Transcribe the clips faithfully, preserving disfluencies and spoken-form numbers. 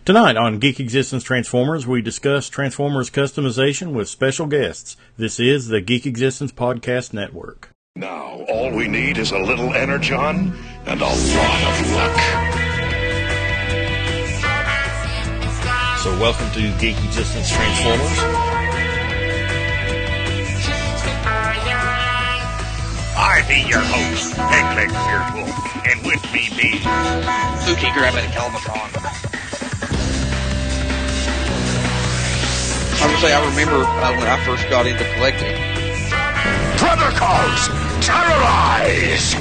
Tonight on Geek Existence Transformers, we discuss Transformers customization with special guests. This is the Geek Existence Podcast Network. Now, all we need is a little energon and a lot of luck. So welcome to Geek Existence Transformers. I be your host, Pegleg Beardwolf, and with me be... Spooky Grabbit Galvatron. I would say I remember uh, when I first got into collecting. Predacons, terrorize!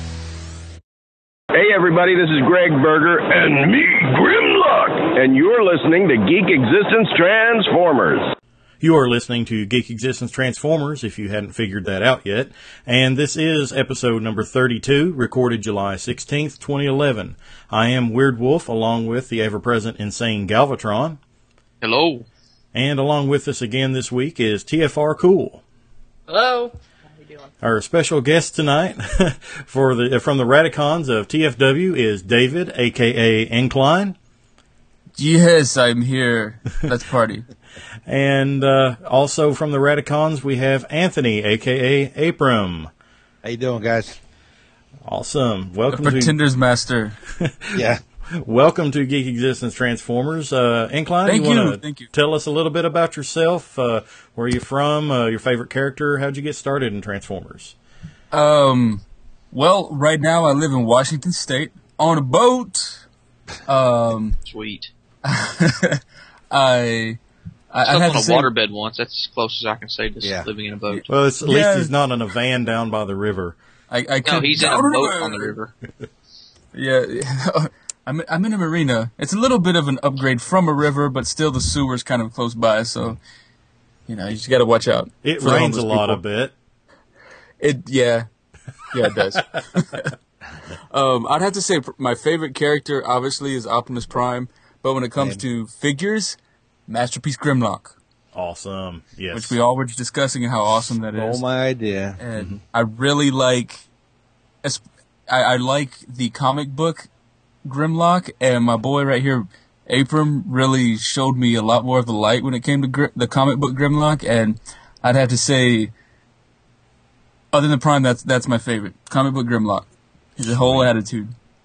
Hey everybody, this is Greg Berger and me, Grimlock, and you're listening to Geek Existence Transformers. You are listening to Geek Existence Transformers, if you hadn't figured that out yet, and this is episode number thirty-two, recorded July sixteenth, twenty eleven. I am Weird Wolf, along with the ever-present Insane Galvatron. Hello. And along with us again this week is T F R Cool. Hello. How you doing? Our special guest tonight for the from the Radicons of T F W is David, a k a. Incline. Yes, I'm here. Let's party. And uh, also from the Radicons, we have Anthony, a k a. Abram. How you doing, guys? Awesome. Welcome the to Pretender's Master. Yeah. Welcome to Geek Existence Transformers. Uh, Incline, Thank you you. want Thank to you. tell us a little bit about yourself? Uh, where are you from? Uh, your favorite character? How'd you get started in Transformers? Um, well, right now I live in Washington State on a boat. Um, Sweet. I, I, I I slept had on to a say, waterbed once. That's as close as I can say to Yeah. living in a boat. Well, it's, at Yeah. least he's not in a van down by the river. I, I No, could, he's in a boat on the river. Yeah, I'm I'm in a marina. It's a little bit of an upgrade from a river, but still the sewer's kind of close by. So, you know, you just got to watch out. It for the rains a homeless lot people. a bit. It yeah, yeah it does. um, I'd have to say pr- my favorite character obviously is Optimus Prime, but when it comes to figures, Masterpiece Grimlock, Awesome. Yes. which we all were just discussing how awesome that Stole is. my idea. And I really like, es- I, I like the comic book Grimlock, and my boy right here, Abram, really showed me a lot more of the light when it came to gr- the comic book Grimlock, and I'd have to say, other than Prime, that's that's my favorite. Comic book Grimlock. His whole attitude.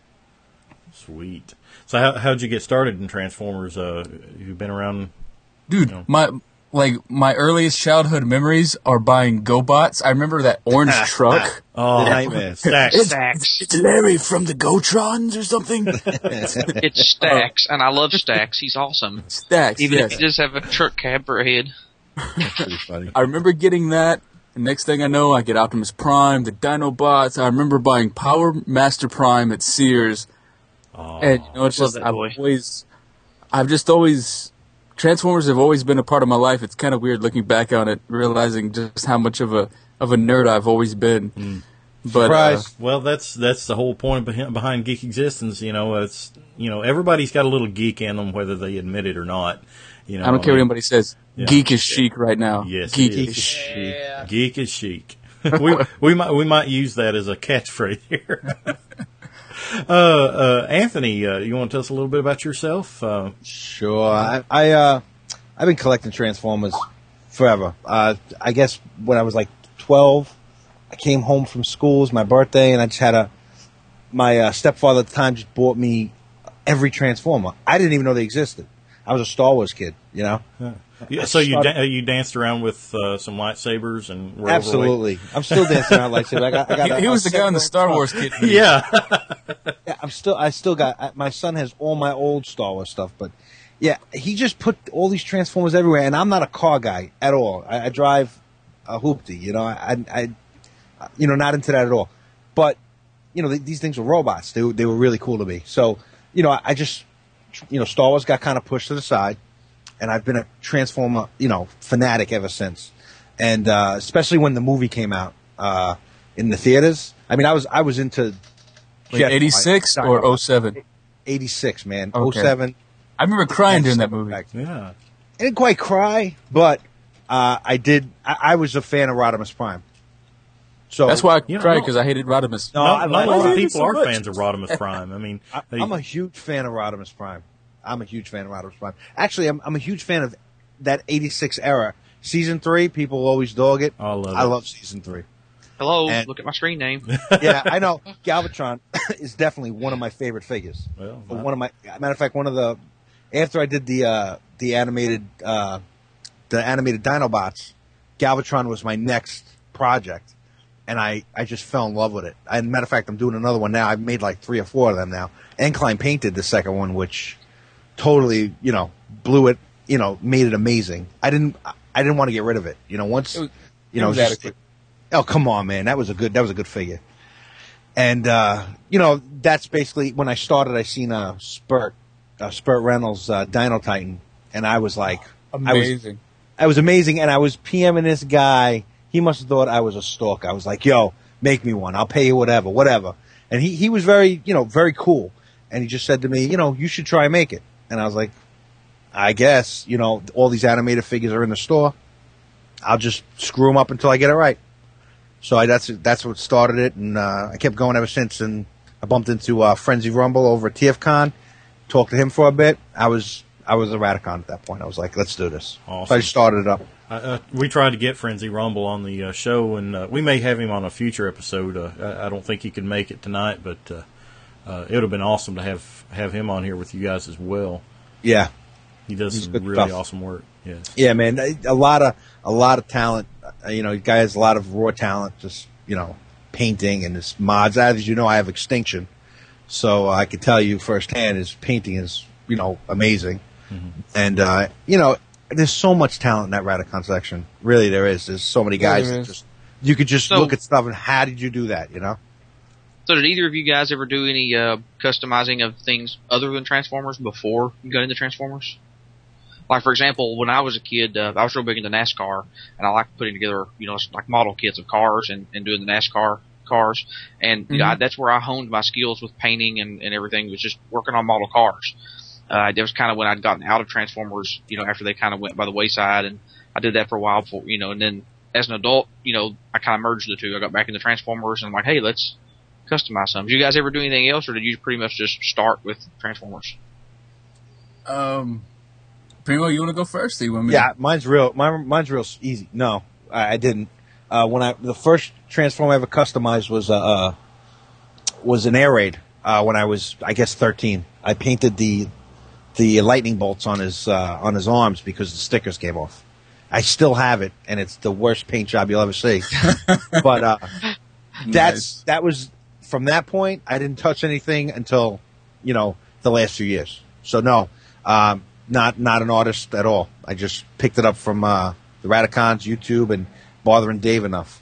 Sweet. So how, how'd you get started in Transformers? Uh, you've been around... Dude, No. my like my earliest childhood memories are buying GoBots. I remember that orange truck. Oh, Nightmare. Stacks. It's, Stacks. it's Larry from the Gotrons or something. It's Stacks, and I love Stacks. He's awesome. Stacks, Even yes. if he does have a truck cab for a head. That's pretty funny. I remember getting that. The next thing I know, I get Optimus Prime, the Dinobots. I remember buying Power Master Prime at Sears. Oh, And, you know, it's Love just, that I've boy. always, I've just always, Transformers have always been a part of my life. It's kind of weird looking back on it, realizing just how much of a, of a nerd I've always been. But, uh, Surprise. well, that's that's the whole point behind, behind Geek Existence. You know, it's you know everybody's got a little geek in them, whether they admit it or not. You know, I don't care what anybody says. Yeah. Geek is chic right now. Yes, Geek it is is. chic. Yeah. Geek is chic. we we might we might use that as a catchphrase here. uh, uh, Anthony, uh, you want to tell us a little bit about yourself? Uh, Sure. I, I uh, I've been collecting Transformers forever. Uh, I guess when I was like twelve, I came home from school. It was my birthday, and I just had a. My uh, stepfather at the time just bought me every Transformer. I didn't even know they existed. I was a Star Wars kid, you know. yeah, so you da- you danced around with uh, some lightsabers and were Absolutely, I'm still dancing around like I got. I got He, a- he a was the guy in the seven-year-old Star son. Wars kid. overweight. Yeah. Yeah, I'm still. I still got. I, my son has all my old Star Wars stuff, but yeah, he just put all these Transformers everywhere, and I'm not a car guy at all. I, I drive a hoopty, you know. I, I, I, you know, not into that at all. But you know, th- these things were robots. They were- they were really cool to me. So you know, I, I just, you know, Star Wars got kind of pushed to the side, and I've been a Transformer, you know, fanatic ever since. And uh, especially when the movie came out uh, in the theaters. I mean, I was I was into. Like Jet- eighty-six or oh seven? eighty-six, man. Okay. oh seven. I remember crying during that movie. Yeah. I didn't quite cry, but uh, I did. I, I was a fan of Rodimus Prime. So That's why I You know, cried, no- because I hated Rodimus. No, Not, I not like a lot of Rodimus people so are much. fans of Rodimus Prime. I mean, I, they- I'm a huge fan of Rodimus Prime. I'm a huge fan of Rodimus Prime. Actually, I'm, I'm a huge fan of that eighty-six era. Season three, people always dog it. I love I it. love season three. Hello, And- look at my screen name. Yeah, I know. Galvatron is definitely one of my favorite figures. Well, But I- one of my, matter of fact, one of the, after I did the, uh, the animated, uh, the animated Dinobots, Galvatron was my next project. And I, I just fell in love with it. And matter of fact, I'm doing another one now. I've made like three or four of them now. Encline painted the second one, which totally, you know, blew it, you know, made it amazing. I didn't, I didn't want to get rid of it. You know, once, It was- you it know, was just- adequate. oh, come on, man. That was a good, that was a good figure. And, uh, you know, that's basically when I started, I seen a Spurt, uh, Spurt Reynolds, uh, Dino Titan. And I was like, I was, Amazing. I was amazing. And I was PMing this guy. He must have thought I was a stalker. I was like, yo, make me one. I'll pay you whatever, whatever. And he, he was very, you know, very cool. And he just said to me, you know, you should try and make it. And I was like, I guess, you know, all these animated figures are in the store. I'll just screw them up until I get it right. So I, that's that's what started it, and uh, I kept going ever since. And I bumped into uh, Frenzy Rumble over at T F Con, talked to him for a bit. I was I was a Radicon at that point. I was like, let's do this. Awesome. So I just started it up. Uh, uh, we tried to get Frenzy Rumble on the uh, show, and uh, we may have him on a future episode. Uh, I, I don't think he can make it tonight, but uh, uh, it would have been awesome to have have him on here with you guys as well. Yeah, He does He's some good really stuff. awesome work. Yes. yeah, man. A lot of a lot of talent. Uh, you know, the guy has a lot of raw talent. Just you know, painting and his mods. As you know, I have Extinction, so I can tell you firsthand, his painting is you know amazing. Mm-hmm. And uh, you know, there's so much talent in that Radicon section. Really, there is. There's so many guys. there that is. just you could just So- look at stuff and how did you do that? You know? So did either of you guys ever do any uh, customizing of things other than Transformers before you got into Transformers? Like, for example, when I was a kid, uh, I was real big into NASCAR, and I liked putting together, you know, like model kits of cars and, and doing the NASCAR cars. And you know, I, that's where I honed my skills with painting and, and everything, was just working on model cars. Uh, that was kind of when I'd gotten out of Transformers, you know, after they kind of went by the wayside, and I did that for a while before, you know, and then as an adult, you know, I kind of merged the two. I got back into Transformers, and I'm like, hey, let's customize some. Did you guys ever do anything else, or did you pretty much just start with Transformers? Um, Primo, you want to go first? Or you want me? Yeah, mine's real. Mine, mine's real s- easy. No, I, I didn't. Uh, when I the first Transformer I ever customized was uh, uh was an air raid. Uh, when I was, I guess, thirteen. I painted the the lightning bolts on his uh, on his arms because the stickers came off. I still have it, and it's the worst paint job you'll ever see. But uh, that's Nice. that was from that point. I didn't touch anything until you know the last few years. So no, um, not not an artist at all. I just picked it up from uh, the Radicons, YouTube, and bothering Dave enough.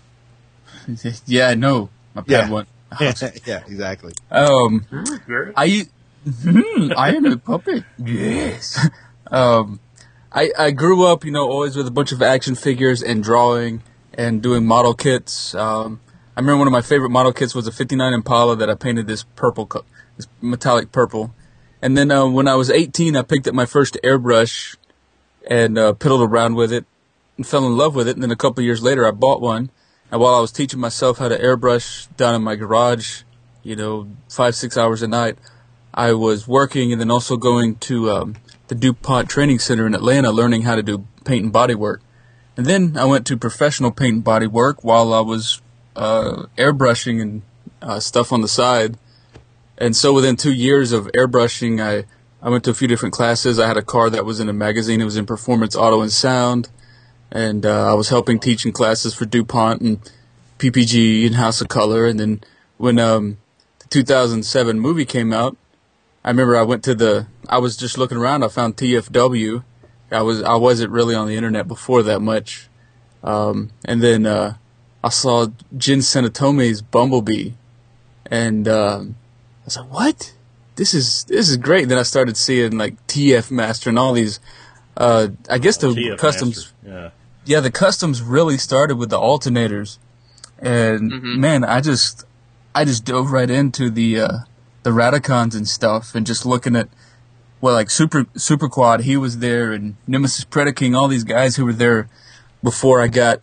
Yeah, I know. My pad Yeah. one. Yeah, exactly. Um, I, hmm, I am a puppet. Yes. Um, I, I grew up, you know, always with a bunch of action figures and drawing and doing model kits. Um, I remember one of my favorite model kits was a fifty-nine Impala that I painted this purple, co- this metallic purple. And then, uh, when I was eighteen, I picked up my first airbrush and, uh, piddled around with it and fell in love with it. And then a couple of years later, I bought one. And while I was teaching myself how to airbrush down in my garage, you know, five, six hours a night, I was working and then also going to um, the DuPont Training Center in Atlanta learning how to do paint and body work. And then I went to professional paint and body work while I was uh, airbrushing and uh, stuff on the side. And so within two years of airbrushing, I, I went to a few different classes. I had a car that was in a magazine. It was in performance, auto, and sound. And uh, I was helping teaching classes for DuPont and P P G and House of Color. And then when um, the two thousand seven movie came out, I remember I went to the, I was just looking around. I found T F W. I, was, I wasn't really on the internet before that much. Um, and then uh, I saw Jin Senatome's Bumblebee. And um, I was like, what? This is this is great. Then I started seeing like T F Master and all these, uh, I guess the T F customs. Master. Yeah. Yeah, the customs really started with the alternators, and Mhm. man, I just, I just dove right into the uh, the Radicons and stuff, and just looking at, well, like Super Super Quad, he was there, and Nemesis Predaking, all these guys who were there before I got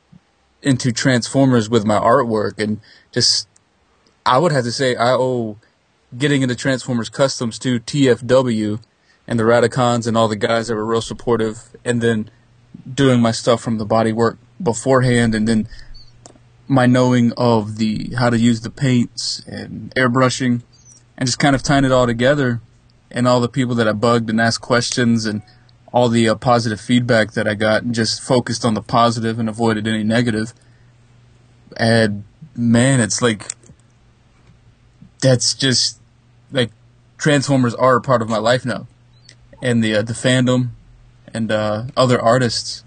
into Transformers with my artwork, and just, I would have to say I owe getting into Transformers Customs to T F W, and the Radicons and all the guys that were real supportive, and then doing my stuff from the bodywork beforehand, and then my knowing of the how to use the paints and airbrushing, and just kind of tying it all together, and all the people that I bugged and asked questions, and all the uh, positive feedback that I got, and just focused on the positive and avoided any negative. And man, it's like, that's just, like, Transformers are a part of my life now. And the uh, the fandom and uh, other artists.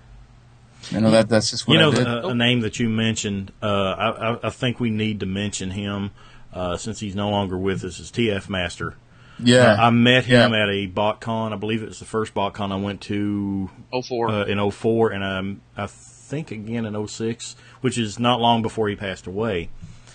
You know, that that's just what you know, I did. The, a name that you mentioned, uh, I, I, I think we need to mention him, uh, since he's no longer with us, is T F Master. Yeah. Uh, I met him yeah. at a BotCon. I believe it was the first BotCon I went to oh four uh, in oh four, and um, I think again in oh six, which is not long before he passed away.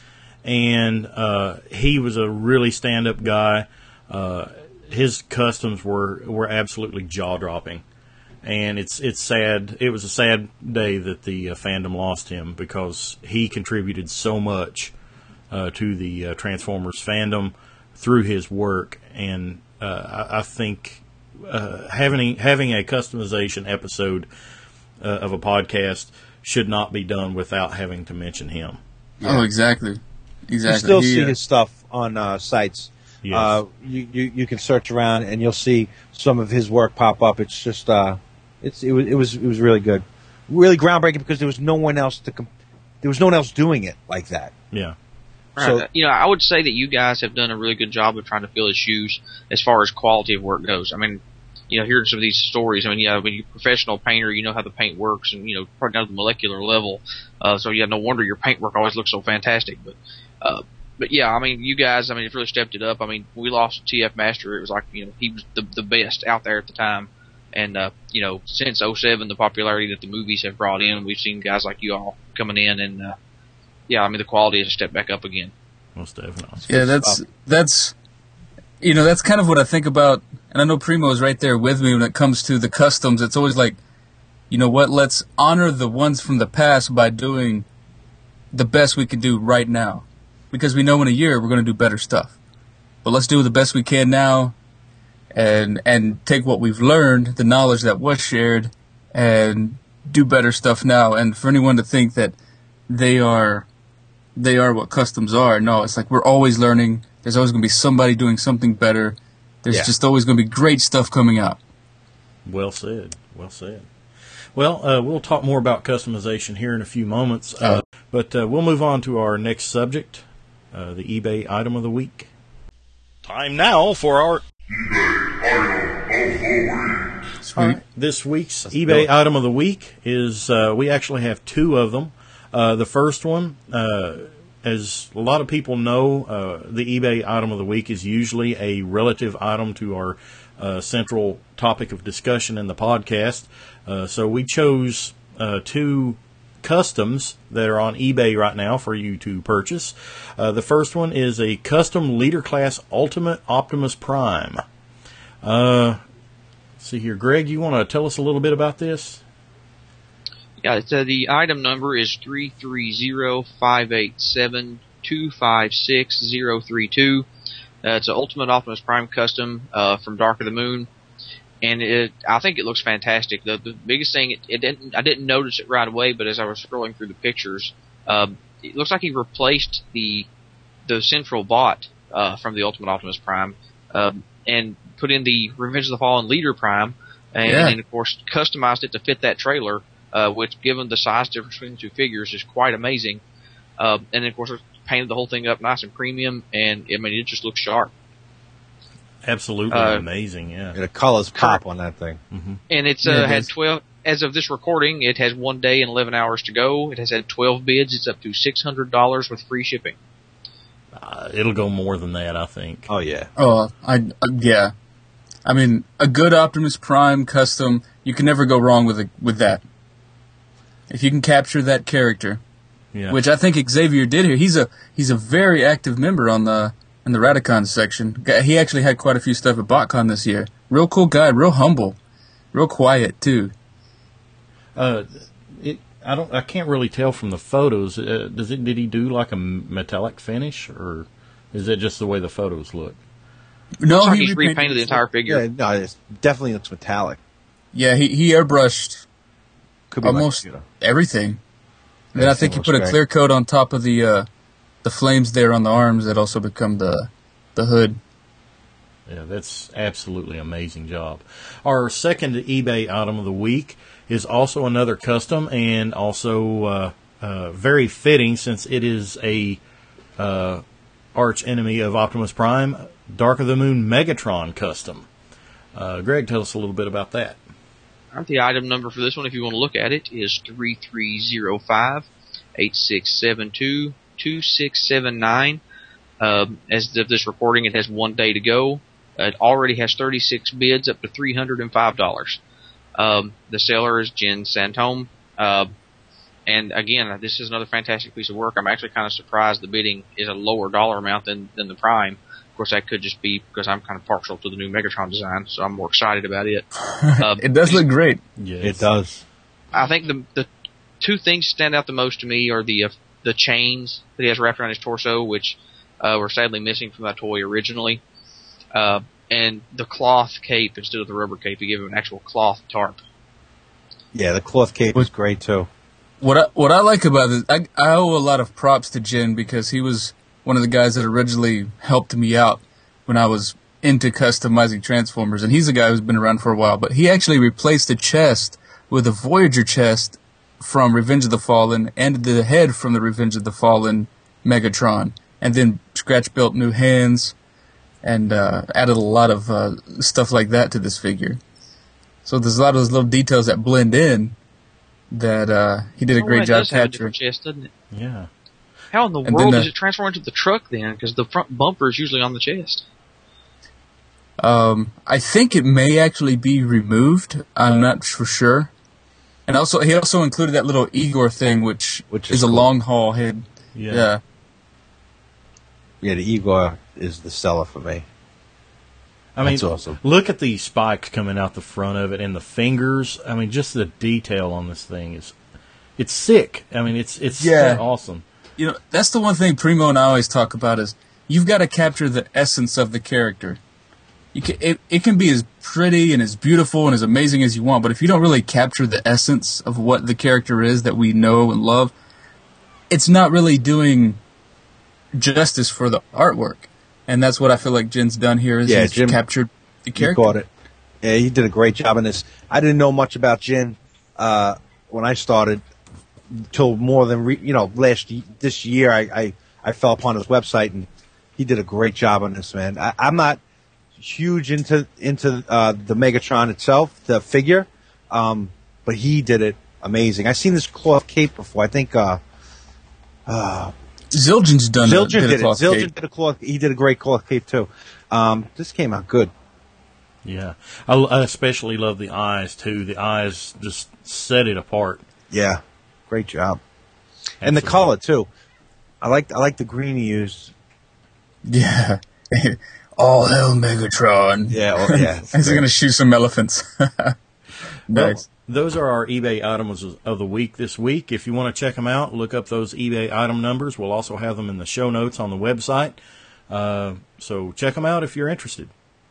And uh, he was a really stand-up guy. Uh, his customs were, were absolutely jaw-dropping. And it's it's sad. It was a sad day that the uh, fandom lost him, because he contributed so much uh, to the uh, Transformers fandom through his work. And uh, I, I think uh, having having a customization episode uh, of a podcast should not be done without having to mention him. Yeah. Oh, exactly, exactly. You still he, see uh, his stuff on uh, sites. Yes. Uh, you, you you can search around and you'll see some of his work pop up. It's just uh, it's it was it was it was really good, really groundbreaking, because there was no one else to com- there was no one else doing it like that. Yeah. So Right. You know, I would say that you guys have done a really good job of trying to fill his shoes as far as quality of work goes. I mean, you know, hearing some of these stories, I mean, yeah, when you're a professional painter, you know how the paint works, and, you know, probably down to the molecular level. Uh, so, yeah, no wonder your paint work always looks so fantastic. But, uh, but yeah, I mean, you guys, I mean, have really stepped it up. I mean, we lost T F Master. It was like, you know, he was the, the best out there at the time. And, uh, you know, since oh seven, the popularity that the movies have brought in, we've seen guys like you all coming in, and, uh, yeah, I mean, the quality has stepped back up again. Most definitely. Yeah, that's that's you know that's kind of what I think about, and I know Primo's right there with me when it comes to the customs. It's always like, you know what? Let's honor the ones from the past by doing the best we can do right now, because we know in a year we're going to do better stuff. But let's do the best we can now, and and take what we've learned, the knowledge that was shared, and do better stuff now. And for anyone to think that they are they are what customs are, no, it's like we're always learning. There's always going to be somebody doing something better. There's Yeah. just always going to be great stuff coming out. Well said. Well said. Well, uh, we'll talk more about customization here in a few moments, uh, but uh, we'll move on to our next subject, uh, the eBay item of the week. Time now for our Sweet. All right. This week's eBay item of the week is, uh, we actually have two of them. Uh, the first one, uh, as a lot of people know, uh, the eBay item of the week is usually a relative item to our uh, central topic of discussion in the podcast. Uh, so we chose uh, two customs that are on eBay right now for you to purchase. Uh, the first one is a custom Leader Class Ultimate Optimus Prime. Uh, let's see here, Greg, you want to tell us a little bit about this? Yeah, it's, uh, the item number is three three zero five eight seven two five six zero three two. Uh, it's an Ultimate Optimus Prime custom uh, from Dark of the Moon, and it I think it looks fantastic. The, the biggest thing, it, it didn't I didn't notice it right away, but as I was scrolling through the pictures, um, it looks like he replaced the the central bot uh, from the Ultimate Optimus Prime um, and put in the Revenge of the Fallen Leader Prime, and, Yeah. and of course customized it to fit that trailer. Uh, which, given the size difference between the two figures, is quite amazing. Uh, and then, of course, painted the whole thing up nice and premium, and I mean, it just looks sharp. Absolutely Uh, amazing, yeah. the colors pop on that thing. And it's Yeah, uh, it had does. twelve. As of this recording, it has one day and eleven hours to go. It has had twelve bids. It's up to six hundred dollars with free shipping. Uh, it'll go more than that, I think. Oh yeah. Oh, I uh, yeah. I mean, a good Optimus Prime custom, you can never go wrong with a, with that. If you can capture that character, Yeah. which I think Xavier did here. He's a he's a very active member on the in the Radicon section. He actually had quite a few stuff at BotCon this year. Real cool guy, real humble, real quiet too. Uh, it, I don't. I can't really tell from the photos. Uh, does it? Did he do like a metallic finish, or is that just the way the photos look? No, Looks like he he's repainted repainted the his- entire figure. Yeah, no, it definitely looks metallic. Yeah, he, he airbrushed Could be almost like, you know, everything. And then I think he looks put a great. clear coat on top of the uh, the flames there on the arms that also become the the hood. Yeah, that's absolutely amazing job. Our second eBay item of the week is also another custom and also uh, uh, very fitting since it is a uh, arch enemy of Optimus Prime, Dark of the Moon Megatron custom. Uh, Greg, tell us a little bit about that. All right, the item number for this one, if you want to look at it, is three three zero five, eight six seven two, two six seven nine. Um, as of this recording, it has one day to go. Uh, it already has thirty-six bids, up to three hundred five dollars. Um, the seller is Jen Santome. Uh, and again, this is another fantastic piece of work. I'm actually kind of surprised the bidding is a lower dollar amount than, than the Prime. Of course, that could just be because I'm kind of partial to the new Megatron design, so I'm more excited about it. Uh, It does look great. Yes. It does. I think the the two things stand out the most to me are the uh, the chains that he has wrapped around his torso, which uh, were sadly missing from that toy originally, uh, and the cloth cape instead of the rubber cape. He gave him an actual cloth tarp. Yeah, the cloth cape was great too. What I, what I like about this, I, I owe a lot of props to Jin because he was one of the guys that originally helped me out when I was into customizing Transformers, and he's a guy who's been around for a while. But he actually replaced the chest with a Voyager chest from Revenge of the Fallen and the head from the Revenge of the Fallen Megatron, and then scratch built new hands and uh, added a lot of uh, stuff like that to this figure. So there's a lot of those little details that blend in that uh, he did a Oh, great it job does have a different capturing. chest, doesn't it? Yeah. How in the And world then does the- it transform into the truck then? Because the front bumper is usually on the chest. Um, I think it may actually be removed. I'm not for sure. And also, he also included that little Igor thing, which, Which is, is a cool. long haul head. Yeah. Yeah. Yeah, the Igor is the seller for me. I mean, That's awesome. Look at the spikes coming out the front of it and the fingers. I mean, just the detail on this thing is, it's sick. I mean, it's it's Yeah. so awesome. You know, that's the one thing Primo and I always talk about is you've got to capture the essence of the character. You can, it, it can be as pretty and as beautiful and as amazing as you want, but if you don't really capture the essence of what the character is that we know and love, it's not really doing justice for the artwork. And that's what I feel like Jin's done here is Yeah, he's Jin- captured the He character. caught it. Yeah, he did a great job in this. I didn't know much about Jin uh, when I started till more than re- you know last y- this year. I, I I fell upon his website and he did a great job on this, man. I, I'm not huge into into uh, the Megatron itself, the figure, um, but he did it amazing. I've seen this cloth cape before. I think uh, uh, Zildjian's done a, Zildjian did, a did it. cloth Zildjian cape. did a cloth. He did a great cloth cape too. Um, this came out good. Yeah. I, I especially love the eyes, too. The eyes just set it apart. Yeah, great job. And the Absolutely. color too. I like I like the green he used. Yeah. All hell Megatron. Yeah, well, yeah. He's going to shoot some elephants. Well, Nice. those are our eBay items of the week this week. If you want to check them out, look up those eBay item numbers. We'll also have them in the show notes on the website. Uh, so check them out if you're interested.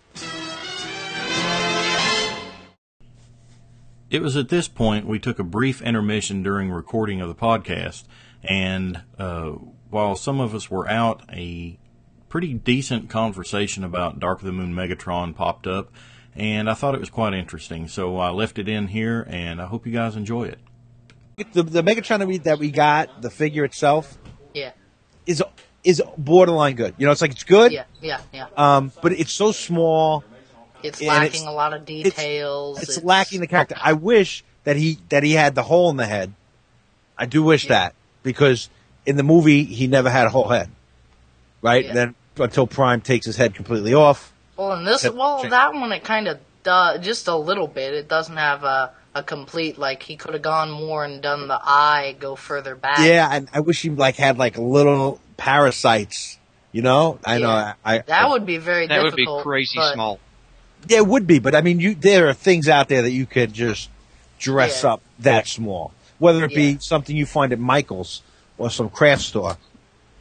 It was at this point we took a brief intermission during recording of the podcast, and uh, while some of us were out, a pretty decent conversation about Dark of the Moon Megatron popped up, and I thought it was quite interesting, so I left it in here, and I hope you guys enjoy it. The, the Megatron that we, that we got, the figure itself, Yeah. is is borderline good. You know, it's like it's good, Yeah. Yeah. Yeah. um, but it's so small. It's and lacking it's- a lot of details. It's, lacking the character. I wish that he that he had the hole in the head. I do wish Yeah. that because in the movie he never had a whole head, right? Yeah. And then until Prime takes his head completely off. Well, in this, Yep. well, that one it kind of does just a little bit. It doesn't have a a complete like he could have gone more and done the eye go further back. Yeah, and I wish he like had like little parasites. You know, I know. Yeah. I, I That would be very That would be difficult. crazy but- small. Yeah, it would be, but I mean, you there are things out there that you could just dress Yeah. up that small, whether it be Yeah. something you find at Michael's or some craft store.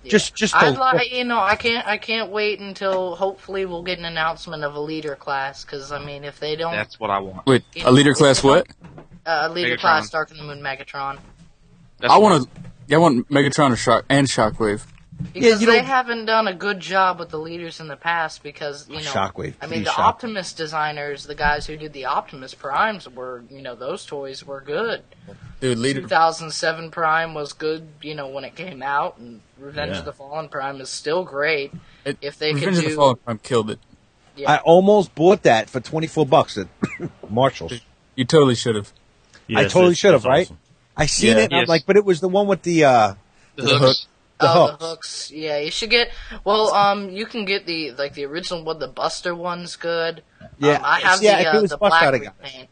Just, just I to, like, you know, I can't, I can't wait until hopefully we'll get an announcement of a leader class. Because I mean, if they don't, That's what I want. Wait, you a know, leader if class they don't- what? Uh, a leader Megatron. class, Dark of the Moon Megatron. That's I what want to. Yeah, I want Megatron or Shock and Shockwave. Because you they know- haven't done a good job with the leaders in the past. Because you know, Shockwave, I mean, please, the Shockwave. Optimus designers, the guys who did the Optimus Primes, were you know those toys were good. Dude, leader. two thousand seven Prime was good, you know, when it came out, and Revenge Yeah. of the Fallen Prime is still great. It, If they could Revenge of the do- Fallen Prime killed it. Yeah. I almost bought that for twenty-four bucks at Marshall's. You totally should have. I Yes, totally it's- should have, it's right? awesome. I seen Yeah. it, and I'm Yes. like, but it was the one with the, uh, the The hooks. the oh, hooks. the hooks. Yeah, you should get. Well, um, you can get the like the original one. The Buster one's good. Yeah, um, I have yeah, the if it uh, was the Buster, black I'd have got it. repaint.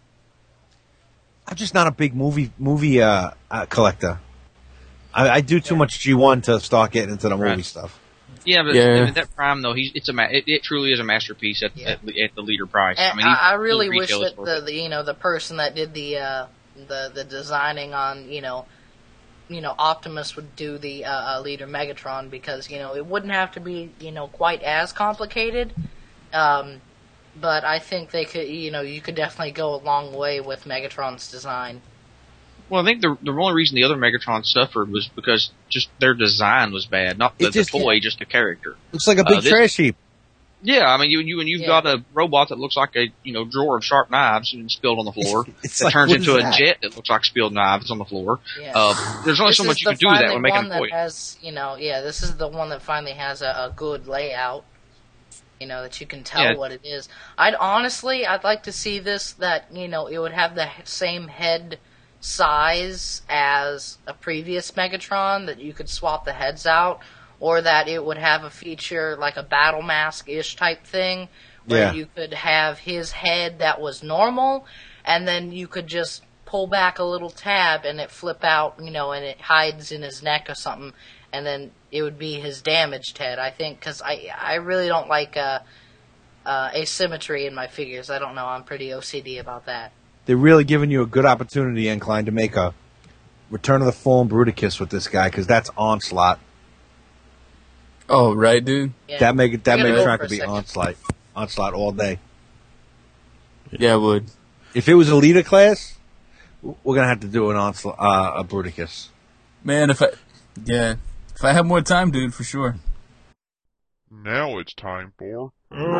I'm just not a big movie movie uh, uh, collector. I, I do too much G one to start getting into the movie Right. stuff. Yeah, but Yeah. I mean, that Prime though, he's it's a ma- it, it truly is a masterpiece at, Yeah. at, the- at the leader price. And I mean, I, he- I really his wish retail is that worth the, the you know the person that did the uh, the the designing on you know you know Optimus would do the uh, uh, leader Megatron, because you know it wouldn't have to be you know quite as complicated. Um, but I think they could you know you could definitely go a long way with Megatron's design. Well, I think the the only reason the other Megatron suffered was because just their design was bad, not the, It just- the toy, just the character. Looks like a Uh, big this- trash heap. Yeah, I mean, you you when you've Yeah. got a robot that looks like a you know drawer of sharp knives and spilled on the floor, It's that like, turns what into is a that? jet that looks like spilled knives on the floor. Yeah. Uh, there's only This so is much you the can do with that finally when making one a that toy. has, you know, yeah, this is the one that finally has a, a good layout. You know, that you can tell Yeah. what it is. I'd honestly, I'd like to see this that, you know, it would have the h- same head size as a previous Megatron, that you could swap the heads out, or that it would have a feature like a battle mask-ish type thing, where Yeah. you could have his head that was normal, and then you could just pull back a little tab and it flip out, you know, and it hides in his neck or something, and then it would be his damaged head, I think, because I, I really don't like uh, uh, asymmetry in my figures. I don't know, I'm pretty O C D about that. They're really giving you a good opportunity, Incline, to make a Return of the Fallen Bruticus with this guy, because that's Onslaught. Oh, right, dude. Yeah. That make that I gotta go Megatron for a could be second. Onslaught, Onslaught all day. Yeah, I would. If it was a leader class, we're gonna have to do an Onslaught, uh, a Bruticus. Man, if I, yeah, if I have more time, dude, for sure. Now it's time for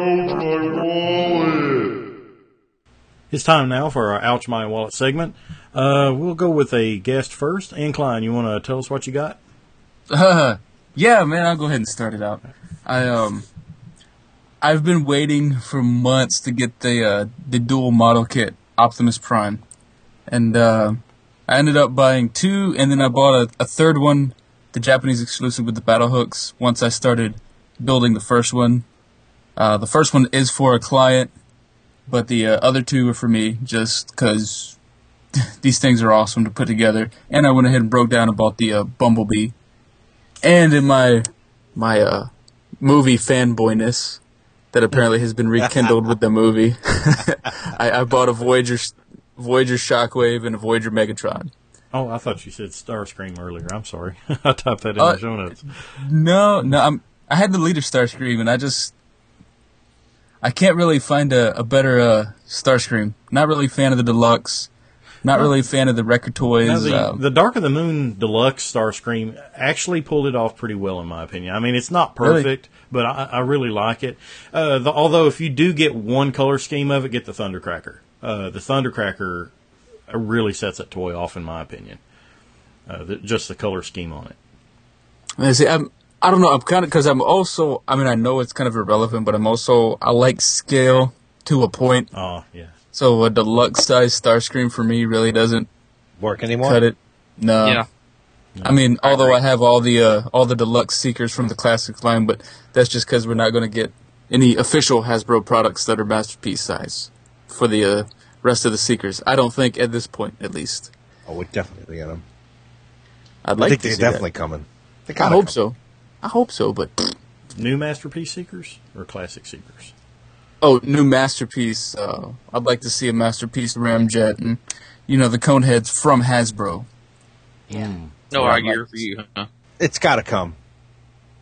It's time now for our Ouch My Wallet segment. Uh, we'll go with a guest first. Incline, you want to tell us what you got? Uh, yeah, man, I'll go ahead and start it out. I um, I've been waiting for months to get the uh, the dual model kit Optimus Prime, and uh, I ended up buying two, and then I bought a, a third one, the Japanese exclusive with the battle hooks. Once I started building the first one, uh, the first one is for a client, but the uh, other two are for me, just because these things are awesome to put together. And I went ahead and broke down and bought the uh, Bumblebee. And in my my uh, movie fanboyness that apparently has been rekindled with the movie, I, I bought a Voyager Voyager Shockwave and a Voyager Megatron. Oh, I thought you said Starscream earlier. I'm sorry. I typed that in Uh, the show notes. No, no, I'm, I had the leader Starscream, and I just I can't really find a, a better uh, Starscream. Not really a fan of the deluxe. Not really a fan of the record toys. Now, the, um, the Dark of the Moon Deluxe Starscream actually pulled it off pretty well, in my opinion. I mean, it's not perfect, but I, I really like it. Uh, the, although, if you do get one color scheme of it, get the Thundercracker. Uh, the Thundercracker really sets that toy off, in my opinion. Uh, the, just the color scheme on it. I see, I'm, I don't know. I'm kind of because I'm also. I mean, I know it's kind of irrelevant, but I'm also. I like scale to a point. Oh, yeah. So a deluxe size Starscream for me really doesn't Work anymore? cut it. No. Yeah. I mean, although I have all the uh, all the deluxe Seekers from the classic line, but that's just because we're not going to get any official Hasbro products that are masterpiece size for the uh, rest of the Seekers. I don't think at this point, at least. Oh, we're definitely get them. I'd I like think to they're see definitely that. coming. They I gotta hope come. so. I hope so, but New Masterpiece Seekers or Classic Seekers? oh, new masterpiece. Uh, I'd like to see a masterpiece Ramjet and you know the cone heads from Hasbro. Yeah. No Yeah, argument like- for you, huh? It's got to come.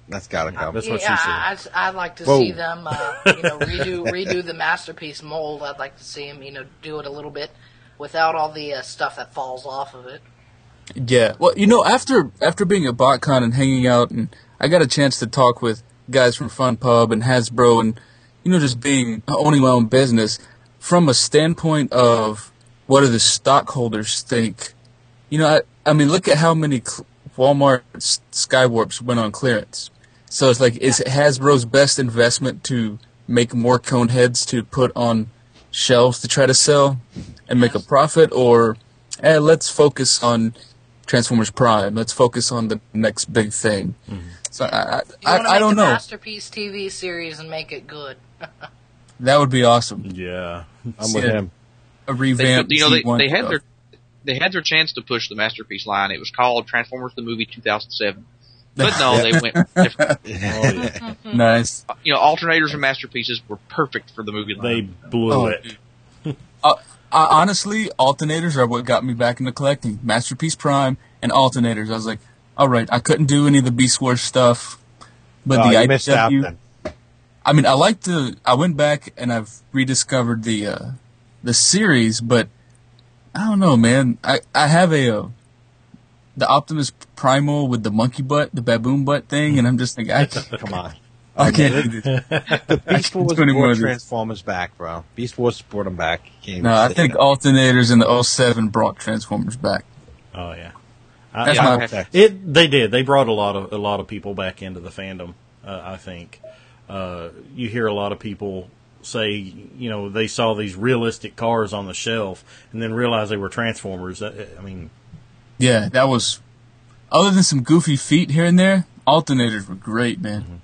That's gotta come. That's what yeah, she said. I, I, I'd like to Whoa. see them, uh, you know, redo redo the masterpiece mold. I'd like to see them, you know, do it a little bit without all the uh, stuff that falls off of it. Yeah. Well, you know, after after being at BotCon and hanging out, and I got a chance to talk with guys from Fun Pub and Hasbro, and you know, just being owning my own business from a standpoint of what do the stockholders think. You know, I, I mean, look at how many cl- Walmart s- Skywarps went on clearance. So it's like, is it Hasbro's best investment to make more cone heads to put on shelves to try to sell and make a profit, or eh, let's focus on Transformers Prime. Let's focus on the next big thing. Mm-hmm. So I, You I, want to I make don't a know. masterpiece T V series and make it good. That would be awesome. Yeah. I'm with Yeah. him. A They, revamp. you know, they, G one they had stuff. their they had their chance to push the masterpiece line. It was called Transformers the Movie two thousand seven. But no, they went different. Oh, yeah. Nice. You know, alternators and masterpieces were perfect for the movie line. They blew Oh. it. Uh, uh, honestly, alternators are what got me back into collecting. Masterpiece Prime and alternators. I was like, all right, I couldn't do any of the Beast Wars stuff, but Oh, the you missed out I W. then. I mean, I like to. I went back and I've rediscovered the uh, the series, but I don't know, man. I I have a uh, the Optimus Primal with the monkey butt, the baboon butt thing, and I'm just like, I can't, Come on. I can't do this. The Beast Wars do any more brought of this. Transformers back, bro. Beast Wars brought them back. Can't No, even I say think that. alternators in the oh seven brought Transformers back. Oh, yeah. I, That's I- my Okay. It they did. They brought a lot of a lot of people back into the fandom. Uh, I think uh, you hear a lot of people say, you know, they saw these realistic cars on the shelf and then realized they were Transformers. I, I mean, Yeah, that was. Other than some goofy feet here and there, alternators were great, man.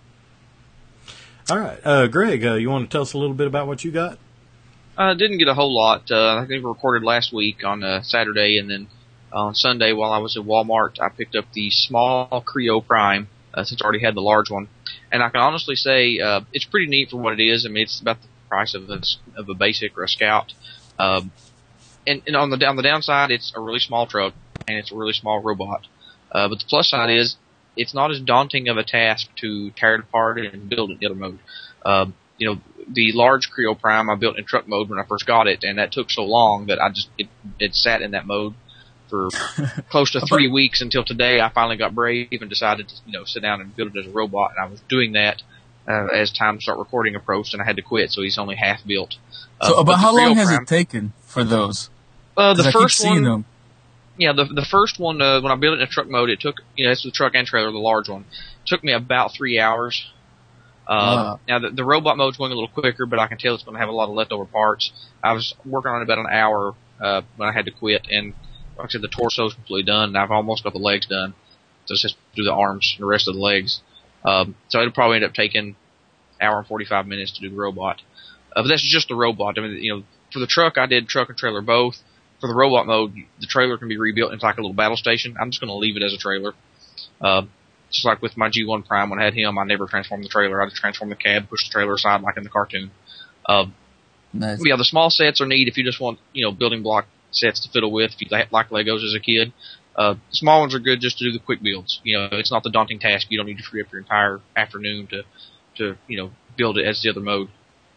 all right, uh, Greg, uh, you want to tell us a little bit about what you got? I uh, didn't get a whole lot. Uh, I think we recorded last week on uh, Saturday, and then on Sunday while I was at Walmart, I picked up the small Creo Prime, uh, since I already had the large one. And I can honestly say uh, it's pretty neat for what it is. I mean, it's about the price of a, of a basic or a Scout. Um, and, and on the on the downside, it's a really small truck, and it's a really small robot. Uh, but the plus side is it's not as daunting of a task to tear it apart and build it in the other mode. Um, you know, the large Creo Prime I built in truck mode when I first got it, and that took so long that I just it, it sat in that mode for close to three weeks until today. I finally got brave and decided to you know sit down and build it as a robot. And I was doing that uh, as time to start recording approached, and I had to quit, so he's only half built. Uh, So, but about the how long Creo has Prime- it taken for those? Uh, 'Cause the I keep first seeing one. them. Yeah, the the first one uh, when I built it in truck mode, it took you know it's the truck and trailer, the large one, it took me about three hours. Um, Wow. Now the, the robot mode's going a little quicker, but I can tell it's going to have a lot of leftover parts. I was working on it about an hour uh, when I had to quit, and like I said, the torso's completely done, and I've almost got the legs done. So it's just do the arms and the rest of the legs. Um, so it'll probably end up taking an hour and forty-five minutes to do the robot. Uh, but that's just the robot. I mean, you know, for the truck, I did truck and trailer both. For the robot mode, the trailer can be rebuilt into like a little battle station. I'm just going to leave it as a trailer. Uh, just like with my G one Prime, when I had him, I never transformed the trailer. I just transformed the cab, pushed the trailer aside like in the cartoon. Uh, Nice. yeah, the small sets are neat if you just want, you know, building block sets to fiddle with, if you like Legos as a kid. Uh, the small ones are good just to do the quick builds. You know, it's not the daunting task. You don't need to free up your entire afternoon to, to, you know, build it as the other mode.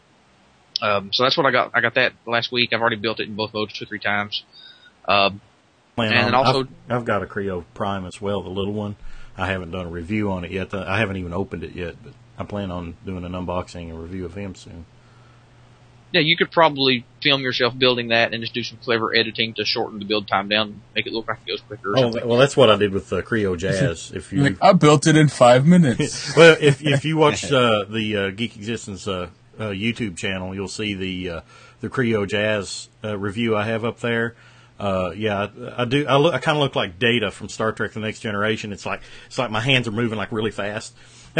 Um, so that's what I got. I got that last week. I've already built it in both modes two or three times. Um, Plan And on- also- I've, I've got a Creo Prime as well, the little one. I haven't done a review on it yet. I haven't even opened it yet, but I plan on doing an unboxing and review of him soon. yeah, you could probably film yourself building that and just do some clever editing to shorten the build time down, make it look like it goes quicker or Oh, something. well, that's what I did with the Creo Jazz. If you Like, I built it in five minutes. well, if if you watch uh, the uh, Geek Existence uh, uh, YouTube channel, you'll see the uh, the Creo Jazz uh, review I have up there. Uh, yeah, I, I do. I, look, I kind of look like Data from Star Trek: The Next Generation. It's like it's like my hands are moving like really fast.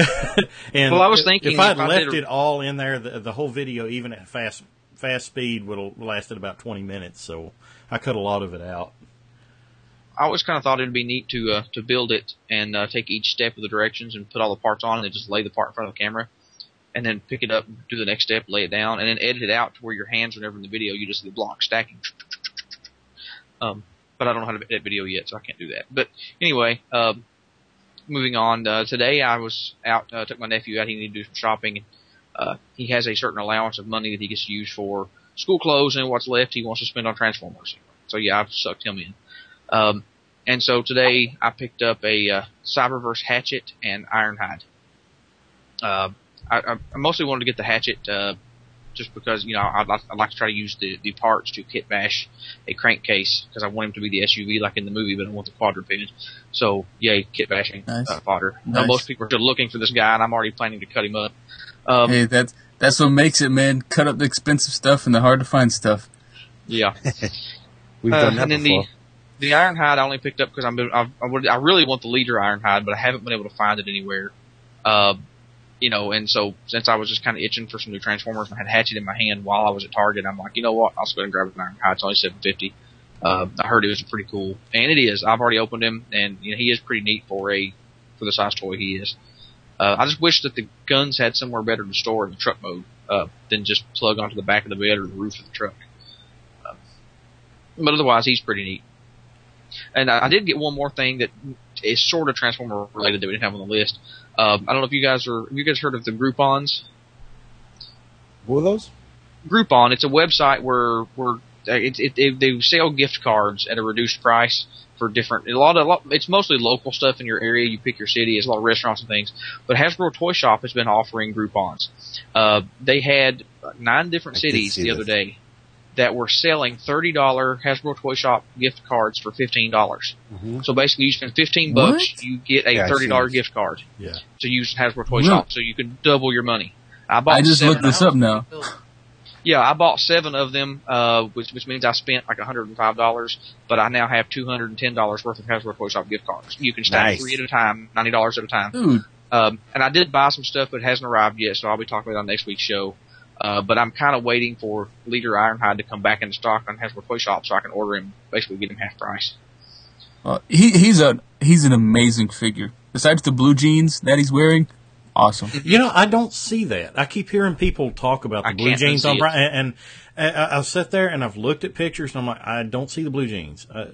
and Well, I was if- thinking if I'd if I left did a- it all in there, the, the whole video, even at fast fast speed, would have lasted about twenty minutes. So I cut a lot of it out. I always kind of thought it'd be neat to uh, to build it and uh, take each step of the directions and put all the parts on and then just lay the part in front of the camera, and then pick it up, do the next step, lay it down, and then edit it out to where your hands are never in the video. You just see the block stacking. Um, but I don't know how to edit video yet, so I can't do that. But anyway, um, moving on, uh, today I was out, uh, took my nephew out. He needed to do some shopping. Uh, he has a certain allowance of money that he gets to use for school clothes, and what's left he wants to spend on Transformers. So yeah, I've sucked him in. Um, and so today I picked up a uh, Cyberverse Hatchet and Ironhide. Uh, I, I mostly wanted to get the Hatchet uh, just because, you know, I'd, I'd like to try to use the, the parts to kit bash a crankcase because I want him to be the S U V like in the movie, but I want the quadruped. So, yay, kit bashing Nice. uh, fodder. Nice. Uh, most people are still looking for this guy, and I'm already planning to cut him up. Um, Hey, that's that's what makes it, man. Cut up the expensive stuff and the hard to find stuff. Yeah. We've Uh, done that and then before. the the Ironhide I only picked up because I'm I, I, would, I really want the leader Ironhide, but I haven't been able to find it anywhere. Uh, you know, and so since I was just kind of itching for some new Transformers and I had Hatchet in my hand while I was at Target, I'm like, you know what? I'll just go ahead and grab an Ironhide. It's only seven fifty. Uh, I heard it was pretty cool, and it is. I've already opened him, and you know he is pretty neat for a for the size toy he is. Uh, I just wish that the guns had somewhere better to store in the truck mode uh, than just plug onto the back of the bed or the roof of the truck. Uh, but otherwise, he's pretty neat. And I, I did get one more thing that is sort of Transformer related that we didn't have on the list. Um, I don't know if you guys are. Have you guys heard of the Groupons? What are those? Groupon. It's a website where where it, it, it, they sell gift cards at a reduced price for different. A lot of a lot, it's mostly local stuff in your area. You pick your city. It's a lot of restaurants and things. But Hasbro Toy Shop has been offering Groupons. Uh, they had nine different I did cities see the other this. day that were selling thirty dollar Hasbro Toy Shop gift cards for fifteen dollars. Mm-hmm. So basically, you spend fifteen What? bucks, you get a Yeah, I've thirty dollar seen this. gift card Yeah. to use Hasbro Toy Really? Shop. So you could double your money. I bought I just seven looked this up now. Yeah, I bought seven of them, uh, which, which means I spent like one hundred five dollars, but I now have two hundred ten dollars worth of Hasbro Toy Shop gift cards. You can stack Nice. three at a time, ninety dollars at a time. Dude, Um, and I did buy some stuff, but it hasn't arrived yet, so I'll be talking about it on next week's show. Uh, but I'm kind of waiting for Leader Ironhide to come back into stock on Hasbro Toy Shop so I can order him, basically get him half price. uh, he he's a he's an amazing figure. Besides the blue jeans that he's wearing, awesome. You know, I don't see that. I keep hearing people talk about the I blue can't jeans unsee on it. Brian, and, and I- I've sat there and I've looked at pictures and I'm like, I don't see the blue jeans. Uh,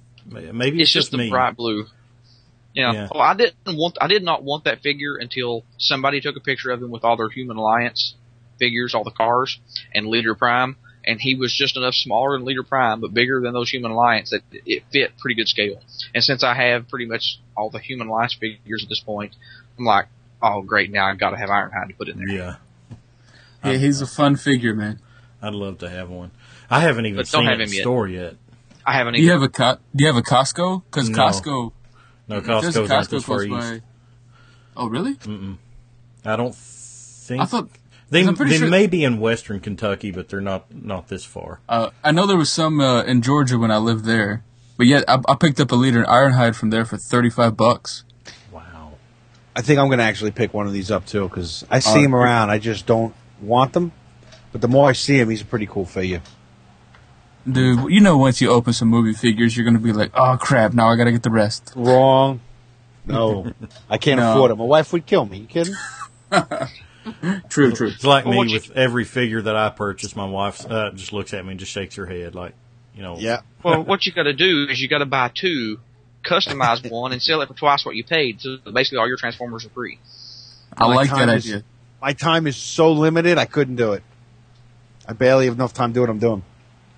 maybe it's, It's just the me. bright blue. Yeah. Yeah. Well, I didn't want, I did not want that figure until somebody took a picture of him with all their Human Alliance figures, all the cars, and Leader Prime, and he was just enough smaller than Leader Prime, but bigger than those Human Alliance that it fit pretty good scale. And since I have pretty much all the Human Alliance figures at this point, I'm like, oh great, now I've got to have Ironhide to put in there. Yeah. Yeah, he's a fun figure, man. I'd love to have one. I haven't even But don't seen have it in him yet. store yet. I haven't Do you even. have a co- Do you have a Costco? Because No. Costco, No, there's a Costco's not this Costco far close east. by. Oh, really? I don't think. I thought they I'm pretty they sure- may be in western Kentucky, but they're not not this far. uh, I know there was some uh, in Georgia when I lived there, but yet I, I picked up a liter Ironhide from there for thirty-five bucks. Wow. I think I'm going to actually pick one of these up too because I see Uh, him around. I just don't want them. But the more I see him, he's a pretty cool figure. Dude, you know once you open some movie figures, you're gonna be like, oh crap, now I gotta get the rest. Wrong. No, I can't No. afford it. My wife would kill me. You kidding? True, true. It's like Well, me what you- with every figure that I purchase. My wife uh, just looks at me and just shakes her head, like, you know. Yeah. Well, what you got to do is you got to buy two, customize one, and sell it for twice what you paid. So basically, all your Transformers are free. I My like that time is- idea. My time is so limited, I couldn't do it. I barely have enough time to do what I'm doing.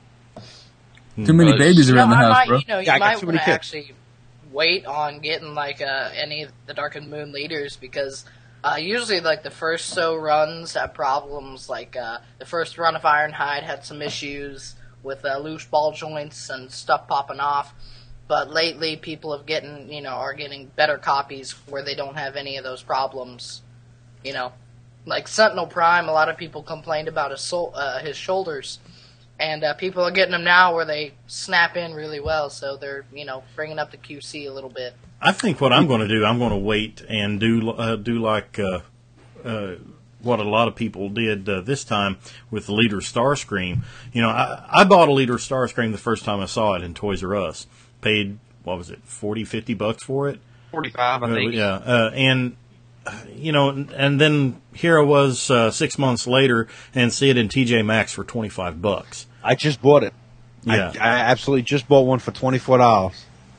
Too many But- babies You know, around the I house, might, bro. you know, you Yeah, I got might too want many to kids. actually wait on getting like uh, any of the Dark and Moon leaders because uh, usually like the first so runs have problems. Like uh, the first run of Ironhide had some issues with uh, loose ball joints and stuff popping off. But lately, people have getting you know are getting better copies where they don't have any of those problems. You know, like Sentinel Prime, a lot of people complained about his sol- uh, his shoulders. And uh, people are getting them now where they snap in really well, so they're, you know, bringing up the Q C a little bit. I think what I'm going to do, I'm going to wait and do uh, do like uh, uh, what a lot of people did uh, this time with the Leader Starscream. You know, I, I bought a Leader Starscream the first time I saw it in Toys R Us. Paid, what was it, forty, fifty bucks for it? Forty-five, I think. Uh, yeah, uh, and uh, you know, and, and then here I was uh, six months later and see it in T J Maxx for twenty-five bucks. I just bought it. Yeah. I, I absolutely just bought one for twenty-four dollars.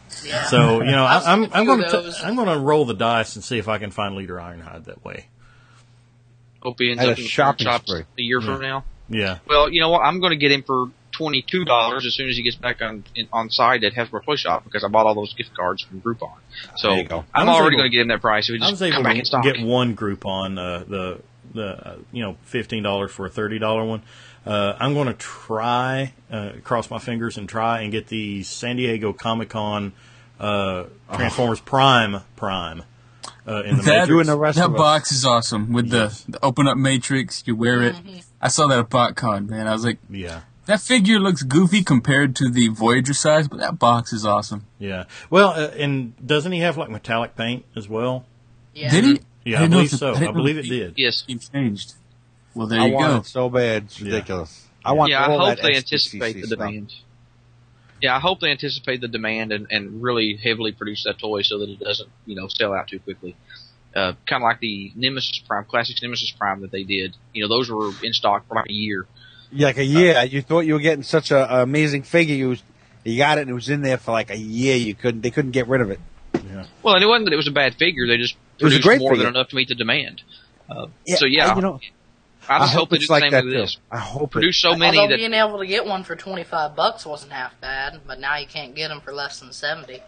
Yeah. So you know, I've I, I'm seen a I'm few going of to those. I'm going to roll the dice and see if I can find Leader Ironhide that way. Hope he ends At up a in the shopping shops spree. a year Yeah. from now. Yeah. Well, you know what? I'm going to get him for twenty-two dollars as soon as he gets back on in, on site at Hasbro Toy Shop because I bought all those gift cards from Groupon. So There you go. I'm I was already able- going to get him that price. If he I just was able come back in to stock. get one Groupon, uh, the the uh, you know fifteen dollars for a thirty dollar one. Uh, I'm going to try, uh, cross my fingers and try and get the San Diego Comic Con uh, Transformers Prime Prime uh, in the That, You Matrix. and the rest that of us. box is awesome with Yes. the, the open up matrix. You wear it. I saw that at BotCon, man. I was like, Yeah, that figure looks goofy compared to the Voyager size, but that box is awesome. yeah. Well, uh, and doesn't he have like metallic paint as well? Yeah. Did he? Yeah, I I didn't know believe if so. didn't I know believe if it he- did. Yes. He changed. Well, there I you want go. it so bad. It's Yeah. ridiculous. I want Yeah, I all hope that they S T C C anticipate the stuff. demand. Yeah, I hope they anticipate the demand and, and really heavily produce that toy so that it doesn't, you know, sell out too quickly. Uh, kind of like the Nemesis Prime, Classics Nemesis Prime that they did. You know, those were in stock for like a year. Yeah, like a year. You thought you were getting such a, a amazing figure. You was, you got it, and it was in there for like a year. You couldn't. They couldn't get rid of it. Well, and it wasn't that it was a bad figure. They just It was a produced great more figure. than enough to meet the demand. Uh, Yeah, so yeah, I- you know, I I just hope hope they do it's the like same that with too. this. I hope it. Produce so many Although that being able to get one for twenty-five bucks wasn't half bad, but now you can't get them for less than seventy.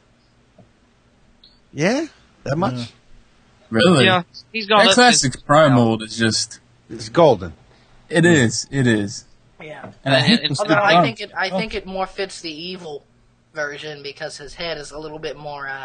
Yeah, that much. Really? yeah, he's gone That up Classics since- Prime mold is just, It's golden. it is, it is. Yeah. And I And- hate and- those Although big I bumps. think it, I think it more fits the evil version because his head is a little bit more uh,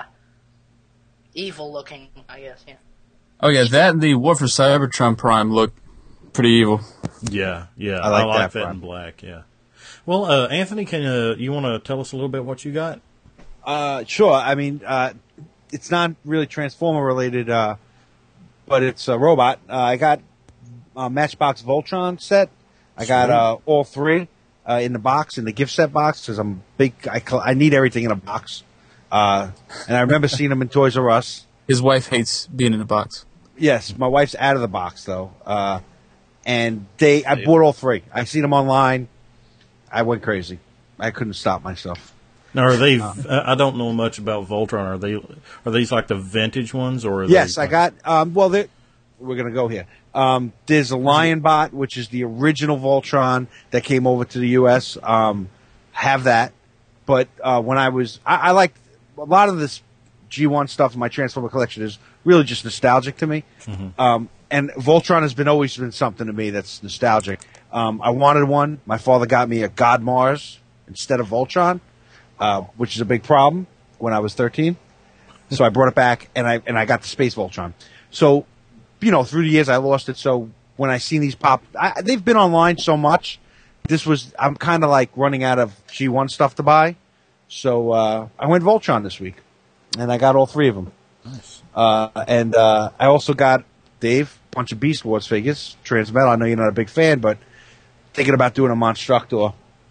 evil looking. I guess. Yeah. Oh yeah, that and the War for Cybertron Prime look pretty evil. Yeah, yeah. I like that that Prime. in black. Yeah. Well, uh, Anthony, can uh, you want to tell us a little bit what you got? Uh, sure. I mean, uh, it's not really Transformer related, uh, but it's a robot. Uh, I got a Matchbox Voltron set. I got uh, all three uh, in the box in the gift set box because I'm big. I col- I need everything in a box. Uh, and I remember seeing them in Toys R Us. His wife hates being in a box. Yes, my wife's out of the box though, uh, and they. I bought all three. I seen them online. I went crazy. I couldn't stop myself. Now, are they? Uh, I don't know much about Voltron. Are they? Are these like the vintage ones, or are Yes, they, I got. Um, well, they- we're gonna go here. Um, there's a Lionbot, which is the original Voltron that came over to the U S. Um, have that, but uh, when I was, I, I like a lot of this G one stuff in my Transformer collection is really just nostalgic to me. Um, and Voltron has been always been something to me that's nostalgic. Um, I wanted one. My father got me a God Mars instead of Voltron, uh, which is a big problem when I was thirteen. So I brought it back, and I and I got the Space Voltron. So, you know, through the years I lost it. So when I seen these pop, I, they've been online so much. This was I'm kind of like running out of G one stuff to buy. So uh, I went Voltron this week, and I got all three of them. Nice. Uh, and uh, I also got Dave a bunch of Beast Wars figures. Transmetal. I know you're not a big fan, but thinking about doing a Monstructor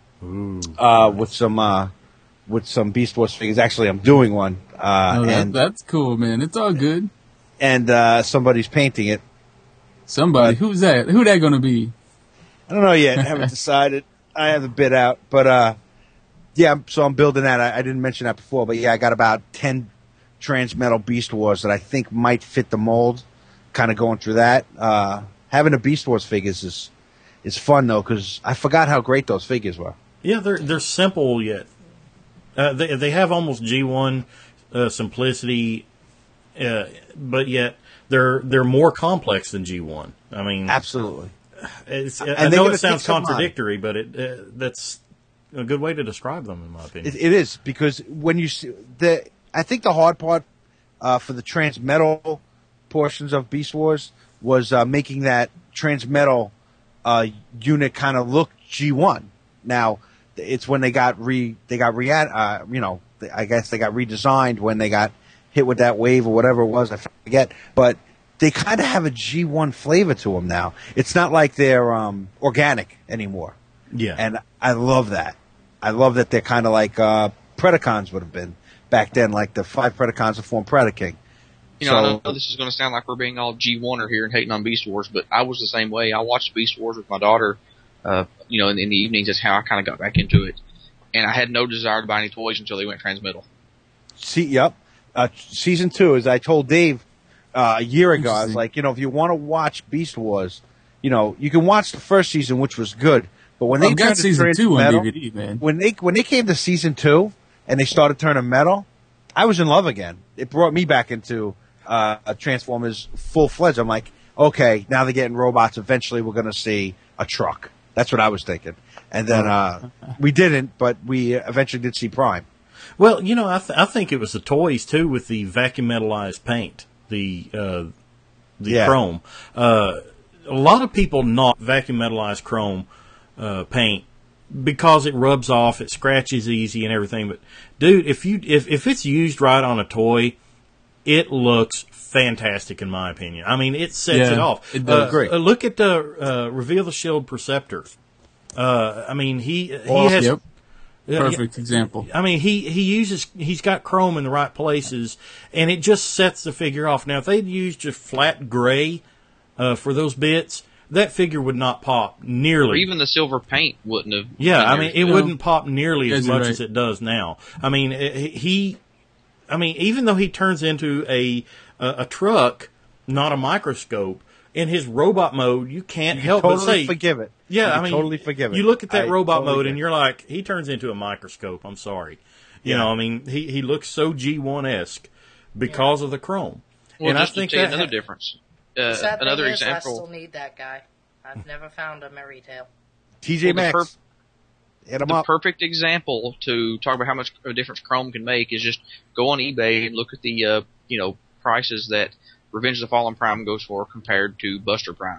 uh, with some uh, with some Beast Wars figures. Actually, I'm doing one, uh, Oh, that, and that's cool, man. It's all good. and uh, somebody's painting it. Somebody, who's that? Who that gonna be? I don't know yet. I haven't decided. I have a bid out, but uh, yeah. I'm- So I'm building that. I, I didn't mention that before, but yeah, I got about ten Transmetal Beast Wars that I think might fit the mold. Kind of going through that. Uh, having the Beast Wars figures is is fun though, because I forgot how great those figures were. Yeah, they're they're simple yet. Uh, they they have almost G one uh, simplicity, uh, but yet they're they're more complex than G one. I mean, Absolutely. it's, I And know they're gonna it sounds kick some butt. contradictory, but it uh, that's a good way to describe them, in my opinion. It, it is because when you see the, I think the hard part uh, for the Transmetal portions of Beast Wars was uh, making that Transmetal uh, unit kind of look G one. Now it's when they got re they got re uh, you know I guess they got redesigned when they got hit with that wave or whatever it was, I forget, but they kind of have a G one flavor to them now. It's not like they're um, organic anymore. yeah, And I love that. I love that they're kind of like uh, Predacons would have been back then, like the five Predacons that formed Predaking. You know, I So- know this is going to sound like we're being all G one-er here and hating on Beast Wars, but I was the same way. I watched Beast Wars with my daughter, uh, you know, in, in the evenings. That's how I kind of got back into it. And I had no desire to buy any toys until they went Transmetal. See, yep. Uh, season two, as I told Dave uh, a year ago, I was Interesting. like, you know, if you want to watch Beast Wars, you know, you can watch the first season, which was good. But when they I've got turned to season turn two on metal, D V D, man. when they when they came to season two and they started turning metal, I was in love again. It brought me back into uh, a Transformers full fledged. I'm like, okay, now they're getting robots. Eventually, we're going to see a truck. That's what I was thinking. And then uh, we didn't, but we eventually did see Prime. Well, you know, I, th- I think it was the toys too with the vacuum metallized paint, the uh, the Yeah. chrome. Uh, a lot of people knock vacuum metallized chrome uh, paint because it rubs off, it scratches easy and everything. But dude, if you if if it's used right on a toy, it looks fantastic in my opinion. I mean, it sets Yeah, it off. it does. Uh, Great. uh, look at the uh, Reveal the Shield Perceptor. Uh, I mean, he he Well, has. Yep. Yeah, Perfect example. I mean, he, he uses, he's got chrome in the right places, and it just sets the figure off. Now, if they'd used just flat gray uh, for those bits, that figure would not pop nearly. Or even the silver paint wouldn't have. yeah, been I there. mean, it Yeah. wouldn't pop nearly You as guys are much right. as it does now. I mean, it, he, I mean, even though he turns into a a, a truck, not a microscope, in his robot mode, you can't help totally but say, forgive it. yeah, You I can mean, totally forgive it. You look at that I robot totally mode, get and it. you're like, he turns into a microscope. I'm sorry, you Yeah. know. I mean, he he looks so G one esque because of the chrome. Well, and just I think to tell you that another difference. Uh, The sad another thing is, I example. still need that guy. I've never found him at retail. T J Well, the Maxx. perp- Hit him The up. perfect example to talk about how much of a difference Chrome can make is just go on eBay and look at the uh, you know prices that Revenge of the Fallen Prime goes for compared to Buster Prime.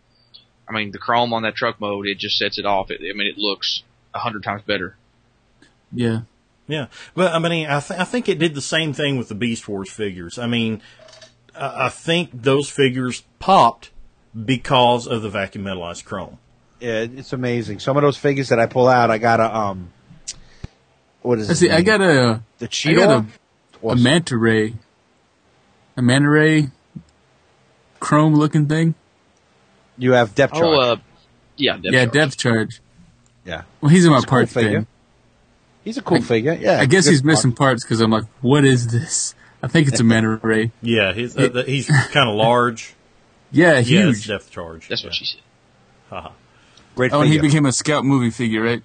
I mean, the Chrome on that truck mode, it just sets it off. It, I mean, it looks a hundred times better. Yeah. Yeah, but I mean, I, th- I think it did the same thing with the Beast Wars figures. I mean, I, I think those figures popped because of the vacuum metallized chrome. Yeah, it's amazing. Some of those figures that I pull out, I got a um, what is Let's it? see, I got a, the I Cheetor. got a, Or- a manta ray, a manta ray chrome looking thing. you have depth charge. Oh, uh, yeah, depth yeah, charge. depth charge. yeah, Well, he's in my It's a cool parts figure. bin. he's a cool figure. Yeah, I guess good he's missing part. parts because I'm like, what is this? I think it's a manta ray. Yeah, he's uh, the, he's kind of large. Yeah, Yeah, it's huge. depth charge. That's yeah. what she said. Great Oh, and he figure. became a scout movie figure, right?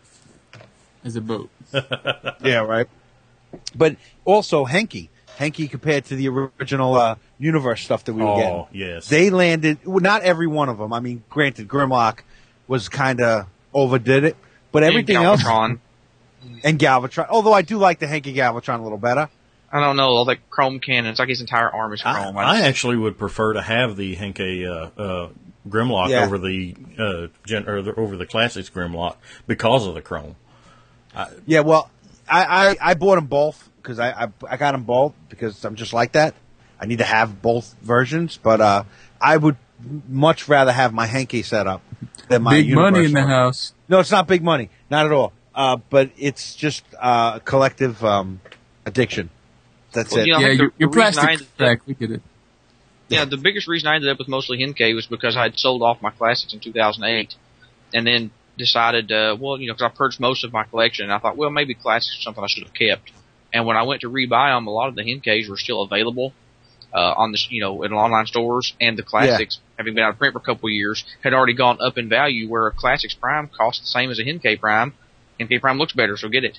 As a boat. Yeah, right. But also Henke, Henke compared to the original uh, universe stuff that we were Oh, getting. yes. They landed. Well, not every one of them. I mean, granted, Grimlock was kind of overdid it, but everything and else Galvatron. and Galvatron. Although I do like the Henke Galvatron a little better. I don't know, all that chrome cannon. It's like his entire arm is I, chrome. I just- actually would prefer to have the Henke uh, uh, Grimlock Yeah. over the uh, gen- or the, over the classics Grimlock because of the chrome. Yeah, well, I, I, I bought them both because I, I I got them both because I'm just like that. I need to have both versions, but uh, I would much rather have my Henke set up than my Big money Universe in the one. house. No, it's not big money, not at all. Uh, but it's just uh, collective um, addiction. That's Well, it. you know, I Yeah, think your, the your reason I plastic ended up- crack. We get it. Yeah, the biggest reason I ended up with mostly Henke was because I had sold off my classics in two thousand eight, and then decided, uh, well, you know, because I purged most of my collection, and I thought, well, maybe classics are something I should have kept. And when I went to rebuy them, a lot of the Henkes were still available uh, on the, you know, in online stores, and the classics, having been out of print for a couple of years, had already gone up in value. Where a Classics Prime costs the same as a Henke Prime. Henke Prime looks better, so get it.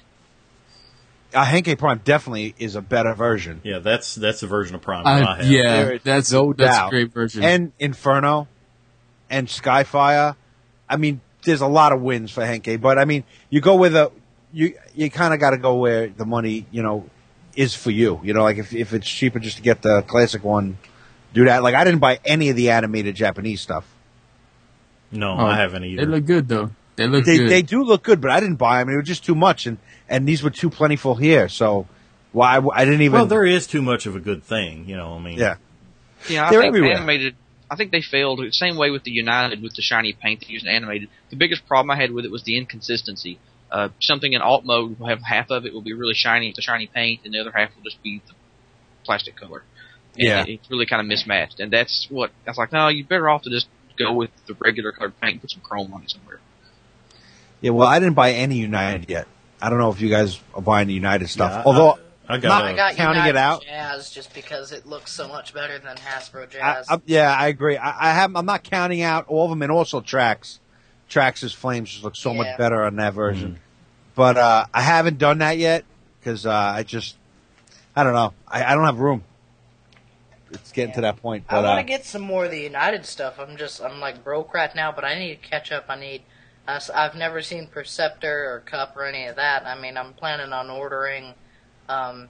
Uh, Henke Prime definitely is a better version. Yeah, that's that's the version of Prime that I Uh, have. yeah, There is that's no that's doubt. a great version. And Inferno and Skyfire. I mean, there's a lot of wins for Henke, but I mean, you go with a you you kind of got to go where the money, you know, is for you. You know, like if if it's cheaper just to get the classic one, do that. Like I didn't buy any of the animated Japanese stuff. No, Oh, I haven't They either. look good though. They look They good. they do look good, but I didn't buy them. It was just too much, and and these were too plentiful here. So, why well, I, I didn't even. well, there is too much of a good thing, you know. I mean, yeah. Yeah, I They're think everywhere. animated. I think they failed. Same way with the United, with the shiny paint they used in animated. The biggest problem I had with it was the inconsistency. Uh, something in alt mode will have half of it will be really shiny with the shiny paint, and the other half will just be the plastic color. And Yeah. it, it's really kind of mismatched, and that's what I was like. No, you're better off to just go with the regular colored paint, put some chrome on it somewhere. Yeah, well, I didn't buy any United yet. I don't know if you guys are buying the United stuff. Yeah, I- Although I I got. Uh, got counting United it out. Jazz just because it looks so much better than Hasbro I, Jazz. I, yeah, I agree. I, I have. I'm not counting out all of them, and also Trax. Trax's flames just look so Yeah. much better on that version. But uh, I haven't done that yet because uh, I just, I don't know. I, I don't have room. It's getting Yeah. to that point. I But want uh, to get some more of the United stuff. I'm just, I'm like broke right now, but I need to catch up. I need, uh, s- I've never seen Perceptor or Cup or any of that. I mean, I'm planning on ordering um,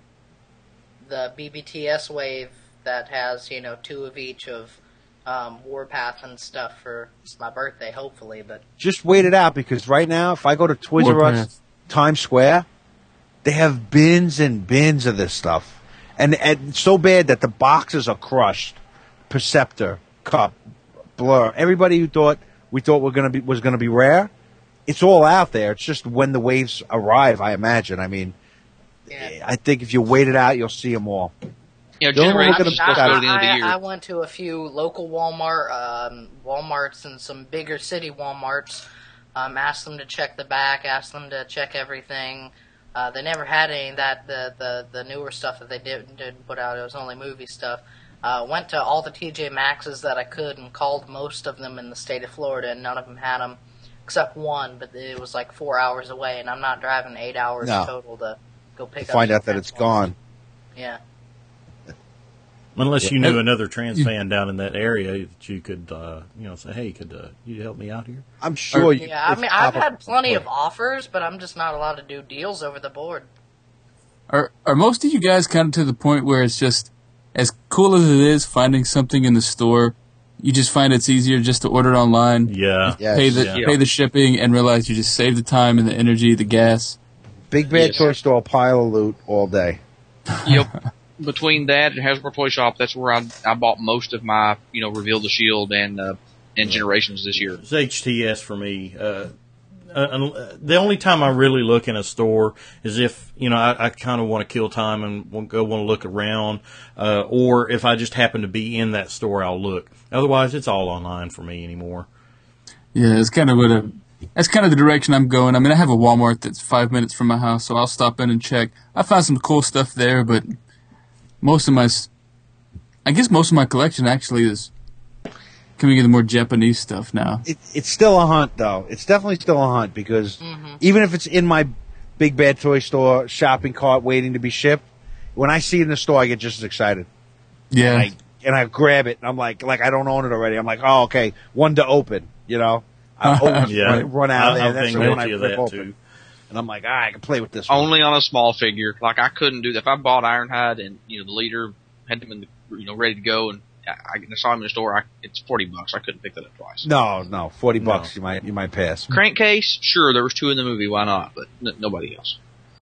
the B B T S wave that has, you know, two of each of um, Warpath and stuff for my birthday, hopefully. But just wait it out because right now, if I go to Toys R Us Warpath. Times Square, they have bins and bins of this stuff, and and it's so bad that the boxes are crushed. Perceptor, Cup, Blur, everybody who thought we thought were gonna be was gonna be rare, it's all out there. It's just when the waves arrive, I imagine. I mean, yeah. I think if you wait it out, you'll see them all. You know, The only way we're Generations is gonna- supposed to go to the end of the I, year. I went to a few local Walmart, um, Walmarts and some bigger city Walmarts. Um, asked them to check the back, asked them to check everything. Uh, they never had any of that, the, the, the newer stuff that they did, did put out. It was only movie stuff. Uh, went to all the T J Maxxes that I could and called most of them in the state of Florida, and none of them had them except one, but it was like four hours away, and I'm not driving eight hours No. total to go pick up. Find some out that it's Transformers. gone. Yeah. unless you Yeah. knew another trans fan down in that area that you could, uh, you know, say, hey, could uh, you help me out here? I'm sure. you, Yeah, I it's mean, I've pop-up- had plenty of offers, but I'm just not allowed to do deals over the board. Are are most of you guys kind of to the point where it's just as cool as it is finding something in the store, you just find it's easier just to order it online, Yeah. Yes. pay the Yeah. pay the shipping, and realize you just save the time and the energy, the gas. Big Bad Yes. Toy Store pile of loot all day. Yep. Between that and Hasbro Toy Shop, that's where I I bought most of my, you know, Reveal the Shield and uh, and Generations this year. It's H T S for me. Uh, uh, uh, the only time I really look in a store is if, you know, I, I kind of want to kill time and want, go want to look around, uh, or if I just happen to be in that store, I'll look. Otherwise, it's all online for me anymore. Yeah, it's kind of what a, that's kind of the direction I'm going. I mean, I have a Walmart that's five minutes from my house, so I'll stop in and check. I found some cool stuff there, but most of my, s- I guess most of my collection actually is coming in the more Japanese stuff now. It, it's still a hunt, though. It's definitely still a hunt because even if it's in my Big Bad Toy Store shopping cart waiting to be shipped, when I see it in the store, I get just as excited. Yeah. And I, and I grab it, and I'm like, like I don't own it already. I'm like, oh, okay, one to open, you know? I always Yeah. run, run out of there. I've That's been the one I guilty of rip that, open. too. And I'm like, all right, I can play with this one. Only on a small figure. Like I couldn't do that. If I bought Ironhide and you know the leader had them in the, you know ready to go, and I, I saw them in the store, I, it's forty bucks. I couldn't pick that up twice. No, no, forty No. bucks. You might, you might pass. Crankcase, sure, there was two in the movie. Why not? But n- nobody else.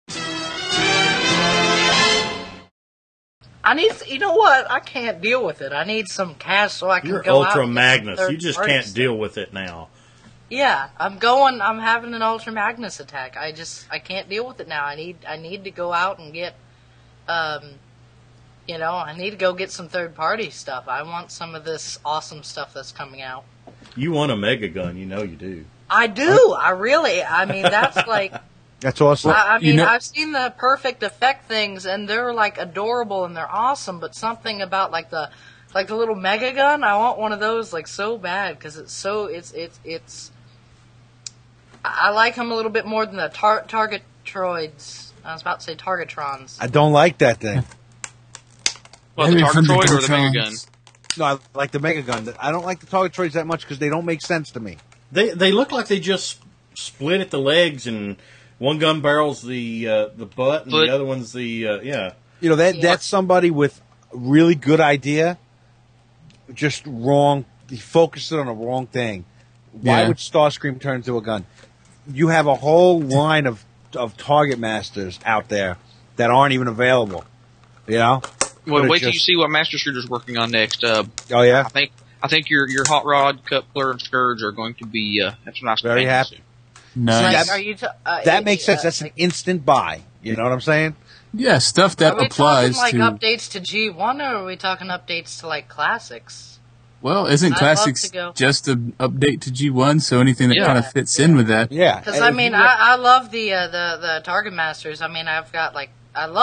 I need, you know what? I can't deal with it. I need some cash so I can You're go out Ultra and get some Magnus. third You just party can't stuff. deal with it now. Yeah, I'm going. I'm having an Ultra Magnus attack. I just, I can't deal with it now. I need, I need to go out and get, um, you know, I need to go get some third party stuff. I want some of this awesome stuff that's coming out. You want a Mega Gun, you know you do. I do. I really. I mean, that's like. That's awesome. I, I you mean, know- I've seen the Perfect Effect things, and they're like adorable and they're awesome. But something about like the, like the little Mega Gun, I want one of those like so bad because it's so it's it's it's. I I like them a little bit more than the tar- Target Troids. I was about to say Targetrons. I don't like that thing. Well, the Maybe Target from the Droid or the Mega Gun? Gotrons. No, I like the Mega Gun. I don't like the Target Troids that much because they don't make sense to me. They they look like they just split at the legs, and one gun barrel's the uh, the butt, and Foot. the other one's the uh, yeah. You know that Yeah. that's somebody with a really good idea, just wrong. He focused it on the wrong thing. Why Yeah. would Starscream turn into a gun? You have a whole line of of Target Masters out there that aren't even available. You know? Well, Could've wait till you just- see what Master Shooter's working on next. Uh, Oh yeah, I think I think your your Hot Rod, Cutler, and Scourge are going to be uh, have some nice. Very companions happy. soon. Nice. Like, that- are you t- uh, that makes sense. uh, That's an like, instant buy. You know what I'm saying? Yeah, stuff that are we applies talking like to. updates to G one, or are we talking updates to like classics? Well, isn't I'd love Classics to go. just an update to G one? So anything that Yeah. kind of fits in with that. Yeah. Because And I if mean, you- I, I love the uh, the the Target Masters. I mean, I've got like I love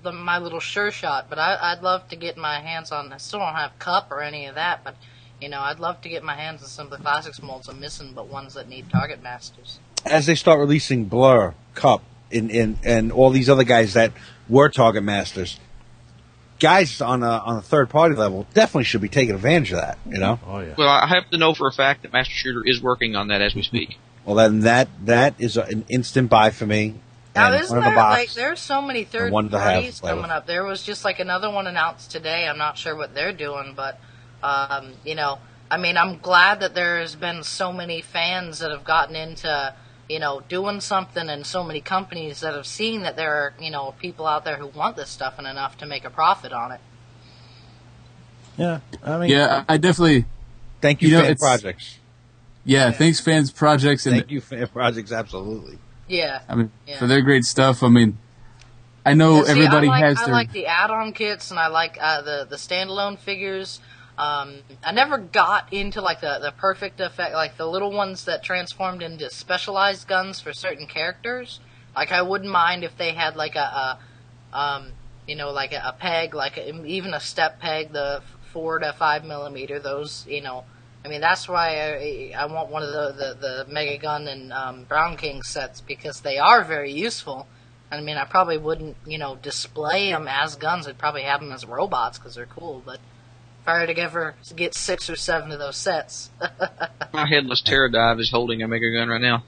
the, my little Sure Shot, but I, I'd love to get my hands on. I still don't have Cup or any of that, but you know, I'd love to get my hands on some of the Classics molds I'm missing, but ones that need Target Masters. As they start releasing Blur, Cup, and and and all these other guys that were Target Masters, guys on a on a third party level definitely should be taking advantage of that. You know. Oh yeah. Well, I happen to know for a fact that Master Shooter is working on that as we speak. Well, then that that is a, an instant buy for me. Now, And isn't one of there, the box, like, there's so many third one to have parties to play coming with. up. There was just, like, another one announced today. I'm not sure what they're doing, but, um, you know, I mean, I'm glad that there's been so many fans that have gotten into, you know, doing something, and so many companies that have seen that there are, you know, people out there who want this stuff and enough to make a profit on it. Yeah, I mean, Yeah, I definitely. Thank you, You know, Fan it's- Projects. Yeah, thanks fans projects and Thank you, Fan Projects. Absolutely. Yeah. I mean Yeah. for their great stuff. I mean, I know Yeah, see, everybody I like, has I their. like the add-on kits, and I like uh, the the standalone figures. Um, I never got into like the the perfect effect, like the little ones that transformed into specialized guns for certain characters. Like I wouldn't mind if they had like a, a um, you know, like a, a peg, like a, even a step peg, the four to five millimeter. Those, you know. I mean, that's why I, I want one of the, the, the Mega Gun and um, Brown King sets, because they are very useful. I mean, I probably wouldn't, you know, display them as guns. I'd probably have them as robots because they're cool. But if I were to ever get six or seven of those sets, My headless Pterodive is holding a Mega Gun right now.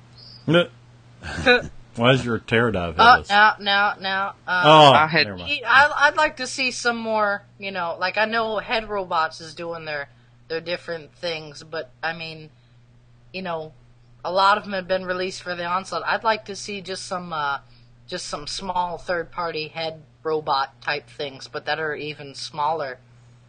Why is your Pterodive oh, headless? now, now, now, uh, oh, I had- never mind. he- I, I'd like to see some more, you know, like I know Head Robots is doing their their different things, but I mean, you know, a lot of them have been released for the Onslaught. I'd like to see just some, uh, just some small third-party head robot type things, but that are even smaller.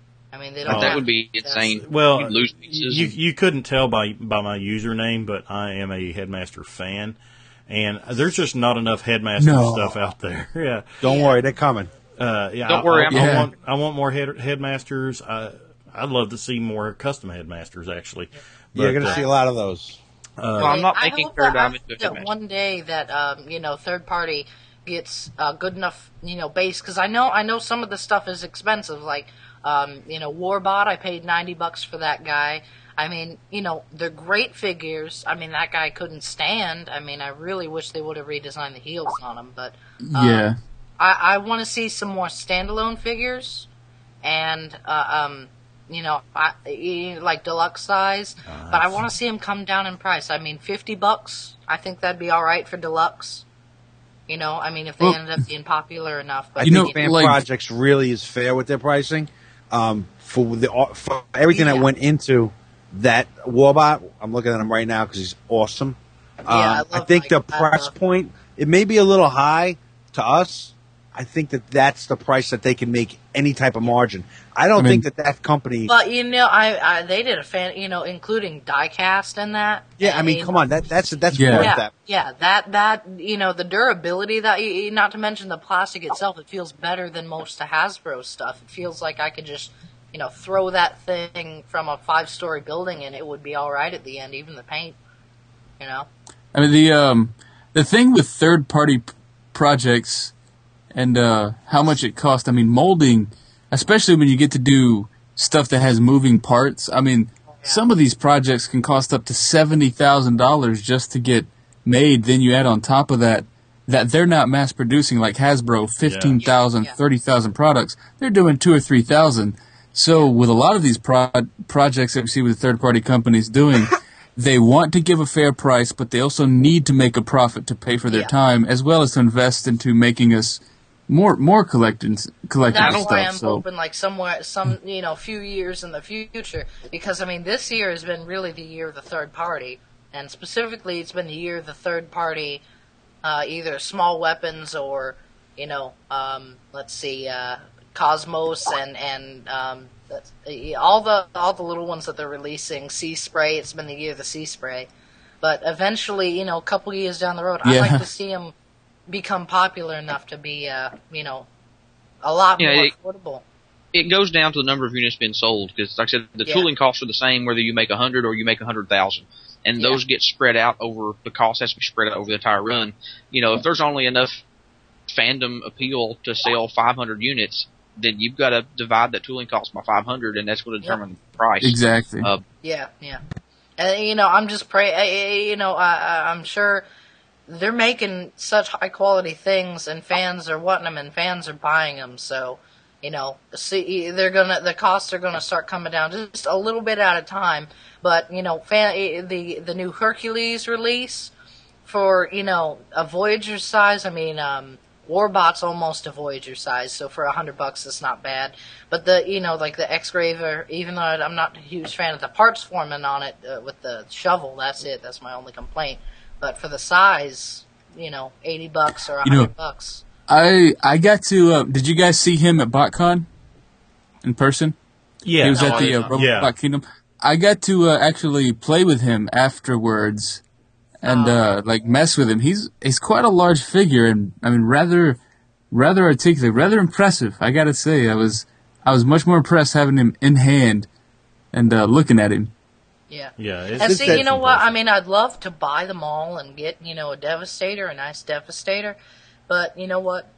I mean, they don't. But that have- would be that's- insane. Well, You'd lose pieces. you you couldn't tell by by my username, but I am a Headmaster fan, and there's just not enough Headmaster No. stuff out there. yeah, Don't worry, they're coming. uh, yeah. Don't I, worry, I, I'm- I Yeah. want I want more head, Headmasters. I, I'd love to see more custom Headmasters actually. You're But, going to uh, see a lot of those. well, I'm not I making hope that, I Pterodive hope into a that Headmaster. one day that um, you know, third party gets uh, good enough, you know, base, because I know I know some of the stuff is expensive. Like, um, you know, Warbot, I paid ninety bucks for that guy. I mean, you know, they're great figures. I mean, that guy couldn't stand. I mean, I really wish they would have redesigned the heels on him, but um, yeah. I, I want to see some more standalone figures, and uh, um, you know, I, eh, like deluxe size. But I want to see them come down in price. I mean, fifty bucks. I think that'd be all right for deluxe. You know, I mean, if they Well, ended up being popular enough. But I You think know, Fan like- Projects really is fair with their pricing. Um, for the for everything Yeah. that went into that Warbot, I'm looking at him right now because he's awesome. I Um, I, love think Mike the Papa. price point, it may be a little high to us. I think that that's the price that they can make any type of margin. I don't I mean- think that that company. But you know, I, I they did a fan, you know, including diecast in that. yeah, I mean, come on, that that's that's Yeah. worth Yeah, that. yeah, that that you know, the durability that you, not to mention the plastic itself, it feels better than most of Hasbro stuff. It feels like I could just, you know, throw that thing from a five-story building and it would be all right at the end, even the paint. You know. I mean the um the thing with third party p- projects and uh how much it costs. I mean molding, especially when you get to do stuff that has moving parts. I mean some of these projects can cost up to seventy thousand dollars just to get made. Then you add on top of that that they're not mass producing like Hasbro, fifteen thousand, Yeah. thirty thousand products. They're doing two or three thousand. So with a lot of these pro- projects that we see with third party companies doing, they want to give a fair price, but they also need to make a profit to pay for their Yeah. time, as well as to invest into making us more more collecting collecting That's why stuff. I'm So hoping like somewhere, some you know, few years in the future, because I mean, this year has been really the year of the third party, and specifically, it's been the year of the third party, uh, either small weapons or, you know, um, let's see, uh, Cosmos and and um, that's, uh, all the all the little ones that they're releasing. Sea Spray. It's been the year of the Sea Spray, but eventually, you know, a couple years down the road, I'd Yeah. like to see them become popular enough to be, uh, you know, a lot Yeah, more it- affordable. It goes down to the number of units being sold because, like I said, the Yeah. tooling costs are the same whether you make a hundred or you make a hundred thousand, and Yeah. those get spread out over the cost has to be spread out over the entire run. You know, if there's only enough fandom appeal to sell five hundred units, then you've got to divide that tooling cost by five hundred, and that's going to determine yep. the price. Exactly. Uh, yeah, yeah. And you know, I'm just pray. You know, I, I'm sure they're making such high quality things, and fans are wanting them, and fans are buying them. So, you know, see, they're gonna the costs are gonna start coming down just a little bit at a time. But you know, fan, the the new Hercules release for you know a Voyager size. I mean, um, Warbot's almost a Voyager size, so for a hundred bucks, it's not bad. But the, you know, like the Xgraver, even though I'm not a huge fan of the parts forming on it uh, with the shovel, that's it. That's my only complaint. But for the size, you know, eighty bucks or a hundred bucks. I I got to. Uh, did you guys see him at BotCon in person? Yeah, he was no, at the uh, Robot yeah. Kingdom. I got to uh, actually play with him afterwards. And, uh, like, mess with him. He's, he's quite a large figure, and, I mean, rather, rather articulate, rather impressive, I gotta say. I was, I was much more impressed having him in hand and, uh, looking at him. Yeah. Yeah. It's, and it's see, you know what? impressive. I mean, I'd love to buy them all and get, you know, a Devastator, a nice Devastator. But, you know what?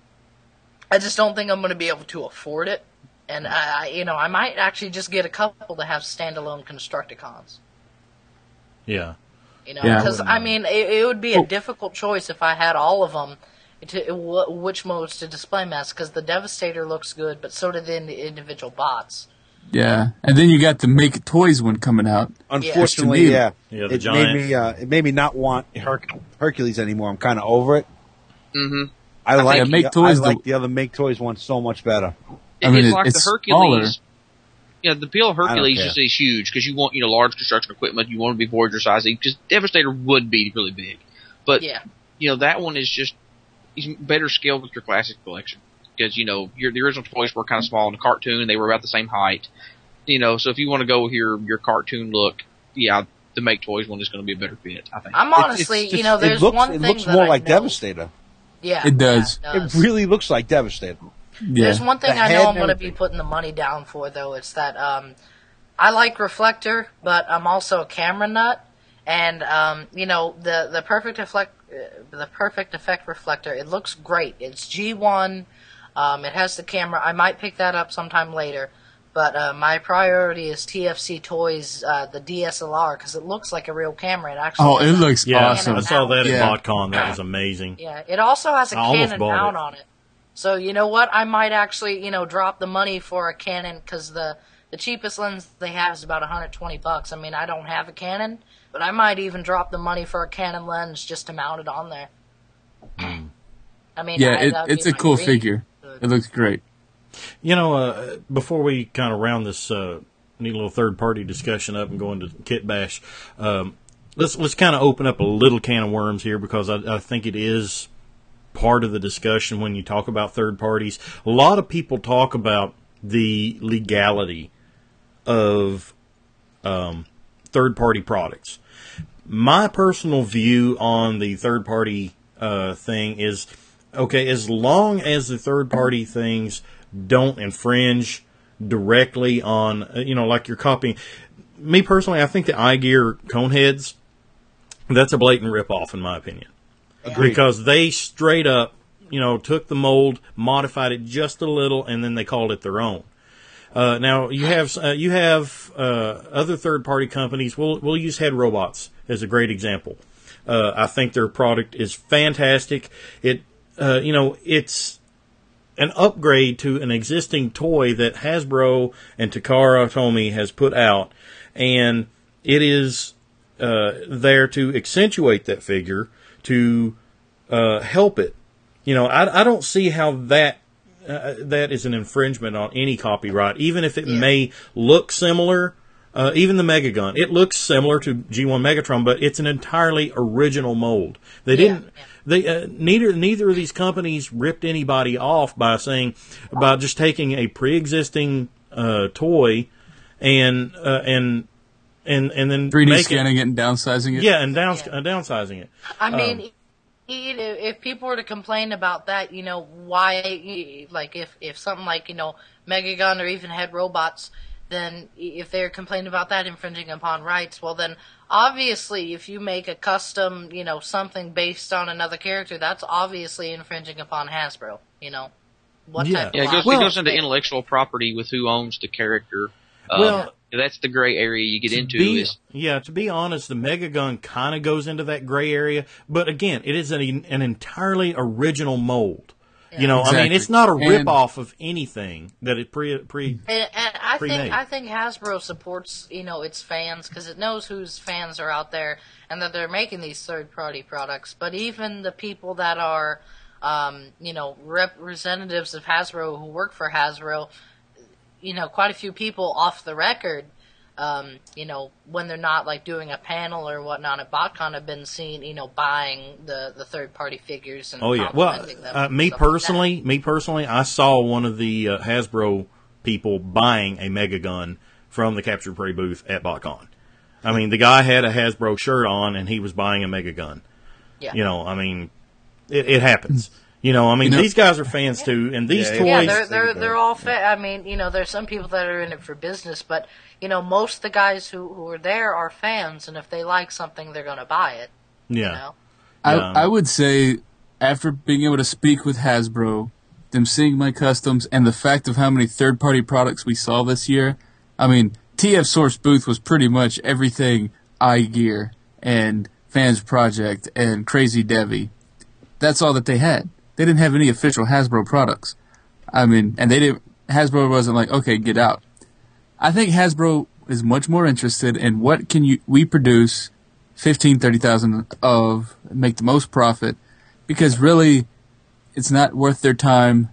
I just don't think I'm going to be able to afford it. And, I, you know, I might actually just get a couple to have standalone Constructicons. Yeah. You know, Yeah. because, I mean, it, it would be a difficult choice if I had all of them, to w- which modes to display mass, because the Devastator looks good, but so do the individual bots. Yeah. And then you got the Make Toys one coming out. Unfortunately, yeah. Yeah, the it giant. made me uh, it made me not want Her- Hercules anymore. I'm kind of over it. mm-hmm. I like think Make the, Toys I like the- the other Make Toys one so much better. It, I mean, it's it- like it's the Hercules. smaller. Yeah, the appeal of I don't Hercules care. just is huge because you want, you know, large construction equipment. You want to be Voyager size. Because Devastator would be really big, but Yeah. you know that one is just he's better scaled with your classic collection because you know your the original toys were kind of small in the cartoon. They were about the same height. You know, so if you want to go with your your cartoon look, yeah, the Make Toys one is going to be a better fit. I think. I'm It's- honestly, it's you just- know, there's it looks, one it thing looks that more I like know. Devastator. Yeah, It does. yeah, it does. It really looks like Devastator. Yeah. There's one thing The I head know I'm and going to be everything. putting the money down for, though. It's that um, I like Reflector, but I'm also a camera nut, and um, you know the the perfect effect, uh, the perfect effect reflector. It looks great. It's G one. Um, it has the camera. I might pick that up sometime later, but uh, my priority is T F C Toys, uh, the D S L R, because it looks like a real camera. It actually Oh, has it a looks Yeah, awesome. I saw that Yeah. at BotCon. That was amazing. Yeah, it also has a I almost Canon bought mount it. on it. So you know what? I might actually, you know, drop the money for a Canon because the the cheapest lens they have is about one hundred twenty bucks. I mean, I don't have a Canon, but I might even drop the money for a Canon lens just to mount it on there. I mean, Yeah, I, it, that'd be it's a my cool dream. figure. It looks great. You know, uh, before we kind of round this uh, neat little third-party discussion up and go into Kit Bash, um, let's let's kind of open up a little can of worms here because I, I think it is part of the discussion when you talk about third parties. A lot of people talk about the legality of um, third-party products. My personal view on the third-party uh, thing is, okay, as long as the third-party things don't infringe directly on, uh, you know, like you're copying. Me personally, I think the iGear cone heads, that's a blatant ripoff in my opinion. Agreed. Because they straight up, you know, took the mold, modified it just a little, and then they called it their own. Uh, now you have uh, you have uh, other third-party companies. We'll we'll use Head Robots as a great example. Uh, I think their product is fantastic. It uh, you know it's an upgrade to an existing toy that Hasbro and Takara Tomy has put out, and it is uh, there to accentuate that figure, to uh, help it. You know, I, I don't see how that uh, that is an infringement on any copyright, even if it Yeah. may look similar. Uh, even the Megagun, it looks similar to G one Megatron, but it's an entirely original mold. They didn't. yeah. They uh, neither neither of these companies ripped anybody off by saying about just taking a pre-existing uh, toy and uh, and and and then three D make scanning it, and downsizing it. it, yeah, and down, Yeah. uh, downsizing it. I mean, Um, you know, if people were to complain about that, you know, why, like, if, if something like, you know, Megagun or even Head Robots, then if they're complaining about that infringing upon rights, well then obviously if you make a custom, you know, something based on another character, that's obviously infringing upon Hasbro, you know. What Yeah. type of Yeah, it goes, law- it goes into intellectual property with who owns the character. Um, Well, that's the gray area you get To into. be- is yeah, to be honest, the Mega Gun kind of goes into that gray area, but again, it is an, an entirely original mold. You know, I mean, Exactly. it's not a And- rip off of anything that it pre pre. And, and I Pre-made. think I think Hasbro supports, you know, its fans because it knows whose fans are out there and that they're making these third party products. But even the people that are, um, you know, representatives of Hasbro who work for Hasbro, you know, quite a few people off the record, um, you know, when they're not like doing a panel or whatnot at BotCon, have been seen, you know, buying the, the third party figures and Oh yeah, well, complimenting them uh, and me stuff like that. personally, me personally, I saw one of the uh, Hasbro people buying a Mega Gun from the Captured Prey booth at BotCon. I mean, the guy had a Hasbro shirt on and he was buying a Mega Gun. Yeah. You know, I mean, it, it happens. You know, I mean, You know- these guys are fans too, and these Yeah, toys. Yeah, Toys- they're they're they're all. Fa- I mean, you know, there's some people that are in it for business, but you know, most of the guys who who are there are fans, and if they like something, they're gonna buy it. yeah. You know? I, Yeah. I would say, after being able to speak with Hasbro, them seeing my customs, and the fact of how many third-party products we saw this year, I mean, T F Source booth was pretty much everything iGear and Fans Project and Crazy Devi. That's all that they had. They didn't have any official Hasbro products. I mean, and they didn't. Hasbro wasn't like, okay, get out. I think Hasbro is much more interested in what can you we produce fifteen, thirty thousand of, make the most profit, because really it's not worth their time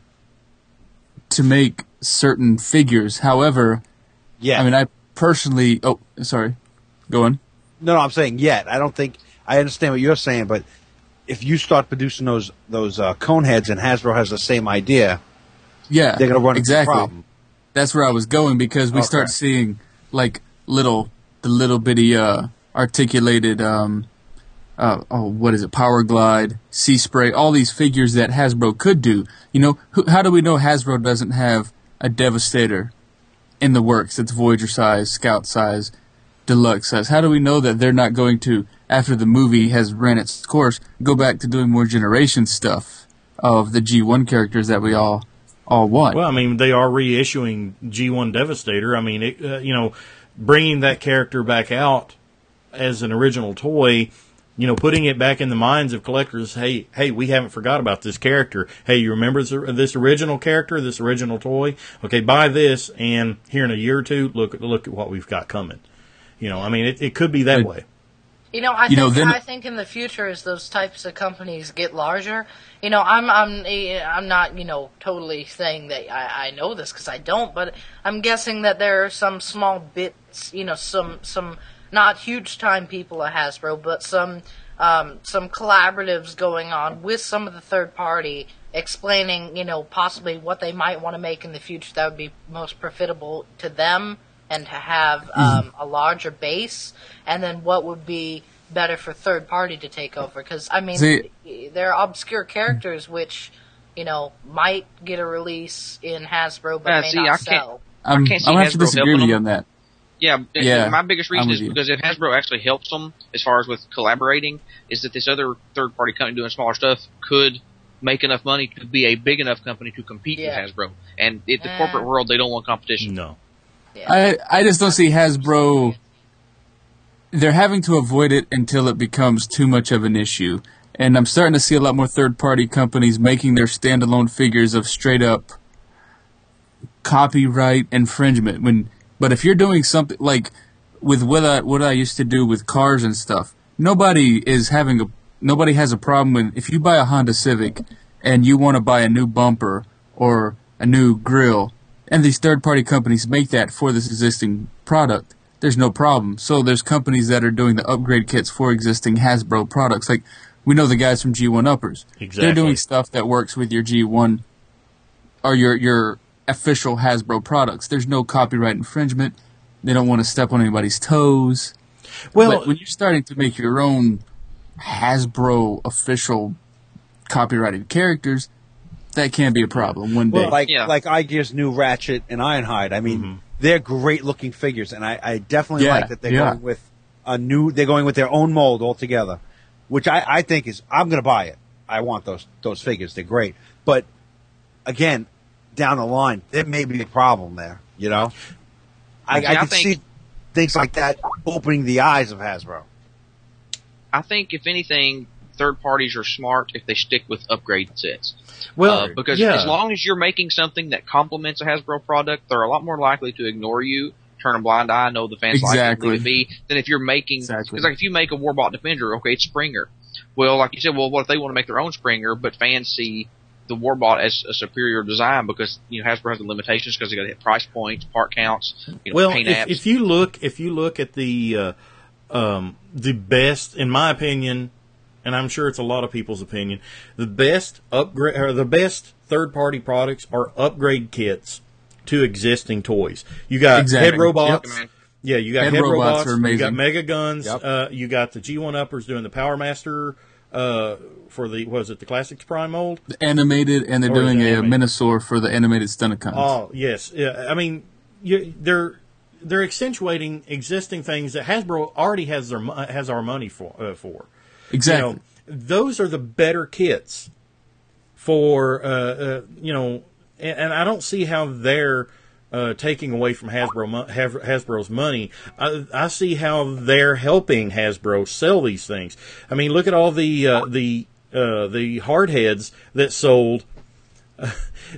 to make certain figures. However, Yeah. I mean, I personally, oh, sorry, go on. No, no, I'm saying yet. I don't think I understand what you're saying, but if you start producing those those uh, cone heads and Hasbro has the same idea, Yeah, they're going to run exactly. into a problem. That's where I was going, because we Okay. start seeing like little, the little bitty uh, articulated, um, uh, oh, what is it? Power Glide, Sea Spray, all these figures that Hasbro could do. You know, who, how do we know Hasbro doesn't have a Devastator in the works? It's Voyager size, Scout size, Deluxe size. How do we know that they're not going to, after the movie has ran its course, go back to doing more generation stuff of the G one characters that we all all want? Well, I mean, they are reissuing G one Devastator. I mean, it, uh, you know, bringing that character back out as an original toy, you know, putting it back in the minds of collectors. Hey, hey, we haven't forgot about this character. Hey, you remember this, this original character, this original toy? Okay, buy this, and here in a year or two, look at look at what we've got coming. You know, I mean, it, it could be that way. You know, I You think know, then- I think in the future, as those types of companies get larger, you know, I'm I'm eh, I'm not you know totally saying that I, I know this because I don't, but I'm guessing that there are some small bits, you know, some some not huge time people at Hasbro, but some um, some collaboratives going on with some of the third party, explaining you know possibly what they might want to make in the future that would be most profitable to them and to have um, a larger base, and then what would be better for third party to take over. Because, I mean, See- there are obscure characters which, you know, might get a release in Hasbro, but Yeah, may see, not I can't- sell. I'm, can't see I'm gonna have to Hasbro disagree with helping you them. on that. Yeah, Yeah, my biggest reason I'm is with you. because if Hasbro actually helps them as far as with collaborating, is that this other third party company doing smaller stuff could make enough money to be a big enough company to compete Yeah. with Hasbro. And in the Uh. corporate world, they don't want competition. No. I I just don't see Hasbro. They're having to avoid it until it becomes too much of an issue, and I'm starting to see a lot more third-party companies making their standalone figures of straight up copyright infringement. When, but if you're doing something like with what I what I used to do with cars and stuff, nobody is having a nobody has a problem with if you buy a Honda Civic and you want to buy a new bumper or a new grill. And these third-party companies make that for this existing product. There's no problem. So there's companies that are doing the upgrade kits for existing Hasbro products. Like, we know the guys from G one Uppers. Exactly. They're doing stuff that works with your G one or your your official Hasbro products. There's no copyright infringement. They don't want to step on anybody's toes. Well, But when you're starting to make your own Hasbro official copyrighted characters, that can be a problem one day. Like Yeah. like iGear's new Ratchet and Ironhide. I mean, they're great looking figures, and I, I definitely Yeah, like that they're yeah. going with a new. They're going with their own mold altogether, which I, I think is. I'm going to buy it. I want those those figures. They're great, but again, down the line, there may be a problem there. You know, I, Yeah, I I can think- see things like that opening the eyes of Hasbro. I think if anything, third parties are smart if they stick with upgrade sets. Well, Uh, because yeah. as long as you're making something that complements a Hasbro product, they're a lot more likely to ignore you, turn a blind eye, know the fans like it, Exactly. leave it be, than if you're making. Because Exactly. like if you make a Warbot Defender, okay, it's Springer. Well, like you said, well, what if they want to make their own Springer, but fans see the Warbot as a superior design because you know Hasbro has the limitations because they got to hit price points, part counts, you know, Well, paint if, apps. if you look, if you look at the uh, um, the best, in my opinion, and I'm sure it's a lot of people's opinion, the best upgrade or the best third party products are upgrade kits to existing toys. You got Exactly. head robots. Yep, man. Yeah, you got Head head, robots robots. are You got amazing. mega guns. Yep. Uh, you got the G one uppers doing the Power Master uh, for the was it the Classics Prime mold? The animated, and they're Or doing the a animated. Minosaur for the animated Stunticons. Oh yes, yeah. I mean, you, they're they're accentuating existing things that Hasbro already has their mo- has our money for. Uh, for exactly. You know, those are the better kits for uh, uh, you know, and, and I don't see how they're uh, taking away from Hasbro mo- Has- Hasbro's money. I, I see how they're helping Hasbro sell these things. I mean, look at all the uh, the uh, the hardheads that sold. Uh,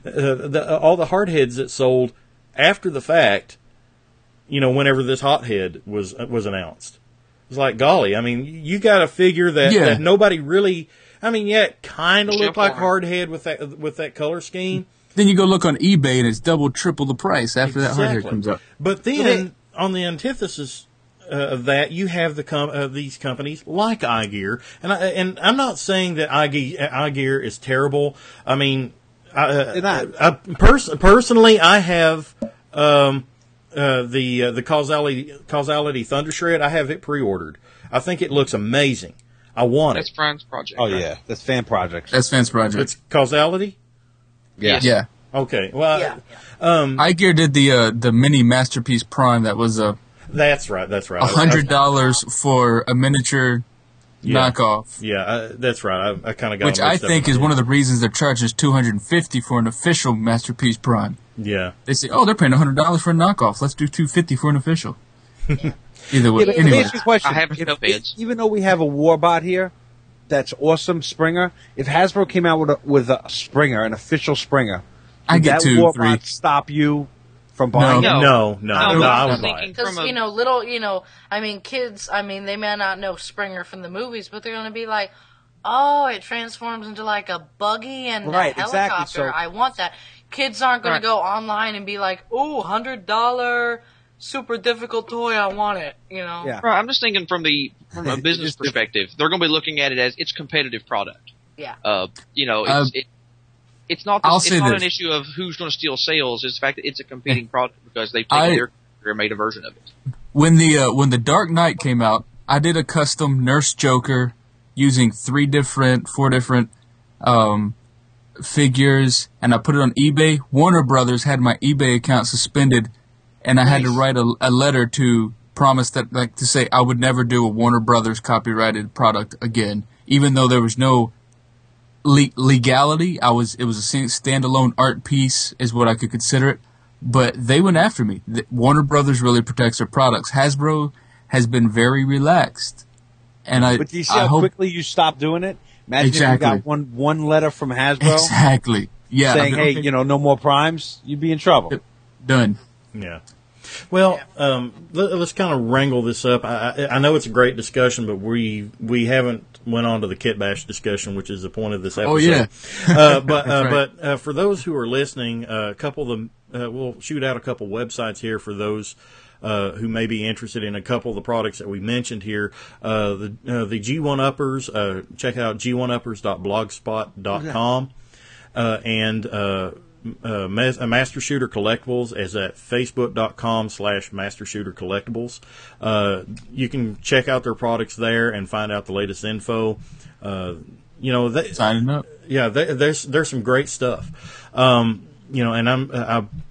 the, all the hardheads that sold after the fact, you know, whenever this hothead was was announced, it's like, golly, I mean, you got to figure that, Yeah. that nobody really. I mean, yeah, it kind of Still looked like fine. hardhead with that with that color scheme. Then you go look on eBay, and it's double, triple the price after that hardware Exactly. comes up. But then on the antithesis uh, of that, you have the com- uh, these companies like iGear, and I, and I'm not saying that iGear, iGear is terrible. I mean, I, uh, They're not. I, pers- personally, I have um, uh, the uh, the causality causality Thunder Shred. I have it pre-ordered. I think it looks amazing. I want That's it. Brian's project. Oh right? yeah, that's fan projects. That's Fans Project. It's causality. yeah. yeah. Okay, well, Yeah. iGear did the uh, the mini Masterpiece Prime that was uh, that's right. That's right. a hundred dollars for a miniature Yeah. knockoff, Yeah, uh, that's right. I, I kind of got which them I mixed up think with is my one of the reasons they're charging us two hundred and fifty for an official Masterpiece Prime. Yeah. They say, oh, they're paying a hundred dollars for a knockoff. Let's do two fifty for an official. Either way, Yeah, but let me anyway. ask you a question. I have If- no heads. even though we have a Warbot here, that's awesome, Springer. If Hasbro came out with a, with a Springer, an official Springer, I would get that two, Warbot three. stop you from buying No. it? No, no, No, no, but I I'm would just buy it. thinking Because, from a, you know, little, you know, I mean, kids, I mean, they may not know Springer from the movies, but they're going to be like, oh, it transforms into like a buggy and Right, a exactly, helicopter. so- I want that. Kids aren't going Right. to go online and be like, oh, one hundred dollars super difficult toy, I want it, you know? Yeah. Right, I'm just thinking from the from a business Just- perspective. They're going to be looking at it as it's competitive product. Yeah. Uh, you know, it's Uh, it, it's not the, I'll it's say not this. an issue of who's going to steal sales. It's the fact that it's a competing product because they've taken I- their and made a version of it. When the uh, when the Dark Knight came out, I did a custom Nurse Joker using three different, four different um, figures, and I put it on eBay. Warner Brothers had my eBay account suspended, and I had to Nice. write a, a letter to promise that, like, to say I would never do a Warner Brothers copyrighted product again, even though there was no le- legality. I was it was a stand- standalone art piece, is what I could consider it. But they went after me. The- Warner Brothers really protects their products. Hasbro has been very relaxed, and I But do you see I how hope quickly you stop doing it? Imagine Exactly. if you got one one letter from Hasbro exactly yeah saying, okay, "Hey, you know, no more primes," you'd be in trouble. done. Yeah. Well, um, let, us kind of wrangle this up. I, I, I know it's a great discussion, but we we haven't went on to the Kit Bash discussion, which is the point of this episode. Oh, yeah. uh, but uh, That's right. but uh, for those who are listening, uh, a couple of them, uh, we'll shoot out a couple websites here for those uh, who may be interested in a couple of the products that we mentioned here. Uh, the uh, the G one Uppers, uh, check out g one uppers dot blogspot dot com. Uh, and uh, uh, Mas- uh, Master Shooter Collectibles is at facebook.com slash Master Shooter Collectibles. Uh, you can check out their products there and find out the latest info. Uh, you know, they, Signing up. yeah, they, there's there's some great stuff. Um, you know, and I'm I,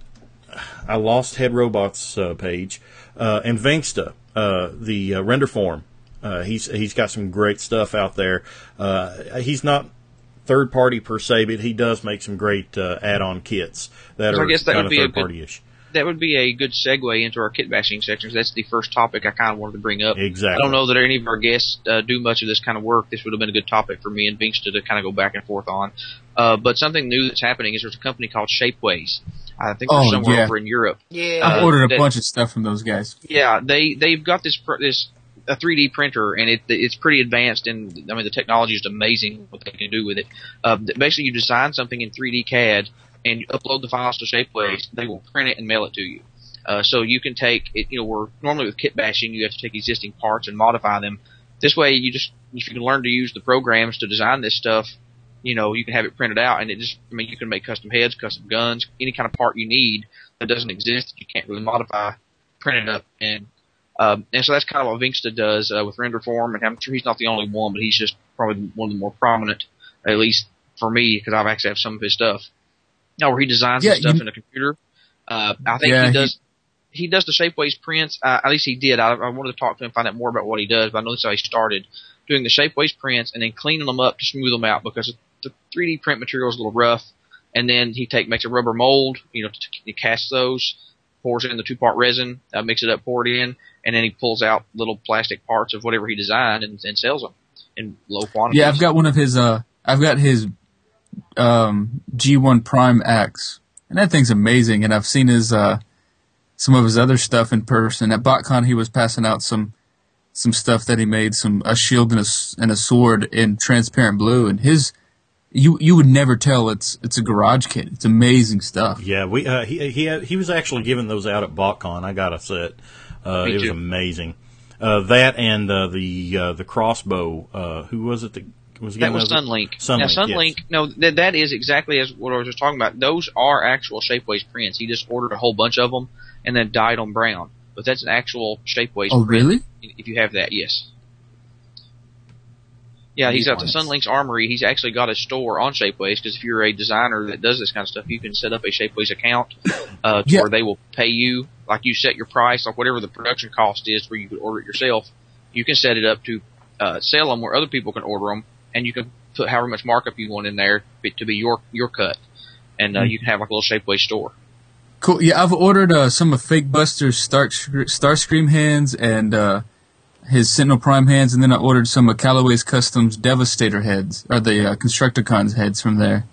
I lost Head Robots uh, page, uh, and Vingsta, uh, the uh, render form. Uh, he's he's got some great stuff out there. Uh, he's not third party per se, but he does make some great uh, add-on kits that So I are guess that kind would of be a third good- party-ish. That would be a good segue into our kit bashing sections. That's the first topic I kind of wanted to bring up. Exactly. I don't know that any of our guests uh, do much of this kind of work. This would have been a good topic for me and Vingsta to kind of go back and forth on. Uh, but something new that's happening is there's a company called Shapeways. I think they're Oh, somewhere yeah. over in Europe. Yeah. I've Uh, ordered a that- bunch of stuff from those guys. Yeah, they they've got this pr- this a three D printer, and it it's pretty advanced. And I mean, the technology is amazing what they can do with it. Uh, basically, you design something in three D C A D and you upload the files to Shapeways. They will print it and mail it to you. Uh, so you can take it. You know, we're normally with kit bashing, you have to take existing parts and modify them. This way, you just if you can learn to use the programs to design this stuff, you know, you can have it printed out, and it just I mean, you can make custom heads, custom guns, any kind of part you need that doesn't exist that you can't really modify, print it up, and Um, and so that's kind of what Vingsta does uh, with RenderForm, and I'm sure he's not the only one, but he's just probably one of the more prominent, at least for me, because I've actually have some of his stuff. Now, where he designs Yeah, his stuff you- in a computer, uh, I think Yeah, he he- does. He does the Shapeways prints. Uh, at least he did. I, I wanted to talk to him, find out more about what he does, but I know that's how he started doing the Shapeways prints and then cleaning them up to smooth them out because the three D print material is a little rough. And then he take makes a rubber mold, you know, to, he casts those, pours in the two part resin, uh, mix it up, pour it in, and then he pulls out little plastic parts of whatever he designed and, and sells them in low quantities. Yeah, I've got one of his. Uh, I've got his um, G one Prime X, and that thing's amazing. And I've seen his uh, some of his other stuff in person. At BotCon, he was passing out some some stuff that he made, some a shield and a s- and a sword in transparent blue. And his, you you would never tell it's it's a garage kit. It's amazing stuff. Yeah, we uh, he he had, he was actually giving those out at BotCon. I got a set. Uh, Me it was too. amazing. Uh, that and uh, the uh, the crossbow. Uh, who was it that was That giving was those? Sunlink. Sunlink. Now, Sunlink, yes. no, that that is exactly as what I was just talking about. Those are actual Shapeways prints. He just ordered a whole bunch of them and then dyed them brown. But that's an actual Shapeways Oh, print. really? If you have that, yes. Yeah, he's got the Nice. Sunlink's Armory. He's actually got a store on Shapeways because if you're a designer that does this kind of stuff, you can set up a Shapeways account uh, to Yeah. where they will pay you, like you set your price, like whatever the production cost is where you could order it yourself. You can set it up to uh, sell them where other people can order them, and you can put however much markup you want in there to be your your cut, and uh, Mm. you can have like a little Shapeways store. Cool. Yeah, I've ordered uh, some of Fake Buster's Star Starscream hands and uh, his Sentinel Prime hands, and then I ordered some of Callaway's Customs Devastator heads, or the uh, Constructicons heads from there.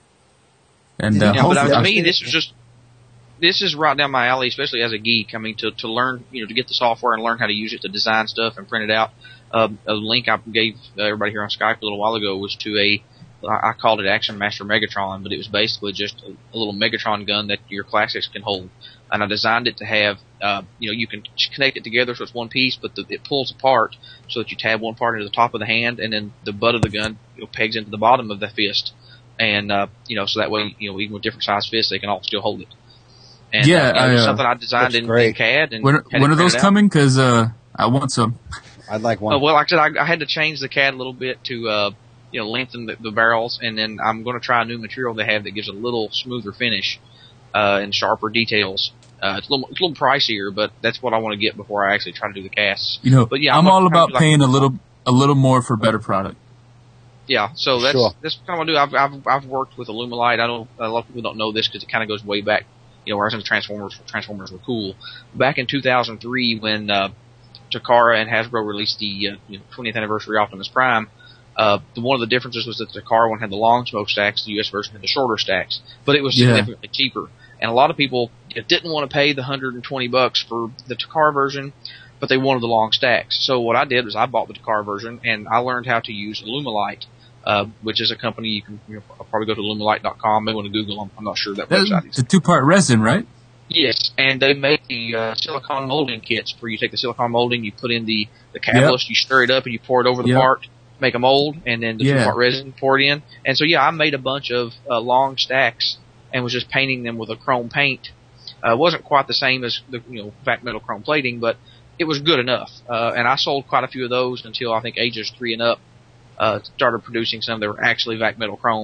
And uh, Yeah, but hopefully I, I'm to me, still- this is just this is right down my alley, especially as a geek. I mean, to to learn, you know, to get the software and learn how to use it to design stuff and print it out. Uh, a link I gave everybody here on Skype a little while ago was to a I I called it Action Master Megatron, but it was basically just a, a little Megatron gun that your classics can hold. And I designed it to have, uh, you know, you can connect it together so it's one piece, but the, it pulls apart so that you tab one part into the top of the hand, and then the butt of the gun, you know, pegs into the bottom of the fist. And, uh, you know, so that way, you know, even with different size fists, they can all still hold it. And, Yeah, uh, you know, I, it's uh, something I designed That's in, in great. C A D. And when, had it when are those printed out. coming? Because uh, I want some. I'd like one. Uh, well, like I said, I, I had to change the C A D a little bit to, uh, you know, lengthen the, the barrels, and then I'm going to try a new material they have that gives a little smoother finish, uh, and sharper details. Uh, it's a little, it's a little pricier, but that's what I want to get before I actually try to do the casts. You know, But yeah, I'm I'm all gonna about do like- paying a little a little more for better product. Yeah, so that's Sure. that's kind of what I do. I've I've I've worked with Illumilite. I don't a lot of people don't know this because it kind of goes way back. You know, where I was in Transformers. Transformers were cool. Back in two thousand three, when uh, Takara and Hasbro released the uh, you know, twentieth anniversary Optimus Prime, uh, the, one of the differences was that the Takara one had the long smoke stacks, the U S version had the shorter stacks, but it was Yeah. significantly cheaper. And a lot of people didn't want to pay the one hundred twenty bucks for the Takara version, but they wanted the long stacks. So what I did was I bought the Takara version, and I learned how to use Illumilite, uh, which is a company you can you know, probably go to illumilite dot com. Maybe want to Google them. I'm not sure that website That's is. the two part resin, right? Yes, and they make the uh, silicone molding kits where you take the silicone molding, you put in the, the catalyst, you stir it up, and you pour it over the Yep. part, make a mold, and then the Yeah. two-part resin, pour it in. And so, yeah, I made a bunch of uh, long stacks and was just painting them with a chrome paint. Uh, it wasn't quite the same as the you know vac metal chrome plating, but it was good enough. Uh, and I sold quite a few of those until I think ages three and up uh, started producing some that were actually vac metal chromed.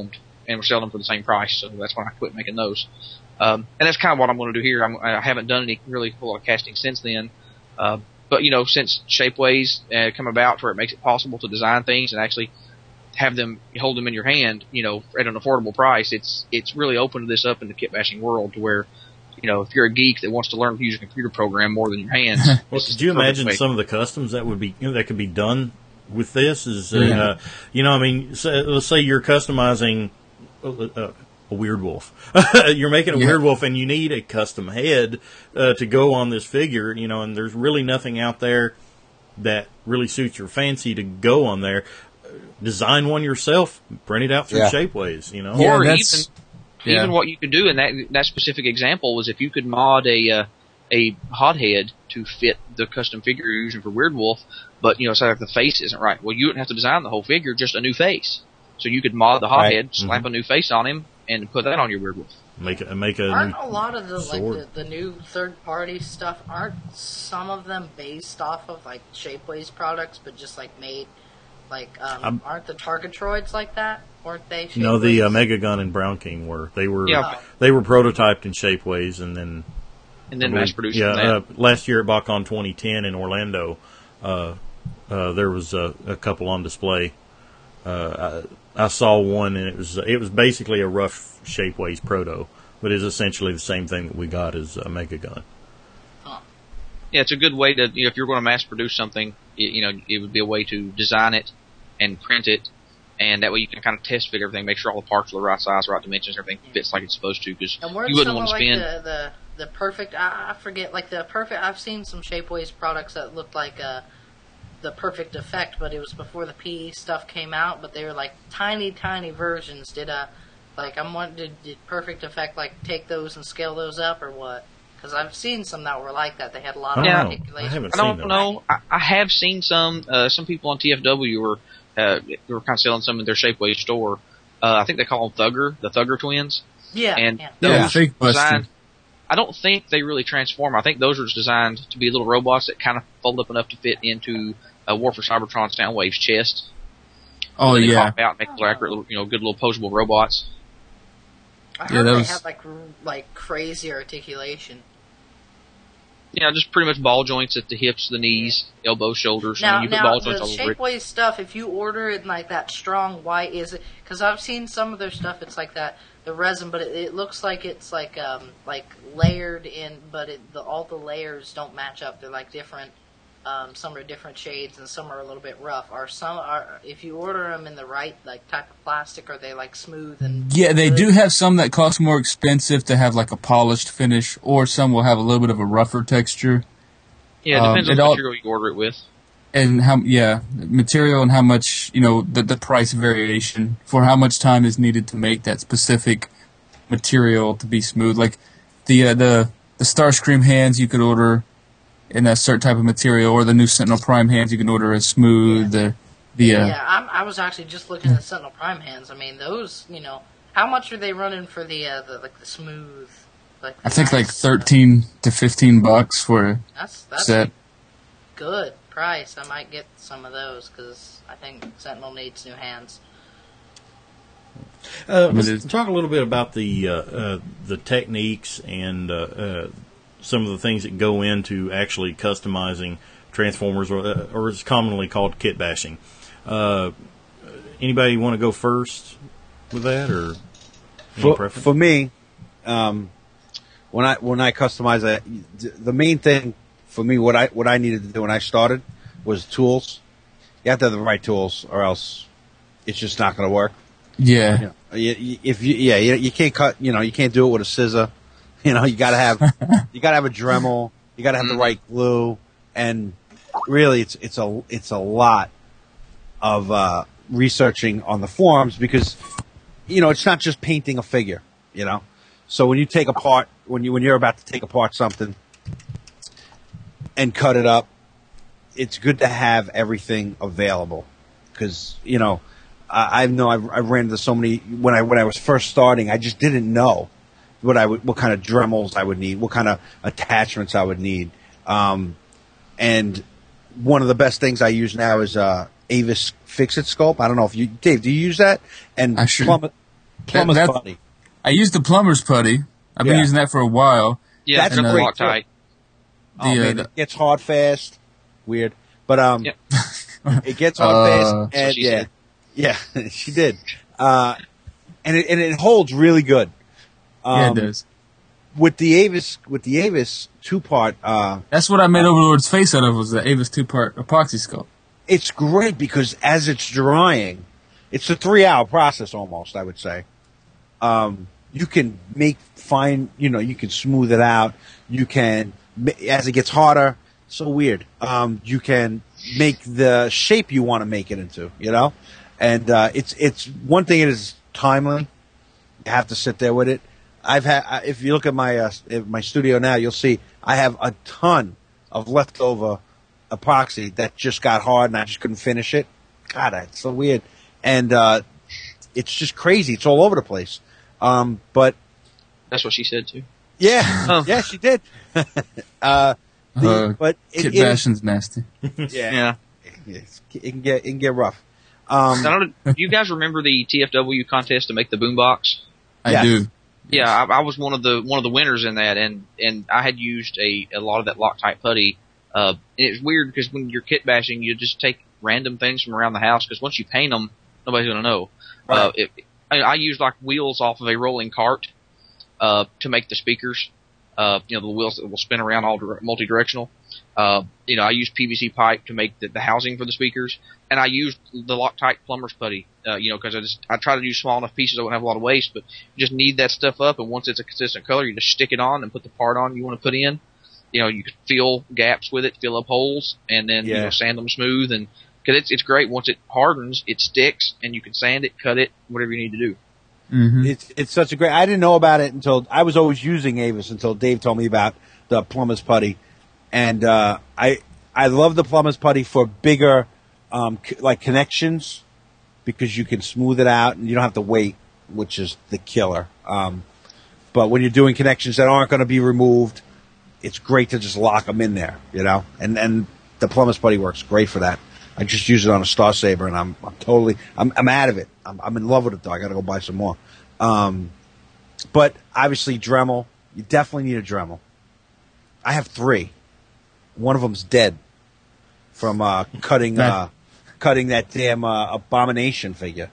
and we're selling them for the same price. So that's when I quit making those. Um, and that's kind of what I'm going to do here. I'm, I haven't done any really whole lot of casting since then. Uh, but you know, since Shapeways uh, come about where it makes it possible to design things and actually have them, hold them in your hand, you know, at an affordable price, it's, it's really opened this up in the kit bashing world to where, you know, if you're a geek that wants to learn to use a computer program more than your hands. Well, could you imagine some of the customs that would be, you know, that could be done with this? Is, uh, Yeah. uh, you know, I mean, say, let's say you're customizing uh, a weird wolf. You're making a Yeah. weird wolf, and you need a custom head uh, to go on this figure. You know, and there's really nothing out there that really suits your fancy to go on there. Design one yourself, print it out through Yeah. Shapeways. You know, Yeah, Or even that's- yeah. even what you could do in that that specific example was if you could mod a uh, a hothead to fit the custom figure you're using for Weird Wolf, but you know, say if the face isn't right, well, you wouldn't have to design the whole figure, just a new face. So you could mod the hothead, Right. slap Mm-hmm. a new face on him, and put that on your Weird Wolf. make a make a Aren't new a lot of the like sword. the, the new third party stuff? Aren't some of them based off of like Shapeways products, but just like made like um, I'm- aren't the Targatroids like that? Weren't they? No, the uh, Shapeways? Mega Gun and Brown King were. They were Yeah. they were prototyped in Shapeways, and then And then I mass believe- produced Yeah, from that. uh, last year at BotCon twenty ten in Orlando, uh, uh, there was a, a couple on display. Uh, I, I saw one, and it was it was basically a rough Shapeways proto, but it's essentially the same thing that we got as a Mega Gun. Yeah, it's a good way to, you know, if you're going to mass produce something, it, you know, it would be a way to design it and print it, and that way you can kind of test fit everything, make sure all the parts are the right size, right dimensions, everything fits like it's supposed to, because And weren't you wouldn't some want of to like spend. the, the the perfect? I, I forget like the perfect. I've seen some Shapeways products that looked like uh, the perfect effect, but it was before the P E stuff came out. But they were like tiny, tiny versions. Did a like I'm wondering did, did Perfect Effect like take those and scale those up or what? Because I've seen some that were like that. They had a lot of I don't know. articulation. I haven't I don't seen those. know. I, I have seen some. Uh, some people on T F W were uh, were kind of selling some in their Shapeways store. Uh, I think they call them Thugger, the Thugger twins. Yeah, And yeah. those Yeah, Fake Buster. designed. I don't think they really transform. I think those are designed to be little robots that kind of fold up enough to fit into uh, War for Cybertron Soundwave's chest. Oh They yeah, pop out and make little accurate, little, you know, good little posable robots. I Yeah, heard that they was- had like r- like crazy articulation. You know, just pretty much ball joints at the hips, the knees, elbows, shoulders. I Now, mean, you put now ball the joints all over it. Shapeways stuff, if you order it in like that strong white, is it? Because I've seen some of their stuff. It's like that, the resin, but it, it looks like it's like um like layered in, but it, the, all the layers don't match up. They're like different. Um, some are different shades, and some are a little bit rough. Are some are if you order them in the right like type of plastic, are they like smooth and? yeah. They good? do have some that cost more expensive to have like a polished finish, or some will have a little bit of a rougher texture. Yeah, it um, depends it on the all- material you order it with. And how, yeah, material and how much, you know, the, the price variation for how much time is needed to make that specific material to be smooth. Like the, uh, the, the Starscream hands you could order in a certain type of material, or the new Sentinel Prime hands you can order as smooth. The, the, uh, Yeah, I'm, I was actually just looking at the Sentinel Prime hands. I mean, those, you know, how much are they running for the uh, the like the smooth? Like the I think like nice- thirteen to fifteen bucks for a That's that's set. a good price. I might get some of those because I think Sentinel needs new hands. Uh, It let's is. talk a little bit about the uh, uh, the techniques and uh, uh, some of the things that go into actually customizing Transformers, or, uh, or it's commonly called kit bashing. Uh, anybody want to go first with that, or any For, preference? for me, um, when I when I customize it, the main thing for me, what I what I needed to do when I started was tools. You have to have the right tools, or else it's just not going to work. Yeah. You know, you, you, if you yeah, you, you can't cut. You know, you can't do it with a scissor. You know, you got to have you got to have a Dremel. You got to have the right glue, and really, it's it's a it's a lot of uh, researching on the forums because you know it's not just painting a figure. You know, so when you take apart when you when you're about to take apart something and cut it up, it's good to have everything available because you know. I, I know I've, I've ran into so many when I when I was first starting. I just didn't know what I would, what kind of Dremels I would need, what kind of attachments I would need. Um, and one of the best things I use now is uh, Avis Fix-It Scope. I don't know if you, Dave, do you use that? And I sure- Plummet, Plumber's that- putty. I used the plumber's putty. I've been Yeah. using that for a while. Yeah, That's that's great, Loctite. Oh, The, uh, man, the- it gets hard fast. Weird. But, um, Yeah. it gets hard Uh, fast. what And, she yeah. said. Yeah, she did. Uh, and it, and it holds really good. yeah, Um, it does. With the Avis, with the Avis two part, uh, That's what I made Overlord's face out of was the Avis two-part epoxy sculpt. it's great because as it's drying, it's a three hour process almost, I would say. Um, you can make fine, you know, you can smooth it out. You can, ma- as it gets harder, so weird. Um, you can make the shape you want to make it into, you know? And, uh, it's, it's one thing, it is timely. You have to sit there with it. I've had, I- if you look at my, uh, at my studio now, you'll see I have a ton of leftover epoxy that just got hard and I just couldn't finish it. God, it's so weird. And, uh, it's just crazy. It's all over the place. Um, but That's what she said too. yeah, Oh. yeah, she did. uh, the, Uh, but it, Kit it, Bastion's nasty. yeah, Yeah. it's- it can get, it can get rough. Um, I don't know, do you guys remember the T F W contest to make the boombox? I Yes. do. Yeah, I, I was one of the one of the winners in that, and and I had used a a lot of that Loctite putty. Uh, and it's weird because when you're kit bashing, you just take random things from around the house because once you paint them, nobody's gonna know. Uh, it, I, I used like wheels off of a rolling cart uh, to make the speakers. Uh, you know, the wheels that will spin around all dire- multi-directional. Uh, you know, I used P V C pipe to make the, the housing for the speakers, and I used the Loctite plumber's putty. Uh, you know, because I just I try to use small enough pieces I won't have a lot of waste, but you just knead that stuff up, and once it's a consistent color, you just stick it on and put the part on you want to put in. You know, you can fill gaps with it, fill up holes, and then you Yeah. know sand them smooth, and because it's it's great once it hardens, it sticks, and you can sand it, cut it, whatever you need to do. Mm-hmm. It's it's such a great. I didn't know about it until I was always using Avis until Dave told me about the plumber's putty, and uh, I I love the plumber's putty for bigger um, c- like connections because you can smooth it out and you don't have to wait, which is the killer. Um, but when you're doing connections that aren't going to be removed, it's great to just lock them in there, you know. And and the plumber's putty works great for that. I just use it on a Star Saber, and I'm, I'm totally, I'm, I'm out of it. I'm, I'm in love with it, though. I got to go buy some more. Um, but obviously, Dremel. You definitely need a Dremel. I have three. One of them's dead from uh, cutting, uh, cutting that damn uh, Abomination figure.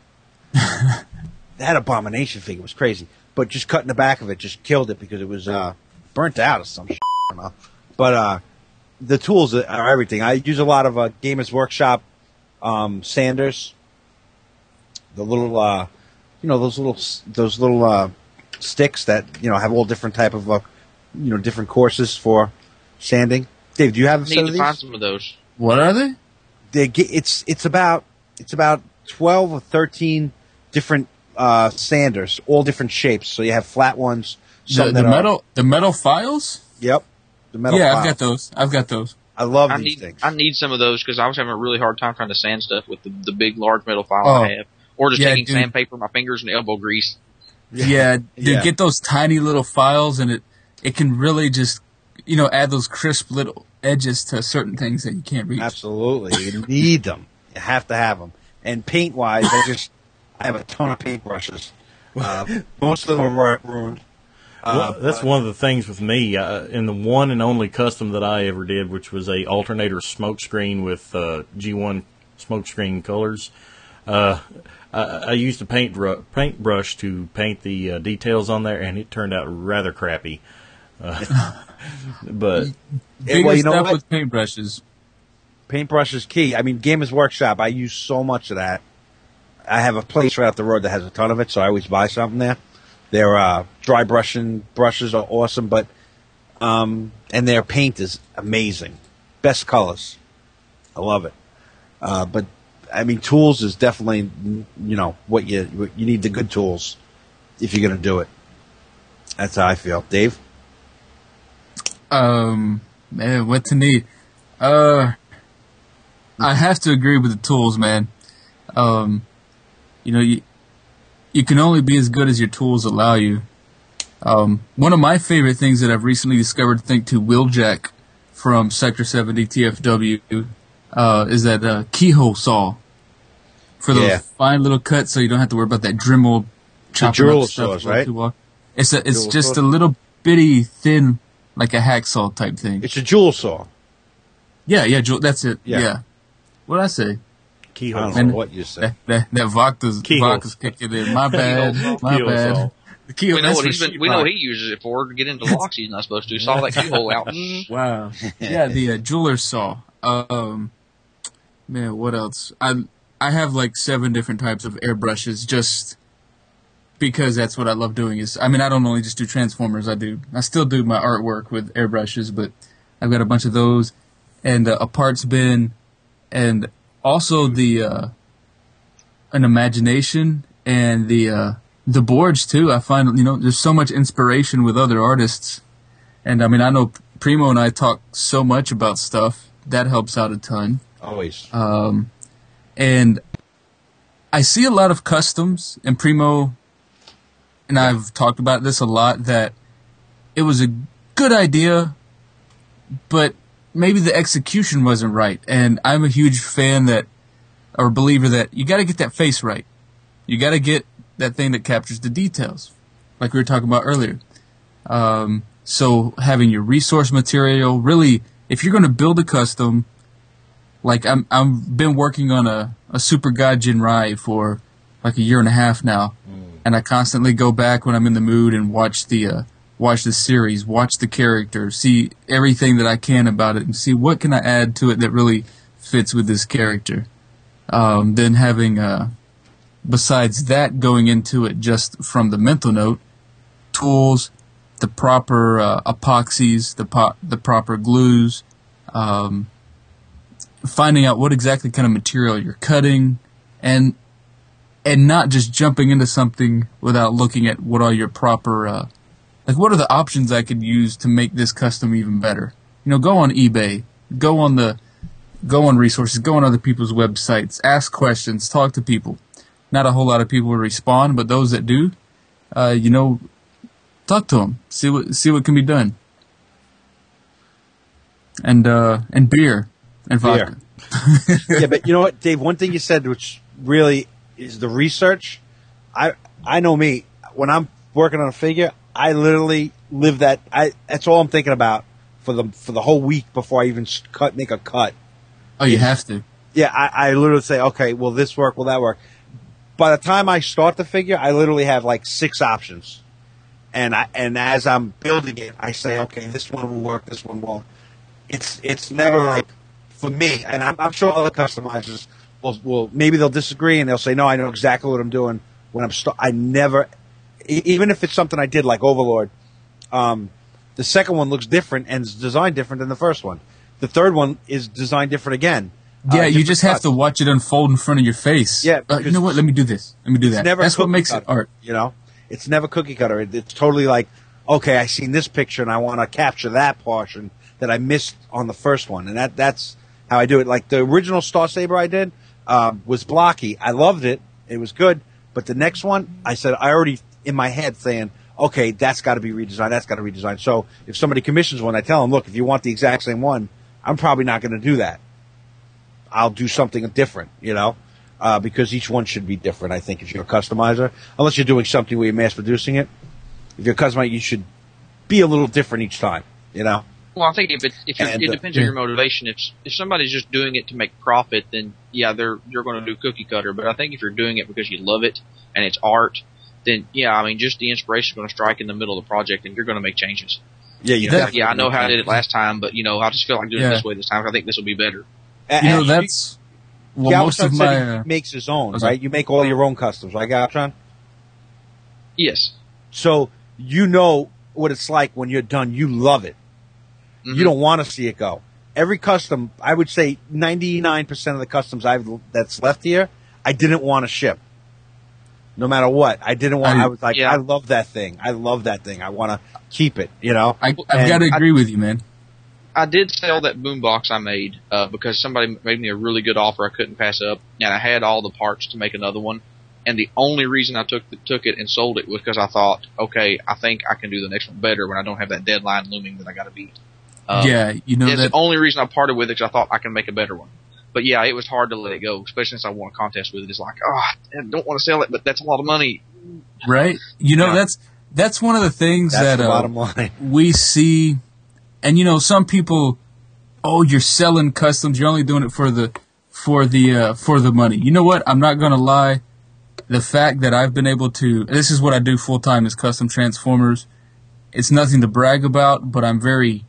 That Abomination figure was crazy, but just cutting the back of it just killed it because it was uh, burnt out or some shit. I don't know. But uh, the tools are everything. I use a lot of uh, Gamers Workshop um, sanders. The little, uh, you know, those little those little uh, sticks that you know have all different type of, uh, you know, different courses for sanding. Dave, do you have a I set need of to these? find some of those. What are they? They get, it's it's about it's about twelve or thirteen different uh, sanders, all different shapes. So you have flat ones. The, some the that are- metal, the metal files. Yep. The metal. Yeah, file. I've got those. I've got those. I love I these need things. I need some of those because I was having a really hard time trying to sand stuff with the, the big large metal file Oh. I have, or just Yeah, taking dude. sandpaper, my fingers, and elbow grease. Yeah, dude, Yeah. get those tiny little files, and it it can really just, you know, add those crisp little edges to certain things that you can't reach. Absolutely, you need them. You have to have them. And paint wise, I just I have a ton of paintbrushes. Uh, most of them are ruined. Uh, Well, that's one of the things with me. Uh, in the one and only custom that I ever did, which was a alternator smokescreen with uh, G one smokescreen colors, uh, I, I used a paint bru- paintbrush to paint the uh, details on there, and it turned out rather crappy. Uh, but Biggest well, you know stuff what? with paintbrushes. Paintbrush is key. I mean, Gamers Workshop, I use so much of that. I have a place right up the road that has a ton of it, so I always buy something there. Their uh, dry brushing brushes are awesome, but um, and their paint is amazing. Best colors. I love it. Uh, but I mean, tools is definitely, you know, what you what you need, the good tools if you're going to do it. That's how I feel. Dave? Um, man, what to need? Uh, I have to agree with the tools, man. Um, you know, you you can only be as good as your tools allow you. Um, one of my favorite things that I've recently discovered, thanks to Wheeljack from Sector seventy T F W, uh, is that uh, keyhole saw for those Yeah. fine little cuts, so you don't have to worry about that Dremel chopping jewel up stuff saws, while right? people walk. It's a, it's Jewel just saw? a little bitty, thin, like a hacksaw type thing. It's a jewel saw. Yeah, yeah, Jewel, that's it. Yeah. Yeah. What'd I say? I Keyhole. don't know And- what you said. That that, that vodka's, Keyhole. vodka's kicking in. My bad. My Keyhole bad. saw. The keyhole, We know that's what for he's been. sheetrock. We know what he uses it for to get into locks he's not supposed to. Saw that keyhole out. Mm. Wow. Yeah, the uh, jeweler's saw. Um, man, what else? I I have like seven different types of airbrushes just because that's what I love doing. Is I mean, I don't only just do transformers. I do. I still do my artwork with airbrushes, but I've got a bunch of those and uh, a parts bin, and also the uh, an imagination and the uh, the boards too. I find you know there's so much inspiration with other artists. And I mean, I know Primo and I talk so much about stuff. That helps out a ton. Always. Um, and I see a lot of customs, and Primo and I've talked about this a lot, that it was a good idea, but maybe the execution wasn't right. And I'm a huge fan that, or believer that you got to get that face right. You got to get that thing that captures the details, like we were talking about earlier. Um, So having your resource material, really, if you're going to build a custom, like I'm, I've been working on a, a Super God Jinrai for like a year and a half now, mm. and I constantly go back when I'm in the mood and watch the, uh, watch the series, watch the character, see everything that I can about it, and see what can I add to it that really fits with this character. Um, then having, uh, besides that, going into it just from the mental note, tools, the proper uh, epoxies, the po- the proper glues, um, finding out what exactly kind of material you're cutting, and and not just jumping into something without looking at what are your proper, uh, like what are the options I could use to make this custom even better. You know, go on eBay, go on the, go on resources, go on other people's websites, ask questions, talk to people. Not a whole lot of people will respond, but those that do, uh, you know. Talk to them. See what see what can be done. And uh, and beer and vodka. Yeah, but you know what, Dave? One thing you said, which really is the research. I I know me. When I'm working on a figure, I literally live that. I that's all I'm thinking about for the for the whole week before I even cut make a cut. Oh, you have to. Yeah, I, I literally say, okay, will this work? Will that work? By the time I start the figure, I literally have like six options. And I, and as I'm building it, I say, okay, this one will work, this one won't. It's it's never like, for me, and I'm, I'm sure other customizers will, will maybe they'll disagree and they'll say, no, I know exactly what I'm doing when I'm st- I never, e- even if it's something I did like Overlord, um, the second one looks different and is designed different than the first one. The third one is designed different again. Yeah, uh, you just have cuts. to watch it unfold in front of your face. Yeah, uh, you know what? Let me do this. Let me do It's that. never That's what cookie makes cutter, it art. You know, it's never cookie cutter. It, it's totally like, okay, I seen this picture and I want to capture that portion that I missed on the first one, and that that's how I do it. Like the original Star Saber I did um, was blocky. I loved it. It was good, but the next one, I said I already in my head saying, okay, that's got to be redesigned. That's got to be redesigned. So if somebody commissions one, I tell them, look, if you want the exact same one, I'm probably not going to do that. I'll do something different, you know. Uh, because each one should be different, I think, if you're a customizer. Unless you're doing something where you're mass producing it. If you're a customizer, you should be a little different each time, you know? Well, I think if it's, if you're, And, it uh, depends on your motivation. If if somebody's just doing it to make profit, then yeah, they're you're going to do cookie cutter. But I think if you're doing it because you love it and it's art, then yeah, I mean, just the inspiration is going to strike in the middle of the project, and you're going to make changes. Yeah, You you know, definitely yeah, I know make how I did sense. it last time, but you know, I just feel like doing Yeah. it this way this time. I think this will be better. And- You know, and that's well, Galvatron most of said my. he Uh, makes his own, Okay. right? You make all your own customs, right, Galvatron? Yes. So you know what it's like when you're done. You love it. Mm-hmm. You don't want to see it go. Every custom, I would say ninety-nine percent of the customs I've that's left here, I didn't want to ship. No matter what, I didn't want. I, I- was like, yeah. I love that thing. I love that thing. I want to keep it. You know. I, I've And got to I- agree with you, man. I did sell that boombox I made uh, because somebody made me a really good offer I couldn't pass up, and I had all the parts to make another one. And the only reason I took the, took it and sold it was because I thought, okay, I think I can do the next one better when I don't have that deadline looming that I got to beat. Um, yeah, you know it's that. the only reason I parted with it because I thought I can make a better one. But yeah, it was hard to let it go, especially since I won a contest with it. It's like, oh, I don't want to sell it, but that's a lot of money. Right? You know, Yeah. that's that's one of the things That's that the uh, bottom line. we see. And you know, some people, oh, you're selling customs. You're only doing it for the for the uh, for the money. You know what? I'm not gonna lie. The fact that I've been able to, this is what I do full time, is custom transformers. It's nothing to brag about, but I'm very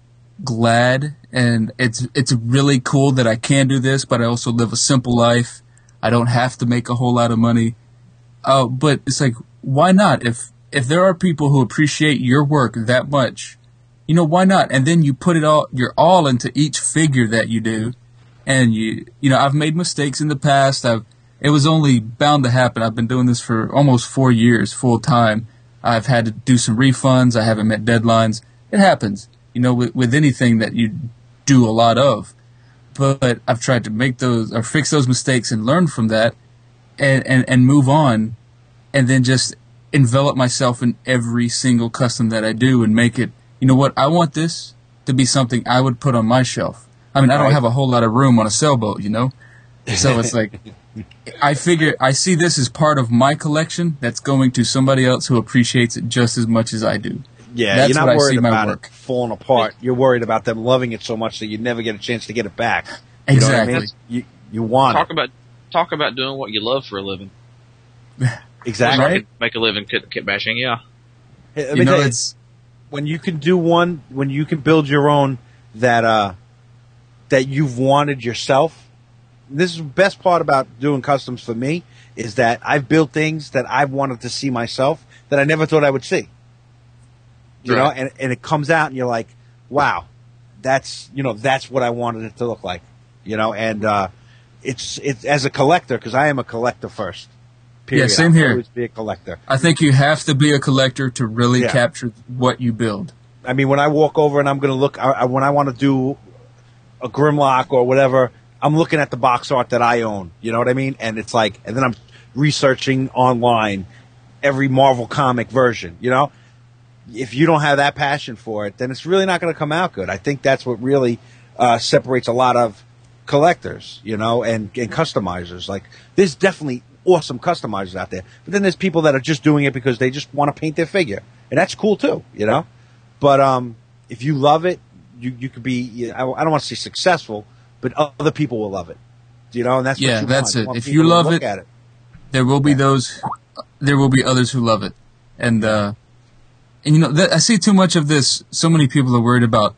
glad, and it's it's really cool that I can do this. But I also live a simple life. I don't have to make a whole lot of money. Uh, but it's like, why not? If if there are people who appreciate your work that much, you know, why not? And then you put it all, you're all into each figure that you do. And you, you know, I've made mistakes in the past. I've, it was only bound to happen. I've been doing this for almost four years full time. I've had to do some refunds. I haven't met deadlines. It happens, you know, with, with anything that you do a lot of. But I've tried to make those or fix those mistakes and learn from that and, and, and move on, and then just envelop myself in every single custom that I do and make it, you know what, I want this to be something I would put on my shelf. I mean, I don't have a whole lot of room on a sailboat, you know? So it's like, I figure, I see this as part of my collection that's going to somebody else who appreciates it just as much as I do. Yeah, That's you're not what I worried see my about work. it falling apart. You're worried about them loving it so much that you never get a chance to get it back. You know what I Exactly. mean? You, you want Talk it. about talk about doing what you love for a living. Exactly. Right? Make a living kit, kit bashing, yeah. Hey, let You me know, tell you, it's, when you can do one, when you can build your own that uh, that you've wanted yourself. This is the best part about doing customs for me is that I've built things that I've wanted to see myself that I never thought I would see. You know, Right. and and it comes out and you're like, wow, that's you know that's what I wanted it to look like. You know, and uh, it's it's as a collector because I am a collector first. Period. Yeah, same I'll here. always be a collector. I think you have to be a collector to really Yeah. capture what you build. I mean, when I walk over and I'm going to look, I, I, when I want to do a Grimlock or whatever, I'm looking at the box art that I own. You know what I mean? And it's like, and then I'm researching online every Marvel comic version. You know, if you don't have that passion for it, then it's really not going to come out good. I think that's what really uh, separates a lot of collectors, you know, and, and customizers. Like, there's definitely awesome customizers out there, but then there's people that are just doing it because they just want to paint their figure, and that's cool too, you know. But um, if you love it, you you could be. You know, I don't want to say successful, but other people will love it, you know. And that's Yeah, what you that's want. You it. want If people you to love look it- at it. There will be those, there will be others who love it. And, uh, and you know, that, I see too much of this. So many people are worried about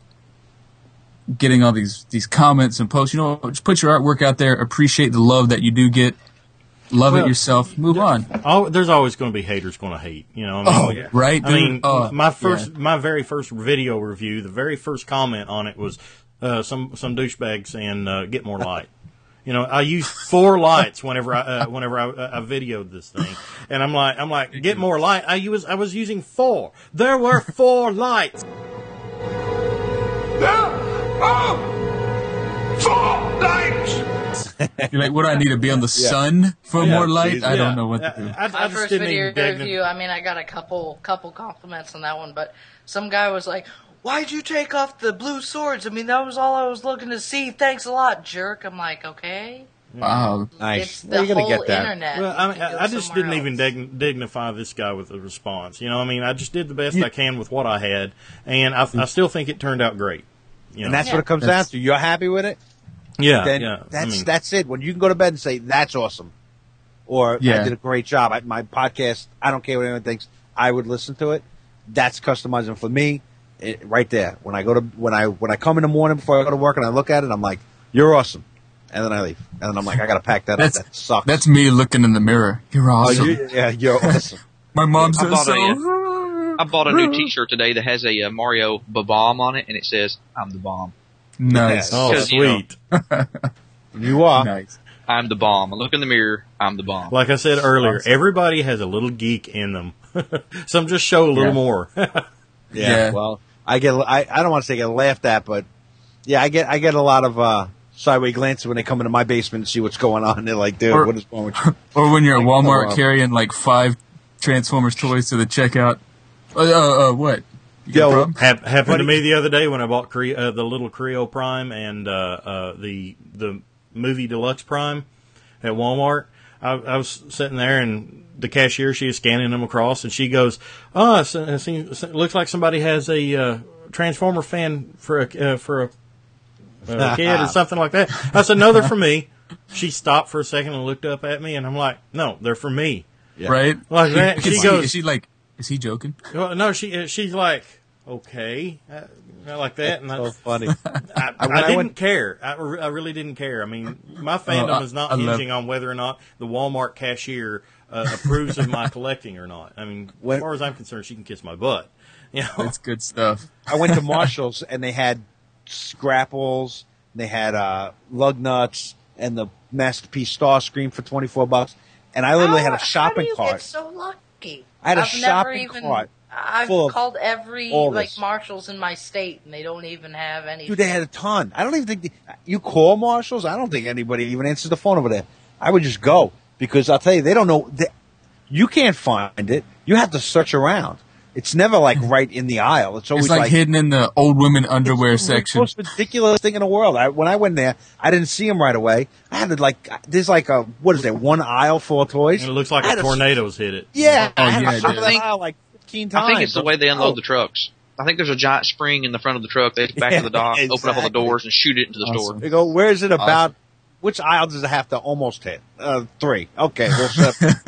getting all these, these comments and posts. You know, just put your artwork out there, appreciate the love that you do get, love Well, it yourself, move on. Oh, there's always going to be haters going to hate. You know, I mean, Oh, right, I mean, dude? Oh, my first, yeah. my very first video review, the very first comment on it was uh, some some douchebag saying, uh, "Get more light." You know, I used four lights whenever I uh, whenever I, I videoed this thing, and I'm like, I'm like, get more light. I was I was using four. There were four lights. Four lights! You're like, what do I need to be on the sun for Yeah, more light? geez, I Yeah. don't know what to do. I, I, My I just first didn't video even dig review, I mean, I got a couple couple compliments on that one, but some guy was like, "Why'd you take off the blue swords? I mean, that was all I was looking to see. Thanks a lot, jerk." I'm like, okay. Wow. Nice. It's Well, the you're gonna whole get that. internet. Well, You I mean, can go I I just somewhere didn't even else. dig- dignify this guy with a response. You know, I mean, I just did the best You- I can with what I had, and I, I still think it turned out great. You know? And that's Yeah. what it comes down That's- to. You're happy with it? yeah, Then yeah. that's I mean, that's it. When you can go to bed and say that's awesome, or Yeah. I did a great job. I, my podcast, I don't care what anyone thinks. I would listen to it. That's customizing for me, it, right there. When I go to when I when I come in the morning before I go to work and I look at it, I'm like, "You're awesome," and then I leave, and then I'm like, "I got to pack that That's, up. That sucks." that's me looking in the mirror. You're oh, awesome. you, yeah, you're awesome. My mom I says bought so. a, I bought a new T-shirt today that has a uh, Mario bomb on it, and it says, "I'm the bomb. Nice. oh, Because, you know, sweet. You are. Nice. I'm the bomb. I look in the mirror. I'm the bomb." Like I said earlier, Awesome. everybody has a little geek in them. Some just show a little Yeah. more. Yeah. Yeah. Well, I get. I, I don't want to say get laughed at, but yeah, I get. I get a lot of uh, sideways glances when they come into my basement and see what's going on. They're like, "Dude, Or- what is wrong with you?" Or when you're at Like, Walmart come on. carrying like five Transformers toys to the checkout. Uh, uh, uh what? You got a Yo, problem? Hap- happened Buddy- to me the other day when I bought Cre- uh, the little Creo Prime and uh, uh, the the movie Deluxe Prime at Walmart. I, I was sitting there and the cashier, she is scanning them across, and she goes, "Oh, it seems, it looks like somebody has a uh, Transformer fan for a uh, for a, a kid or something like that." I said, "No, they're for me." She stopped for a second and looked up at me, and I'm like, "No, they're for me." Yeah. Right? Like that. She Is goes, is she like, is he joking? well, no, she she's like, okay, uh, not like that, and So I, funny. I, I, When I didn't went- care. I, re- I really didn't care. I mean, my fandom I- is not I love- hinging on whether or not the Walmart cashier uh, approves of my collecting or not. I mean, When- as far as I'm concerned, she can kiss my butt. You know, That's good stuff. I went to Marshall's and they had Scrapples, they had uh, Lug Nuts, and the Masterpiece Starscream for twenty-four bucks. And I literally had a How- shopping how do you cart. Get so lucky. I had a I've never shopping even, cart I've full of called every all like this. Marshalls in my state, and they don't even have any. Dude, they had a ton. I don't even think the, you call Marshalls. I don't think anybody even answers the phone over there. I would just go because I'll tell you, they don't know. They, you can't find it. You have to search around. It's never like right in the aisle. It's always It's like, hidden in the old women underwear it's the section. most ridiculous thing in the world. I, when I went there, I didn't see them right away. I had to like, there's like a what is there? One aisle full of toys. and it looks like I had a to- tornado's hit it. Yeah, Oh, I had yeah, to it shop does. that aisle like fifteen times. I think it's the way they unload Oh. the trucks. I think there's a giant spring in the front of the truck. They back Yeah, to the dock, open up all the exactly. doors, and shoot it into the Awesome. store. They go, where is it about? Awesome. Which aisle does it have to almost hit? Uh, three. Okay, we'll set.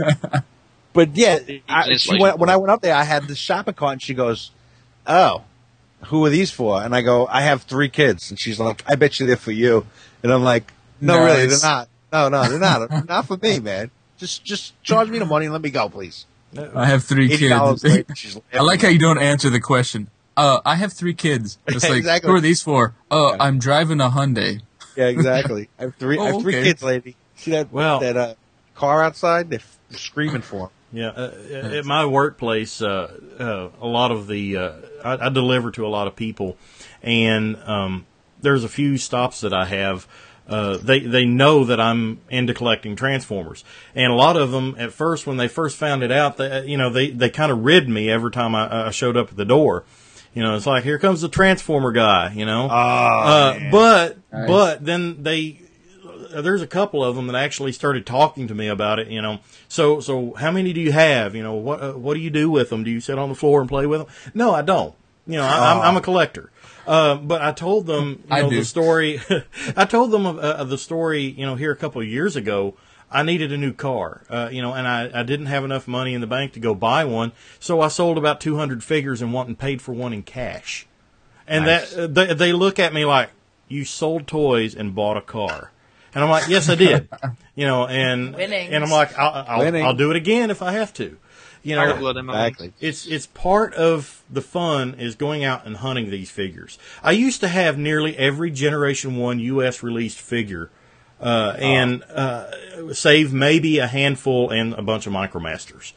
But yeah, I, It's she like- went, when I went up there, I had the shopping cart, and she goes, "Oh, who are these for?" And I go, "I have three kids." And she's like, "I bet you they're for you." And I'm like, "No, really, Nice. they're not. No, no, they're not. They're not for me, man. Just, just charge me the money and let me go, please." I have three Eighty dollars kids. later, she's I like how you don't answer the question. Uh, I have three kids. It's like, Exactly. who are these for? Uh, Yeah. I'm driving a Hyundai. Yeah, exactly. I have three. I have Oh, three okay. kids, lady. See that? Well- that uh, car outside? They're f- screaming for 'em. Yeah, uh, at my workplace, uh, uh, a lot of the uh, I, I deliver to a lot of people, and um, there's a few stops that I have. Uh, they they know that I'm into collecting Transformers, and a lot of them at first, when they first found it out, they, you know, they they kind of ribbed me every time I, I showed up at the door. You know, it's like, here comes the Transformer guy. You know, uh, but Nice. but then they. There's a couple of them that actually started talking to me about it, you know. So, so how many do you have? You know, what uh, what do you do with them? Do you sit on the floor and play with them? No, I don't. You know, I, I'm, I'm a collector. Uh, but I told them, you I know, do. the story. I told them of, uh, of the story, you know, here a couple of years ago. I needed a new car, uh, you know, and I, I didn't have enough money in the bank to go buy one, so I sold about two hundred figures and went and paid for one in cash. And Nice. that uh, they, they look at me like, you sold toys and bought a car. And I'm like, yes, I did. You know, and Winnings. and I'm like, I'll, I'll, Winning. I'll do it again if I have to. You Fire know, blood in my veins. Exactly. it's it's part of the fun is going out and hunting these figures. I used to have nearly every Generation One U S released figure, uh, and uh, save maybe a handful and a bunch of Micromasters.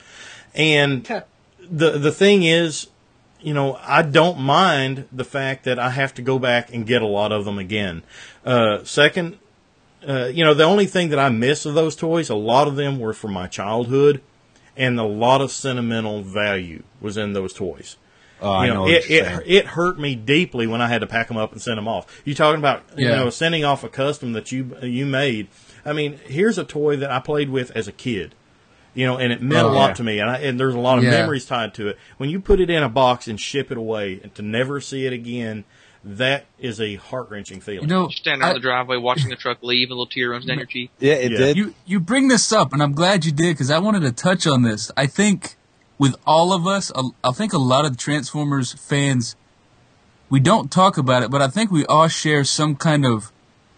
And the the thing is, you know, I don't mind the fact that I have to go back and get a lot of them again. Uh, second, uh, you know, the only thing that I miss of those toys, a lot of them were from my childhood, and a lot of sentimental value was in those toys. Oh, I You know. know, what it, you're it saying. it hurt me deeply when I had to pack them up and send them off. You talking about you Yeah. know sending off a custom that you you made? I mean, here's a toy that I played with as a kid, you know, and it meant Oh, a lot yeah. to me, and, I, and there's a lot of Yeah. memories tied to it. When you put it in a box and ship it away and to never see it again, that is a heart wrenching feeling. You know, You stand there I- in the driveway watching the truck leave, and a little tear runs down your cheek. Yeah, it Yeah. did. You you bring this up, and I'm glad you did because I wanted to touch on this. I think with all of us, I I think a lot of Transformers fans, we don't talk about it, but I think we all share some kind of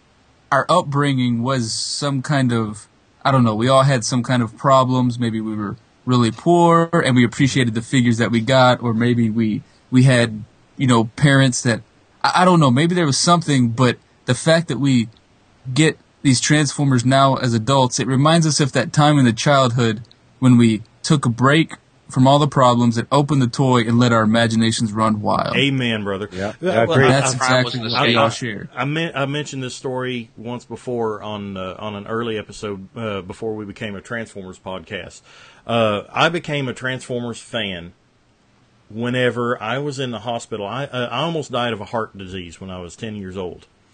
our upbringing was some kind of I don't know. We all had some kind of problems. Maybe we were really poor, and we appreciated the figures that we got, or maybe we we had you know parents that I, I don't know. Maybe there was something, but the fact that we get these Transformers now as adults, it reminds us of that time in the childhood when we took a break from all the problems and opened the toy and let our imaginations run wild. Amen, brother. Yeah, Well, I agree. I- That's I- Prime exactly was what the we all same. share. I, men- I mentioned this story once before on uh, on an early episode uh, before we became a Transformers podcast. Uh, I became a Transformers fan whenever I was in the hospital. I uh, I almost died of a heart disease when I was ten years old,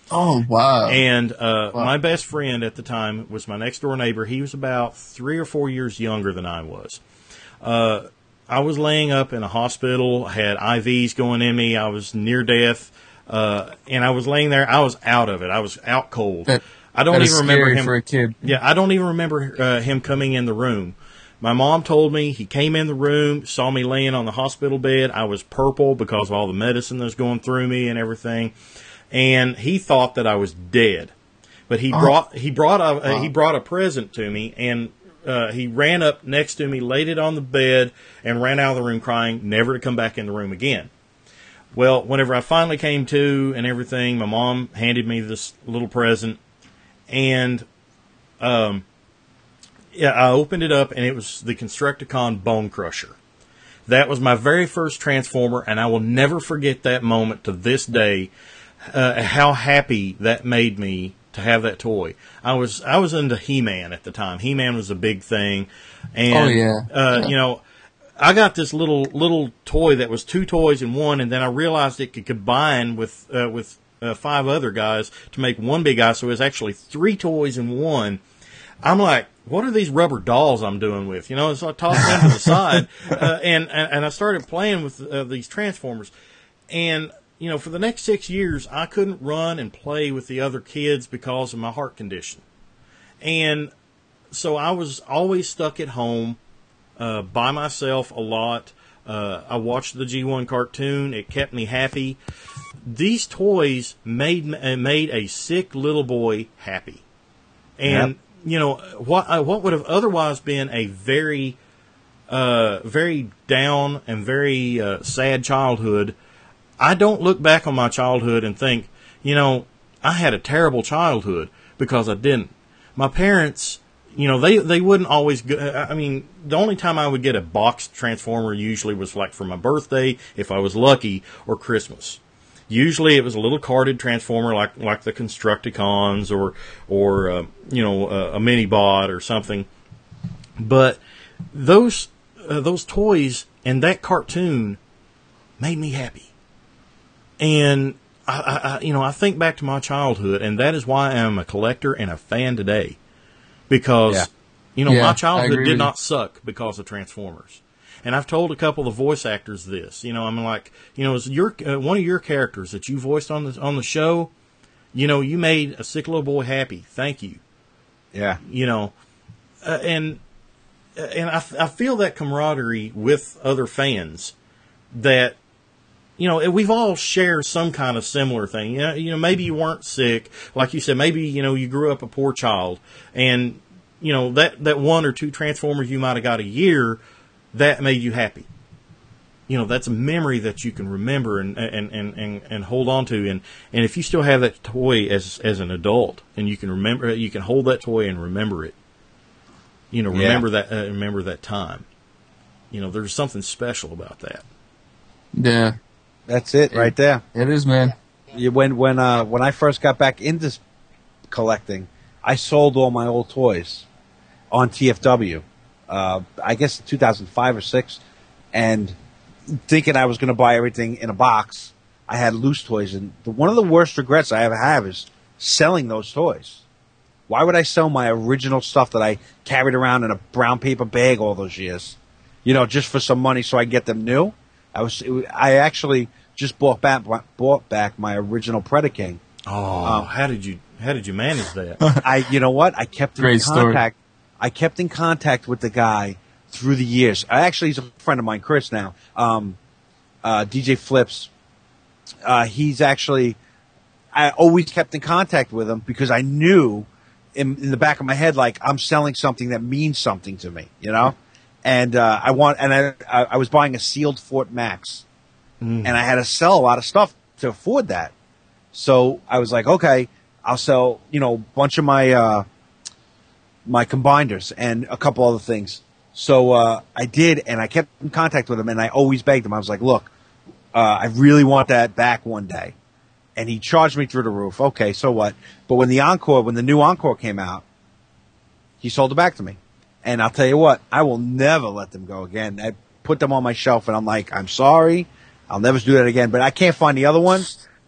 Oh, wow. And uh, Wow. my best friend at the time was my next door neighbor. He was about three or four years younger than I was. Uh, I was laying up in a hospital, had I Vs going in me. I was near death, uh, and I was laying there. I was out of it. I was out cold. That, I don't that even is remember scary him. for a kid. Yeah, I don't even remember uh, him coming in the room. My mom told me he came in the room, saw me laying on the hospital bed. I was purple because of all the medicine that was going through me and everything, and he thought that I was dead. But he Oh. brought he brought a Wow. he brought a present to me, and uh, he ran up next to me, laid it on the bed, and ran out of the room crying, never to come back in the room again. Well, whenever I finally came to and everything, my mom handed me this little present, and um, yeah, I opened it up, and it was the Constructicon Bone Crusher. That was my very first Transformer, and I will never forget that moment to this day. Uh, how happy that made me to have that toy. I was I was into He-Man at the time. He-Man was a big thing, and Oh, yeah. Uh, you know, I got this little little toy that was two toys in one, and then I realized it could combine with uh, with uh, five other guys to make one big guy. So it was actually three toys in one. I'm like, what are these rubber dolls I'm doing with? You know, so I tossed them to the side, uh, and, and and I started playing with uh, these Transformers, and you know, for the next six years, I couldn't run and play with the other kids because of my heart condition. And so I was always stuck at home uh, by myself a lot. Uh, I watched the G one cartoon. It kept me happy. These toys made uh, made a sick little boy happy. And, Yep. you know, what uh, what would have otherwise been a very, uh, very down and very uh, sad childhood, I don't look back on my childhood and think, you know, I had a terrible childhood, because I didn't. My parents, you know, they, they wouldn't always go, I mean, the only time I would get a boxed Transformer usually was like for my birthday, if I was lucky, or Christmas. Usually it was a little carded Transformer like, like the Constructicons or, or, uh, you know, a, a mini-bot or something. But those, uh, those toys and that cartoon made me happy. And I, I, I, you know, I think back to my childhood, and that is why I am a collector and a fan today, because, Yeah. you know, Yeah, my I childhood agree did with not suck because of Transformers. And I've told a couple of the voice actors this. You know, I'm like, you know, is your uh, one of your characters that you voiced on the on the show, you know, you made a sick little boy happy. Thank you. Yeah. You know, uh, and and I, I feel that camaraderie with other fans that, you know, we've all shared some kind of similar thing. You know, you know, maybe you weren't sick, like you said. Maybe, you know, you grew up a poor child, and you know that that one or two Transformers you might have got a year that made you happy. You know, that's a memory that you can remember and and, and, and, and hold on to. And, and if you still have that toy as as an adult, and you can remember, you can hold that toy and remember it. You know, Yeah. remember that uh, remember that time. You know, there's something special about that. Yeah, That's it right there. it is, man. You, when when uh, when I first got back into s- collecting, I sold all my old toys on T F W. Uh, I guess in two thousand five or six, and thinking I was going to buy everything in a box, I had loose toys, and the, one of the worst regrets I ever have is selling those toys. Why would I sell my original stuff that I carried around in a brown paper bag all those years? You know, just for some money so I get them new? I was, it, I actually just bought back, bought back my original Predaking. Oh, Um, how did you how did you manage that? I, you know what? I kept in Great story. contact. I kept in contact with the guy through the years. I actually, he's a friend of mine, Chris. Now, um, uh, D J Flips. Uh, he's actually. I always kept in contact with him because I knew, in, in the back of my head, like I'm selling something that means something to me, you know. And uh, I want, and I, I, I was buying a sealed Fort Max, Mm. and I had to sell a lot of stuff to afford that. So I was like, okay, I'll sell, you know, a bunch of my uh, my combiners and a couple other things. So uh, I did, and I kept in contact with him, and I always begged him. I was like, look, uh, I really want that back one day. And he charged me through the roof. Okay, so what? But when the Encore, when the new Encore came out, he sold it back to me. And I'll tell you what, I will never let them go again. I put them on my shelf, and I'm like, I'm sorry. I'll never do that again. But I can't find the other ones. But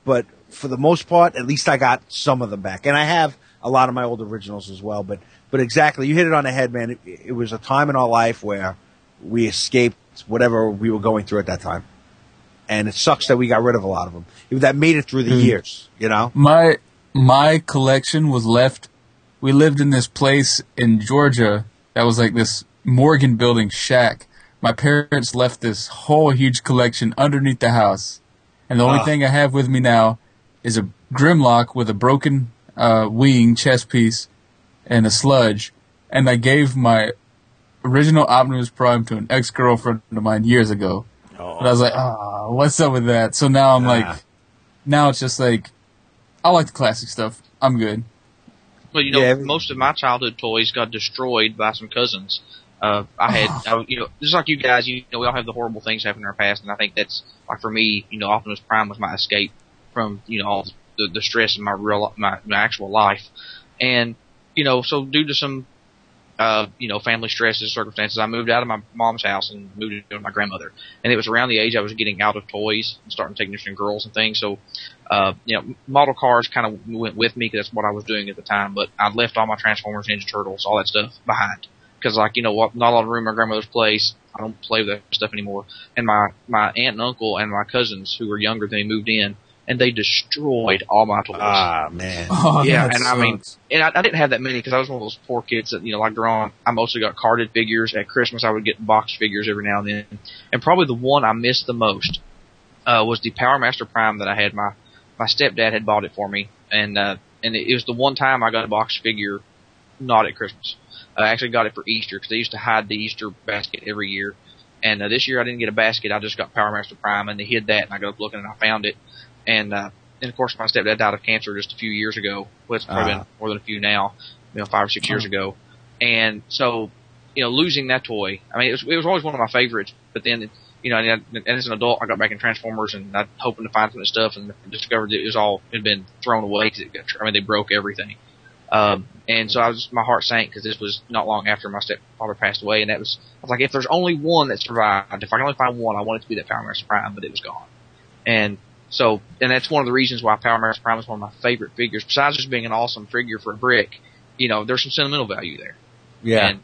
for the most part, at least I got some of them back. And I have a lot of my old originals as well. But, but exactly, you hit it on the head, man. It, it was a time in our life where we escaped whatever we were going through at that time. And it sucks that we got rid of a lot of them. That made it through the mm. years, you know? My, my collection was left. We lived in this place in Georgia that was like this Morgan building shack. My parents left this whole huge collection underneath the house. And the only uh. thing I have with me now is a Grimlock with a broken uh, wing chest piece and a sludge. And I gave my original Optimus Prime to an ex-girlfriend of mine years ago. Oh. But I was like, ah, oh, what's up with that? So now I'm ah. like, now it's just like, I like the classic stuff. I'm good. Well, you know, yeah. most of my childhood toys got destroyed by some cousins. Uh, I had, I, you know, just like you guys, you know, we all have the horrible things happen in our past, and I think that's, like for me, you know, Optimus Prime was my escape from, you know, all the, the stress in my real, my, my actual life. And, you know, so due to some, uh, you know, family stresses, circumstances, I moved out of my mom's house and moved in with my grandmother. And it was around the age I was getting out of toys and starting taking interest in girls and things. So, uh, you know, model cars kind of went with me because that's what I was doing at the time. But I left all my Transformers, Ninja Turtles, all that stuff behind. Because, like, you know, not a lot of room in my grandmother's place. I don't play with that stuff anymore. And my, my aunt and uncle and my cousins who were younger than me moved in, and they destroyed all my toys. Ah, man. Oh, yeah, that and sucks. I mean, and I, I didn't have that many because I was one of those poor kids that, you know, like on. I mostly got carded figures. At Christmas, I would get boxed figures every now and then. And probably the one I missed the most uh, was the Power Master Prime that I had. My my stepdad had bought it for me, and uh, and it, it was the one time I got a boxed figure not at Christmas. I actually got it for Easter because they used to hide the Easter basket every year. And uh, this year I didn't get a basket. I just got Power Master Prime, and they hid that, and I got up looking, and I found it. And, uh, and of course, my stepdad died of cancer just a few years ago. Well, it's probably uh. been more than a few now, you know, five or six years ago. And so, you know, losing that toy, I mean, it was, it was always one of my favorites. But then, you know, and, and as an adult, I got back in Transformers, and I hoping to find some of the stuff, and discovered that it was all it had been thrown away because it got, I mean, they broke everything. Um, and so I was, my heart sank because this was not long after my stepfather passed away, and that was, I was like, if there's only one that survived, if I can only find one, I want it to be that Power Master Prime, but it was gone. And so, and that's one of the reasons why Power Master Prime is one of my favorite figures. Besides just being an awesome figure for a brick, you know, there's some sentimental value there. Yeah. And,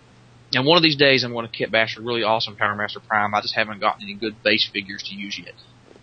and one of these days I'm going to kit bash a really awesome Power Master Prime. I just haven't gotten any good base figures to use yet.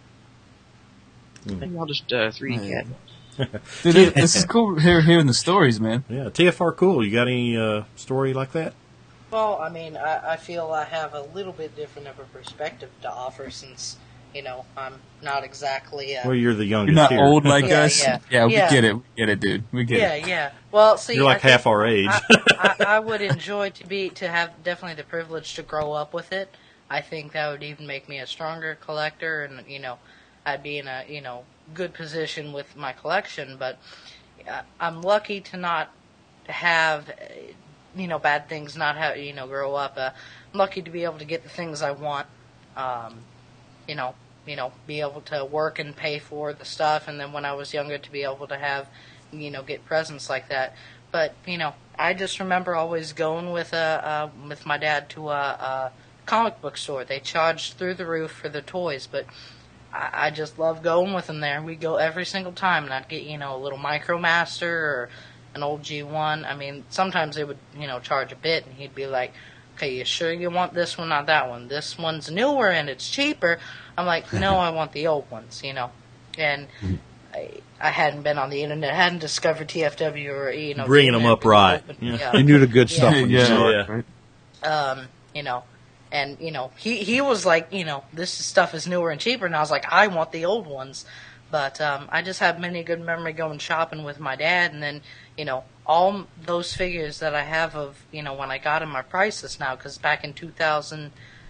Mm. Maybe I'll just, uh, three D cat. Dude, it, this is cool here hearing the stories, man. Yeah, T F R cool. You got any uh, story like that? Well, I mean, I, I feel I have a little bit different of a perspective to offer since, you know, I'm not exactly... Uh, well, you're the youngest You're not here. old like yeah, us? Yeah, yeah we yeah. get it. We get it, dude. We get yeah, it. Yeah, yeah. Well, see... You're like I half think our age. I, I, I would enjoy to be to have definitely the privilege to grow up with it. I think that would even make me a stronger collector, and, you know, I'd be in a, you know, good position with my collection, but uh, I'm lucky to not have, you know, bad things, not have, you know, grow up. Uh, I'm lucky to be able to get the things I want, um, you know, you know, be able to work and pay for the stuff, and then when I was younger to be able to have, you know, get presents like that. But, you know, I just remember always going with uh, uh with my dad to a, a comic book store. They charged through the roof for the toys, but I just love going with him there. We'd go every single time, and I'd get, you know, a little Micromaster or an old G one. I mean, sometimes they would, you know, charge a bit, and he'd be like, okay, you sure you want this one, not that one? This one's newer, and it's cheaper. I'm like, no, I want the old ones, you know. And I, I hadn't been on the internet, hadn't discovered T F W or, you know. Bringing them up right. Yeah. Yeah. You knew the good stuff. Yeah. When you Yeah. saw Yeah. it. Um, you know. And, you know, he, he was like, you know, this stuff is newer and cheaper. And I was like, I want the old ones. But um, I just have many good memory going shopping with my dad. And then, you know, all those figures that I have of, you know, when I got him are priceless now. Because back in two thousand,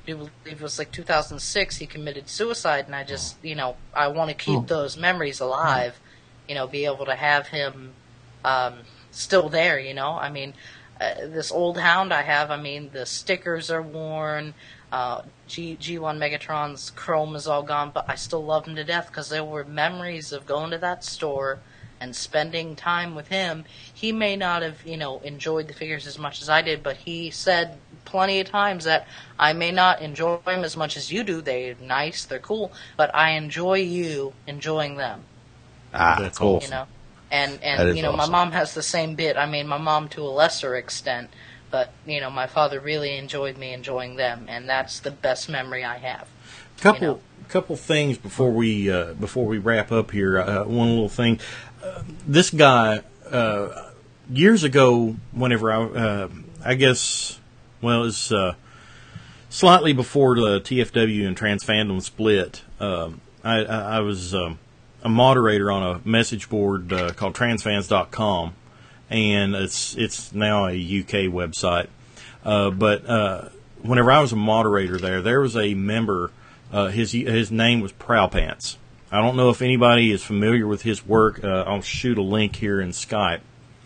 it was like two thousand six, he committed suicide. And I just, you know, I want to keep Oh. those memories alive. You know, be able to have him um, still there, you know. I mean... Uh, this old Hound I have, I mean, the stickers are worn, uh, G, G1 Megatron's chrome is all gone, but I still love him to death because there were memories of going to that store and spending time with him. He may not have, you know, enjoyed the figures as much as I did, but he said plenty of times that I may not enjoy them as much as you do. They're nice, they're cool, but I enjoy you enjoying them. Ah, That's cool. awesome. You know, and That and is you know, awesome. my mom has the same bit. I mean, my mom to a lesser extent, but you know, my father really enjoyed me enjoying them, and that's the best memory I have. Couple You know. couple things before we uh, before we wrap up here. Uh, one little thing. Uh, this guy uh, years ago, whenever I uh, I guess well, it was uh, slightly before the T F W and Trans Fandom split. Um, I, I, I was um, a moderator on a message board uh, called transfans dot com, and it's it's now a U K website. Uh, but uh, whenever I was a moderator there, there was a member. Uh, his his name was Prowpants. I don't know if anybody is familiar with his work. Uh, I'll shoot a link here in Skype.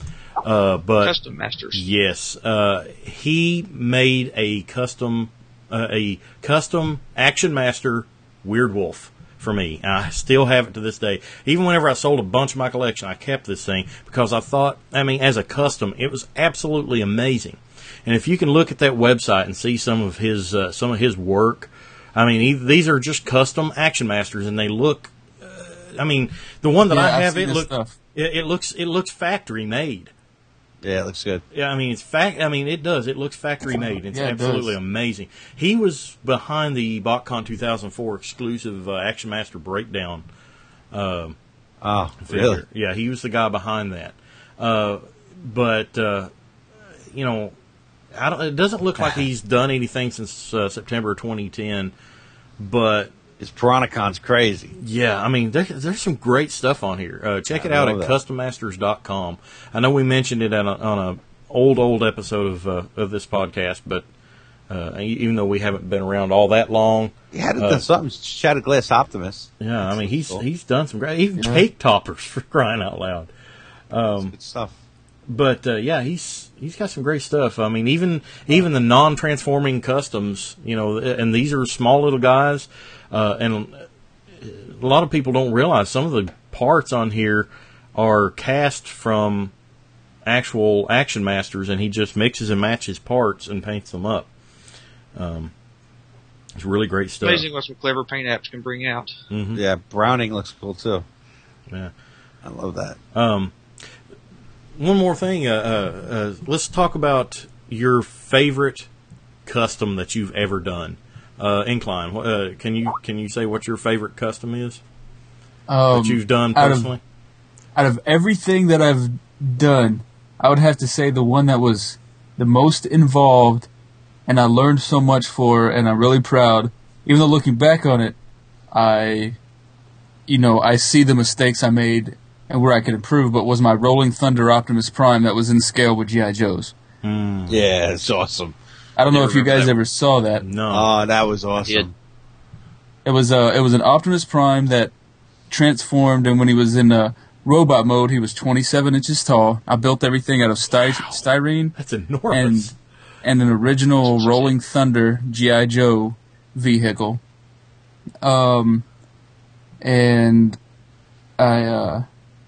Uh, but Custom Masters. yes, uh, he made a custom uh, a custom Action Master Weird Wolf for me. And I still have it to this day. Even whenever I sold a bunch of my collection, I kept this thing because I thought, I mean, as a custom, it was absolutely amazing. And if you can look at that website and see some of his uh, some of his work. I mean, he, these are just custom Action Masters, and they look. Uh, I mean, the one that Yeah, I I've have, seen it this look, stuff. it, it looks, it looks factory made. Yeah, it looks good. Yeah, I mean, it's fact. I mean, it does. It looks factory made. It's Yeah, it absolutely does. amazing. He was behind the BotCon two thousand four exclusive uh, Action Master Breakdown. Um, Oh, figure. really? Yeah, he was the guy behind that. Uh, but uh, you know. I don't, it doesn't look like he's done anything since uh, September twenty ten, but His Piranacon's crazy. yeah, I mean, there, there's some great stuff on here. Uh, check it I out at love that. custom masters dot com. I know we mentioned it on a, on a old, old episode of uh, of this podcast, but uh, even though we haven't been around all that long, He had Uh, done something. Shattered Glass Optimus. yeah, I mean, he's Cool. he's done some great, even Yeah. cake toppers for crying out loud. That's good stuff. But uh, yeah, he's he's got some great stuff. I mean, even even the non-transforming customs, you know, and these are small little guys, uh, and a lot of people don't realize some of the parts on here are cast from actual Action Masters, and he just mixes and matches parts and paints them up. Um, it's really great stuff. Amazing what some clever paint apps can bring out. Mhm. Yeah, Browning looks cool too. Yeah. I love that. Um, one more thing. Uh, uh, uh, let's talk about your favorite custom that you've ever done. Uh, Incline. Uh, can you can you say what your favorite custom is Um, that you've done out of- personally? out of everything that I've done, I would have to say the one that was the most involved and I learned so much for, and I'm really proud. Even though looking back on it, I, you know, I see the mistakes I made and where I could improve, but was my Rolling Thunder Optimus Prime that was in scale with G I. Joe's. Yeah, it's awesome. I don't know Never if you guys remember that. ever saw that. No. Oh, that was did. awesome. It was uh, it was an Optimus Prime that transformed, and when he was in uh, robot mode, he was twenty-seven inches tall. I built everything out of sty- styrene That's enormous. and and an original Rolling Thunder G I. Joe vehicle. Um, and I uh,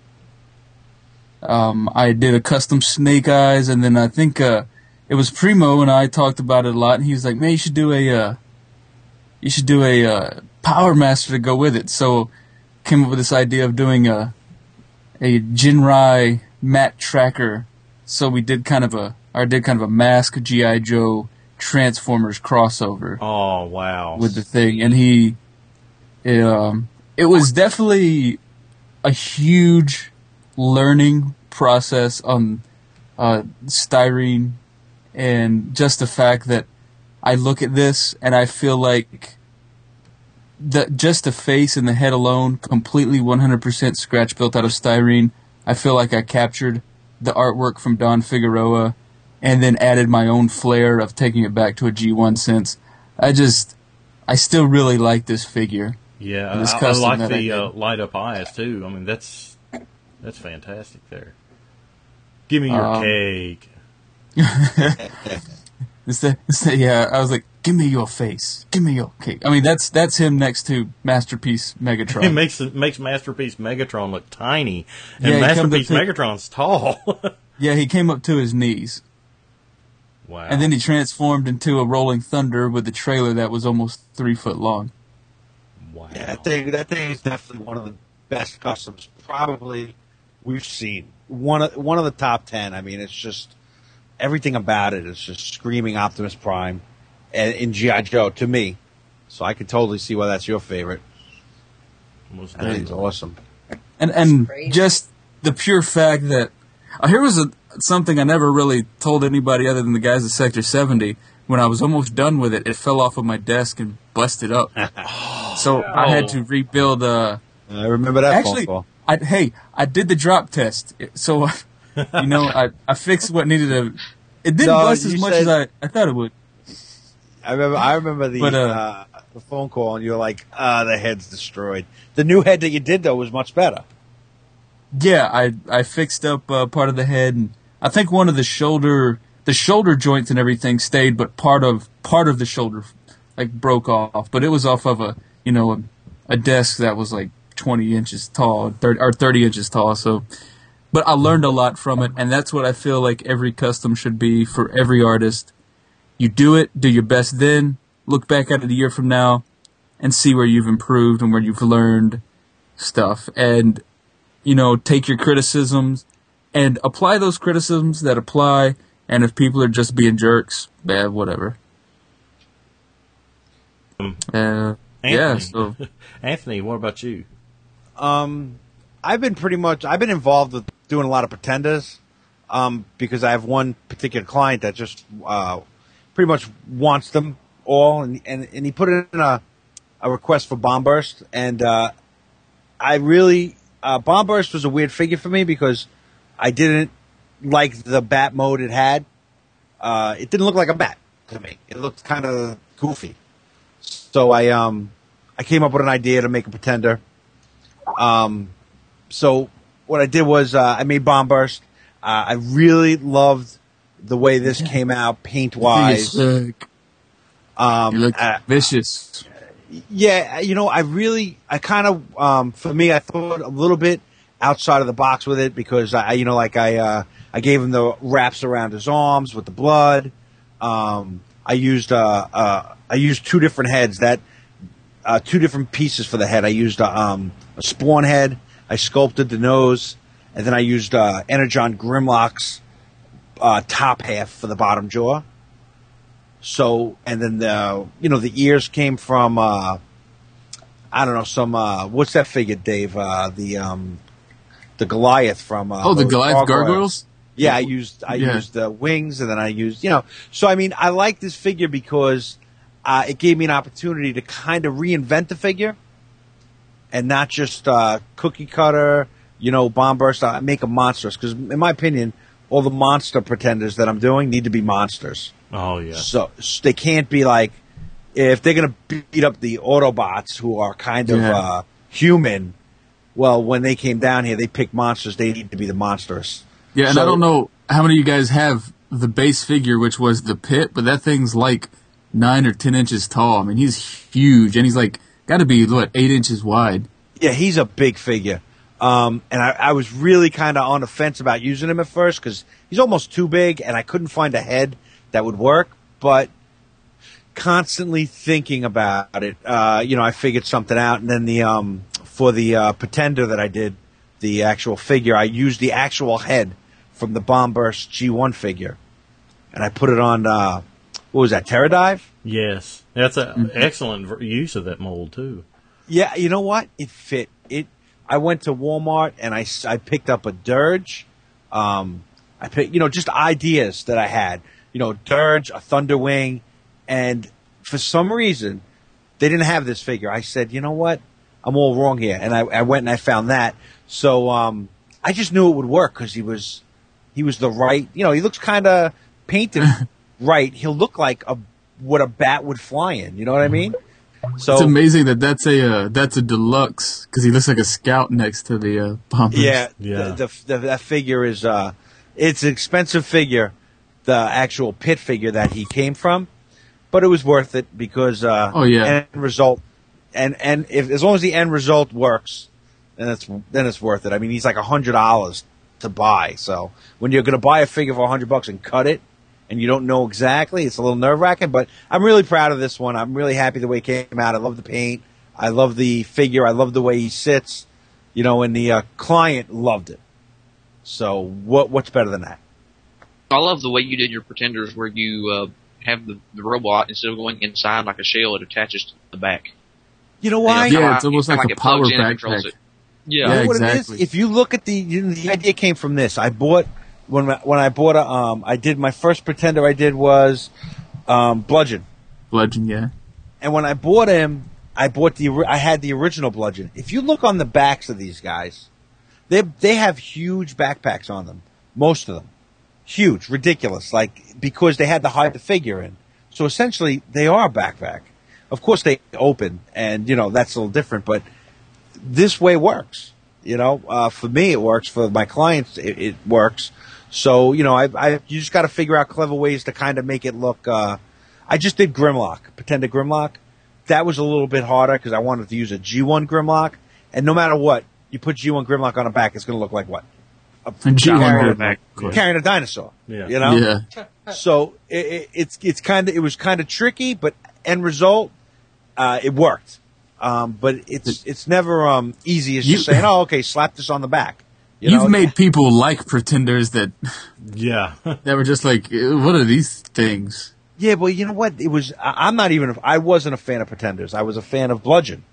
um, I did a custom Snake Eyes, and then I think uh, it was Primo and I talked about it a lot, and he was like, "Man, you should do a uh, you should do a uh, Power Master to go with it." So came up with this idea of doing a a Jinrai matte tracker. So we did kind of a I did kind of a Mask G I. Joe Transformers crossover Oh wow. with the thing, and he, it, um, it was definitely a huge learning process on uh, styrene, and just the fact that I look at this and I feel like the just the face and the head alone, completely one hundred percent scratch built out of styrene. I feel like I captured the artwork from Don Figueroa, and then added my own flair of taking it back to a G one sense. I just, I still really like this figure. yeah, this I, I custom like that I the did. uh, light up eyes too. I mean, that's that's fantastic. There. Give me your Um, cake. Instead, instead, yeah, I was like, give me your face. Give me your cake. I mean, that's that's him next to Masterpiece Megatron. It makes it makes Masterpiece Megatron look tiny, and Yeah, he comes Masterpiece up to- Megatron's tall. Yeah, he came up to his knees. Wow. And then he transformed into a Rolling Thunder with a trailer that was almost three foot long. wow. Yeah, that thing, that thing is definitely one of the best customs probably we've seen. One of one of the top ten. I mean, it's just everything about it is just screaming Optimus Prime and in G I. Joe to me. So I can totally see why that's your favorite. Most I think it's definitely. awesome. And and crazy. just the pure fact that uh, here was a, something I never really told anybody other than the guys at Sector seventy. When I was almost done with it, it fell off of my desk and busted up. So I had to rebuild. Uh, I remember that actually, phone call. I, hey, I did the drop test. So you know, I, I fixed what needed to. It didn't No, bust as you much said- as I, I thought it would. I remember. I remember the But, uh, uh, the phone call, and you were like, "Ah, the head's destroyed." The new head that you did though was much better. Yeah, I I fixed up uh, part of the head, and I think one of the shoulder, the shoulder joints and everything stayed, but part of part of the shoulder like broke off. But it was off of a you know a, a desk that was like twenty inches tall, thirty or thirty inches tall. So, but I learned a lot from it, and that's what I feel like every custom should be for every artist. You do it, do your best then, look back at it a year from now, and see where you've improved and where you've learned stuff. And, you know, take your criticisms and apply those criticisms that apply. And if people are just being jerks, bad, whatever. Um, Uh, Anthony. yeah, so Anthony, what about you? Um, I've been pretty much. I've been involved with doing a lot of pretenders. Um, because I have one particular client that just uh, pretty much wants them all, and and, and he put in a a request for Bomb Burst, and uh, I really uh, Bomb Burst was a weird figure for me because I didn't like the bat mode it had. Uh, it didn't look like a bat to me. It looked kind of goofy. So I um I came up with an idea to make a pretender. Um, so what I did was uh, I made Bomb Burst. Uh, I really loved the way this came out paint wise. Sick. Um, You look uh, vicious. yeah, you know, I really, I kind of, um, for me, I thought a little bit outside of the box with it because I, you know, like I, uh, I gave him the wraps around his arms with the blood. Um, I used, uh, uh, I used two different heads that, uh, two different pieces for the head. I used, uh, um, a spawn head. I sculpted the nose, and then I used, uh, Energon Grimlock's, uh, top half for the bottom jaw. So, and then the, you know, the ears came from, uh, I don't know, some, uh, what's that figure, Dave? Uh, the, um, the Goliath from, uh, Oh, the those Goliath gargoyles? Yeah, I used, I Yeah. used the wings, and then I used, you know, so I mean, I like this figure because, uh, it gave me an opportunity to kind of reinvent the figure and not just, uh, cookie cutter, you know, Bomb Burst, uh, make them monsters. Cause in my opinion, all the monster pretenders that I'm doing need to be monsters. Oh yeah. So, so they can't be like, if they're going to beat up the Autobots who are kind of Yeah. uh, human, well, when they came down here, they picked monsters. They need to be the monsters. Yeah, and So- I don't know how many of you guys have the base figure, which was the Pit, but that thing's like nine or ten inches tall. I mean, he's huge, and he's like got to be what eight inches wide. Yeah, he's a big figure. Um, and I, I was really kind of on the fence about using him at first because he's almost too big, and I couldn't find a head that would work. But constantly thinking about it, uh, you know, I figured something out. And then the um, for the uh, Pretender that I did, the actual figure, I used the actual head from the Bomb Burst G one figure, and I put it on. Uh, what was that? Terradive? Yes, that's an Mm-hmm. excellent ver- use of that mold too. Yeah, you know what? It fit. It. I went to Walmart and I, s- I picked up a Dirge. Um, I picked, you know, just ideas that I had. You know, Dirge, a Thunderwing, and for some reason, they didn't have this figure. I said, you know what? I'm all wrong here, and I, I went and I found that. So um, I just knew it would work because he was he was the right. You know, he looks kind of painted right. He'll look like a what a bat would fly in. You know what I mean? So It's amazing that that's a uh, that's a deluxe because he looks like a scout next to the uh, Bombers. Yeah, Yeah. The, the, the, that figure is uh, it's an expensive figure, the actual Pit figure that he came from, but it was worth it because uh, Oh, yeah. end result, and and if as long as the end result works, then it's then it's worth it. I mean, he's like a hundred dollars to buy. So when you're going to buy a figure for a hundred bucks and cut it, and you don't know exactly, it's a little nerve wracking. But I'm really proud of this one. I'm really happy the way it came out. I love the paint. I love the figure. I love the way he sits. You know, and the uh, client loved it. So what what's better than that? I love the way you did your Pretenders, where you uh, have the, the robot, instead of going inside like a shell, it attaches to the back. You know why? You know, Yeah, it's almost like kinda a it plugs power in and controls backpack. it. Yeah. You know Yeah, what exactly. it is? If you look at the, you know, the idea came from this. I bought when I- when I bought a um I did my first Pretender I did was um Bludgeon, Legend, yeah. and when I bought him, I bought the ori- I had the original Bludgeon. If you look on the backs of these guys, they they have huge backpacks on them. Most of them, huge, ridiculous. Like because they had to hide the figure in. So essentially, they are a backpack. Of course, they open, and you know that's a little different, but this way works. You know, uh, for me it works. For my clients, it, it works. So you know, I, I you just got to figure out clever ways to kind of make it look. Uh, I just did Grimlock, Pretender Grimlock. That was a little bit harder because I wanted to use a G one Grimlock, and no matter what, you put G one Grimlock on the back, it's going to look like what? A, And G one carrying, Grimlock, of course. carrying a dinosaur. Yeah. You know. Yeah. So it, it, it's it's kind of it was kind of tricky, but end result, uh, it worked. Um, but it's it's never um, easy as You- just saying, "Oh, okay, slap this on the back." You You've know? made people like Pretenders that Yeah. that were just like, "Uh, what are these things? Yeah, but you know what? It was. I- I'm not even. A, I wasn't a fan of Pretenders. I was a fan of Bludgeon,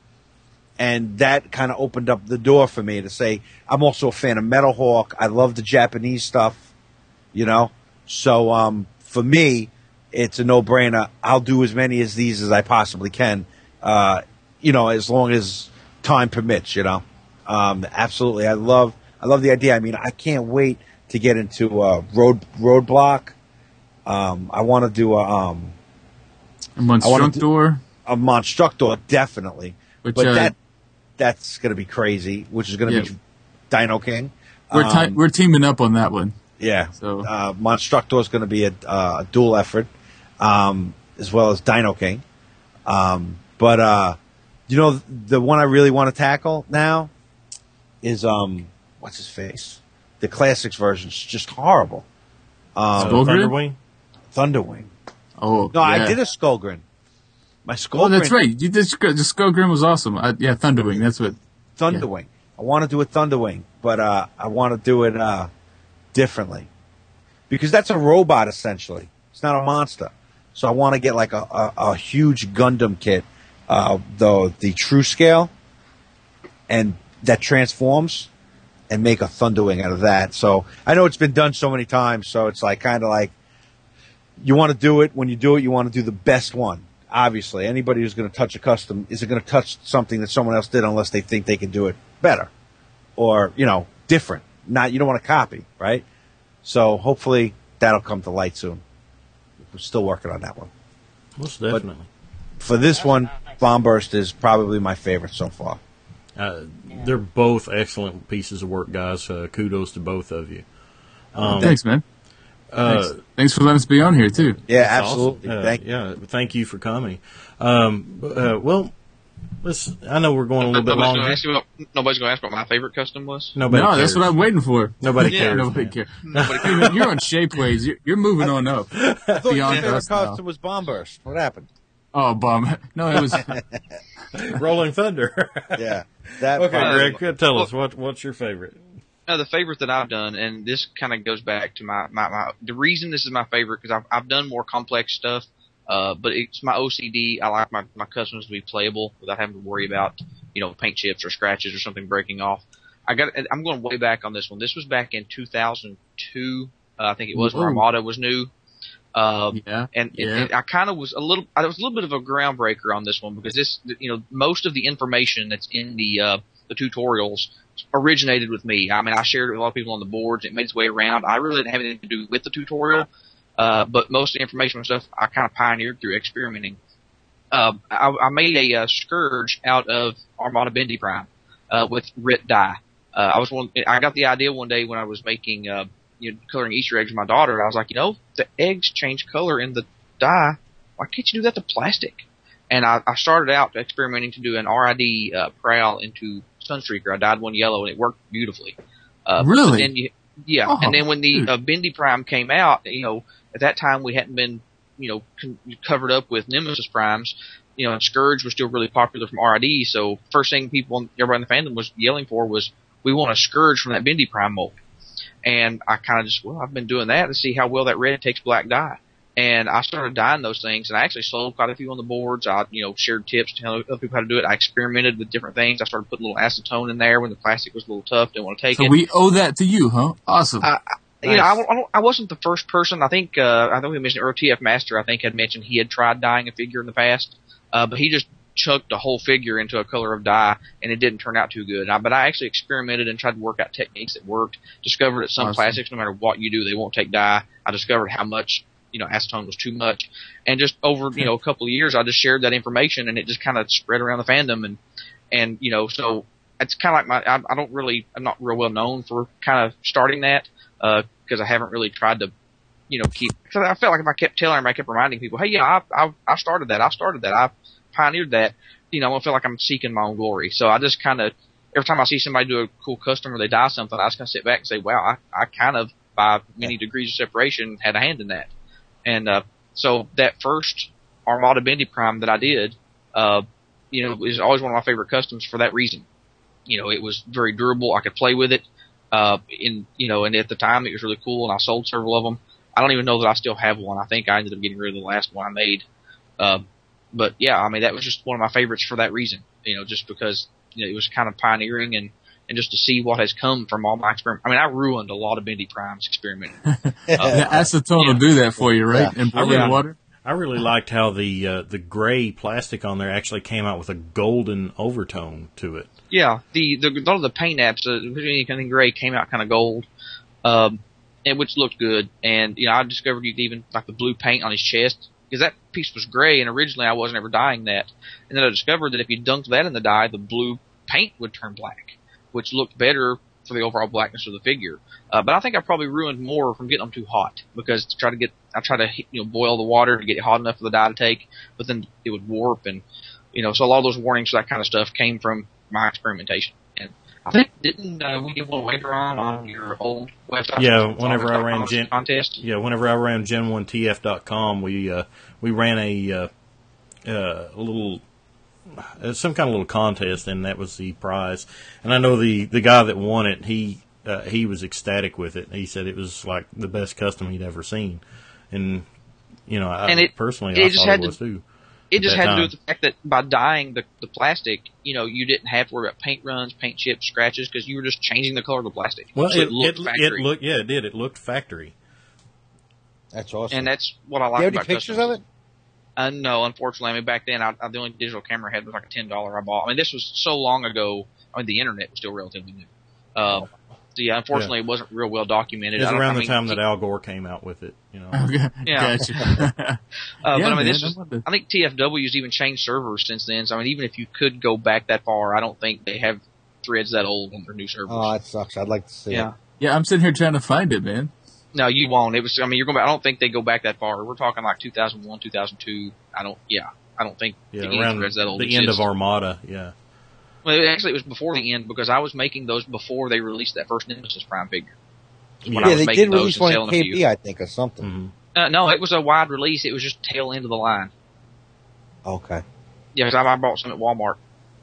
and that kind of opened up the door for me to say I'm also a fan of Metal Hawk. I love the Japanese stuff, you know. So um, for me, it's a no-brainer. I'll do as many as these as I possibly can, uh, you know, as long as time permits. You know, um, absolutely. I love. I love the idea. I mean, I can't wait to get into uh, road roadblock. Um, I want to do a um, A Monstructor, a Monstructor, definitely. which but uh, that that's going to be crazy, which is going to Yeah. be Dino King. we're ti- Um, we're teaming up on that one. yeah. So- uh, Monstructor is going to be a, uh, a dual effort, um, as well as Dino King. Um, but uh, you know, the one I really want to tackle now is um, what's his face? The classics version is just horrible. Um, Skullgrin? Thunderwing? Thunderwing. Oh, No, I yeah. did a Skullgrin. My Skullgrin. Oh, that's right. You did. The Skullgrin was awesome. I, yeah, Thunderwing. That's what. Thunderwing. I want to do a Thunderwing, but uh, I want to do it uh, differently because that's a robot essentially. It's not a monster. So I want to get like a, a, a huge Gundam kit, uh, the the true scale, and that transforms, and make a Thunderwing out of that. So I know it's been done so many times. So it's like kind of like you want to do it. When you do it, you want to do the best one. Obviously, anybody who's going to touch a custom isn't going to touch something that someone else did unless they think they can do it better or, you know, different. Not, you don't want to copy, right? So hopefully that'll come to light soon. We're still working on that one. Most definitely. For this one, Bomb Burst is probably my favorite so far. Uh, they're both excellent pieces of work, guys. Uh, kudos to both of you. Um, Thanks, man. Uh, Thanks. Thanks for letting us be on here too. Yeah, That's absolutely. awesome. Uh, Thank you. yeah, thank you for coming. Um, uh, well, let's. I know we're going a little bit Nobody's long. gonna ask you what, nobody's going to ask what my favorite custom was. Nobody no, cares. that's what I'm waiting for. Nobody Yeah, cares. Nobody man. cares. Nobody Hey, man, you're on Shapeways. You're, you're moving on up I thought your beyond favorite us now. custom was Bomb Burst. What happened? Oh, bum. No, it was. Rolling Thunder. Yeah. That Okay, Uh, Greg, tell us what what's your favorite? Uh, the favorite that I've done, and this kind of goes back to my, my, my the reason this is my favorite, because I've, I've done more complex stuff, uh, but it's my O C D. I like my, my customs to be playable without having to worry about, you know, paint chips or scratches or something breaking off. I got, I'm going way back on this one. This was back in two thousand two, uh, I think it was, when Whoa. Armada was new. Um, Yeah. and, Yeah. and I kind of was a little, I was a little bit of a groundbreaker on this one because this, you know, most of the information that's in the, uh, the tutorials originated with me. I mean, I shared it with a lot of people on the boards. It made its way around. I really didn't have anything to do with the tutorial, uh, but most of the information and stuff I kind of pioneered through experimenting. Uh, I, I made a uh, Scourge out of Armada Bendy Prime uh, with Rit dye. Uh, I was one. I got the idea one day when I was making, uh, you know, coloring Easter eggs with my daughter. I was like, you know, the eggs change color in the dye. Why can't you do that to plastic? And I, I started out experimenting to do an R I D uh, Prowl into Sunstreaker. I dyed one yellow and it worked beautifully. Uh, Really? but then you, yeah. Oh, and then when the dude. uh, Bendy Prime came out, you know, at that time we hadn't been, you know, con- covered up with Nemesis Primes. you know, and Scourge was still really popular from R I D. So first thing people, everybody in the fandom was yelling for was, we want a Scourge from that Bendy Prime mold. And I kind of just, well, I've been doing that to see how well that red takes black dye. And I started dyeing those things, and I actually sold quite a few on the boards. I, you know, shared tips to tell other people how to do it. I experimented with different things. I started putting a little acetone in there when the plastic was a little tough, didn't want to take so it. So we owe that to you, huh? Awesome. I, I, you know, I, I, I wasn't the first person. I think, uh, I think we mentioned Earl T F Master, I think had mentioned he had tried dyeing a figure in the past, uh, but he just chucked a whole figure into a color of dye, and it didn't turn out too good. I, but I actually experimented and tried to work out techniques that worked. Discovered that some awesome. plastics, no matter what you do, they won't take dye. I discovered how much, you know, acetone was too much. And just over, you know, a couple of years, I just shared that information, and it just kind of spread around the fandom. And, and, you know, so it's kind of like my, I, I don't really, I'm not real well known for kind of starting that, uh, cause I haven't really tried to, you know, keep, cause I felt like if I kept telling them, I kept reminding people, hey, yeah, I, I, I started that. I started that. I pioneered that. You know, I feel like I'm seeking my own glory. So I just kind of, every time I see somebody do a cool custom or they dye something, I just kind of sit back and say, wow, I, I kind of, by many degrees of separation, had a hand in that. And, uh, so that first Armada Bendy Prime that I did, uh, you know, is always one of my favorite customs for that reason. You know, it was very durable. I could play with it. Uh, in, you know, and at the time it was really cool, and I sold several of them. I don't even know that I still have one. I think I ended up getting rid of the last one I made. Uh, but yeah, I mean, that was just one of my favorites for that reason. You know, just because, you know, it was kind of pioneering, and, and just to see what has come from all my experiments. I mean, I ruined a lot of Bendy Primes experimenting. uh, the acetone yeah. will do that for you, right? Yeah. And boiling really, water. I really liked how the uh, the gray plastic on there actually came out with a golden overtone to it. Yeah, the the a lot of the paint apps, uh, anything gray, came out kind of gold, um, and which looked good. And you know, I discovered you could even like the blue paint on his chest, because that piece was gray, and originally I wasn't ever dyeing that. And then I discovered that if you dunked that in the dye, the blue paint would turn black, which looked better for the overall blackness of the figure. Uh, but I think I probably ruined more from getting them too hot, because to try to get, I try to, you know, boil the water to get it hot enough for the dye to take, but then it would warp, and, you know, so a lot of those warnings for that kind of stuff came from my experimentation. And I think, didn't, uh, we give one wager on, on your old website? Yeah, whenever I ran Gen, contest? yeah, whenever I ran Gen one T F dot com, we, uh, we ran a, uh, uh, a little, uh, some kind of little contest, and that was the prize. And I know the, the guy that won it, he, uh, he was ecstatic with it. He said it was like the best custom he'd ever seen. And, you know, I, and it, personally, it I just thought had it was to, too. It just had time. to do with the fact that by dyeing the, the plastic, you know, you didn't have to worry about paint runs, paint chips, scratches, because you were just changing the color of the plastic. Well, so it, it looked it, factory. it looked, yeah, it did. It looked factory. That's awesome. And that's what I like Do you have about any pictures customs. of it? Uh, no, unfortunately. I mean, back then, I, I, the only digital camera I had was like a ten dollar I bought. I mean, this was so long ago. I mean, the internet was still relatively new. Uh, so yeah, unfortunately, Yeah. it wasn't real well documented. It was I don't- around I the mean, time that Al Gore came out with it, you know. Yeah. Gotcha. Uh, Yeah, but I mean, man, this I was, wonder. I think T F W's even changed servers since then. So I mean, even if you could go back that far, I don't think they have threads that old on their new servers. Oh, that sucks. I'd like to see yeah. it. Yeah, I'm sitting here trying to find it, man. No, you won't. It was. I mean, you're going. I don't think they go back that far. We're talking like two thousand one, two thousand two. I don't. Yeah, I don't think Yeah, any around threads that old. the end exist. of Armada, yeah. Well, actually, it was before the end, because I was making those before they released that first Nemesis Prime figure. When Yeah, I Yeah, was they making did those release and one in selling K them to B, you. I think, or something. Mm-hmm. Uh, no, it was a wide release. It was just tail end of the line. Okay. Yeah, because I, I bought some at Walmart.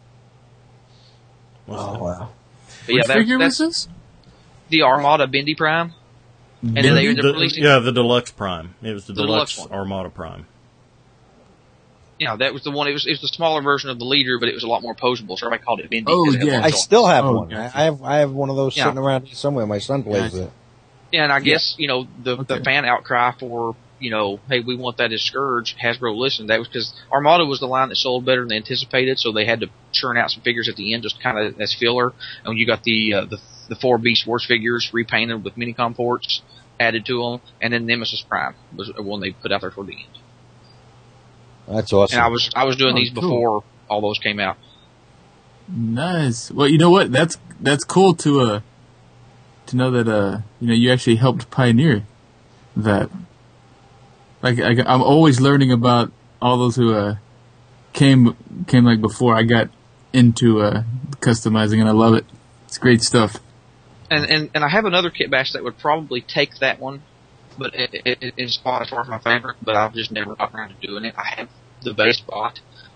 What's Oh, that? wow. But yeah, Which that, figure that's was this? the Armada Bendy Prime. And then they ended The- up releasing. yeah, the Deluxe Prime. It was the, The Deluxe, Deluxe one. Armada Prime. Yeah, that was the one. It was it was the smaller version of the leader, but it was a lot more posable. So everybody called it Bendy. Oh, 'cause it had yeah. more I joints. still have Oh, one. gotcha. I have I have one of those Yeah. sitting around here somewhere. My son plays Gotcha. it. Yeah, and I guess, you know, the Okay. the fan outcry for, you know, hey, we want that as Scourge, Hasbro listened. That was because Armada was the line that sold better than they anticipated, so they had to churn out some figures at the end just kind of as filler. And you got the, uh, the the four Beast Wars figures repainted with Minicom ports added to them, and then Nemesis Prime was the one they put out there toward the end. That's awesome. And I was I was doing Oh, these cool. before all those came out. Nice. Well, you know what? That's that's cool to uh to know that uh you know you actually helped pioneer that. Like I, I'm always learning about all those who uh came came like before I got into uh customizing, and I love it. It's great stuff. And, and and I have another kit bash that would probably take that one, but it, it, it, it's by far my favorite. But I've just never got around to doing it. I have the base bot,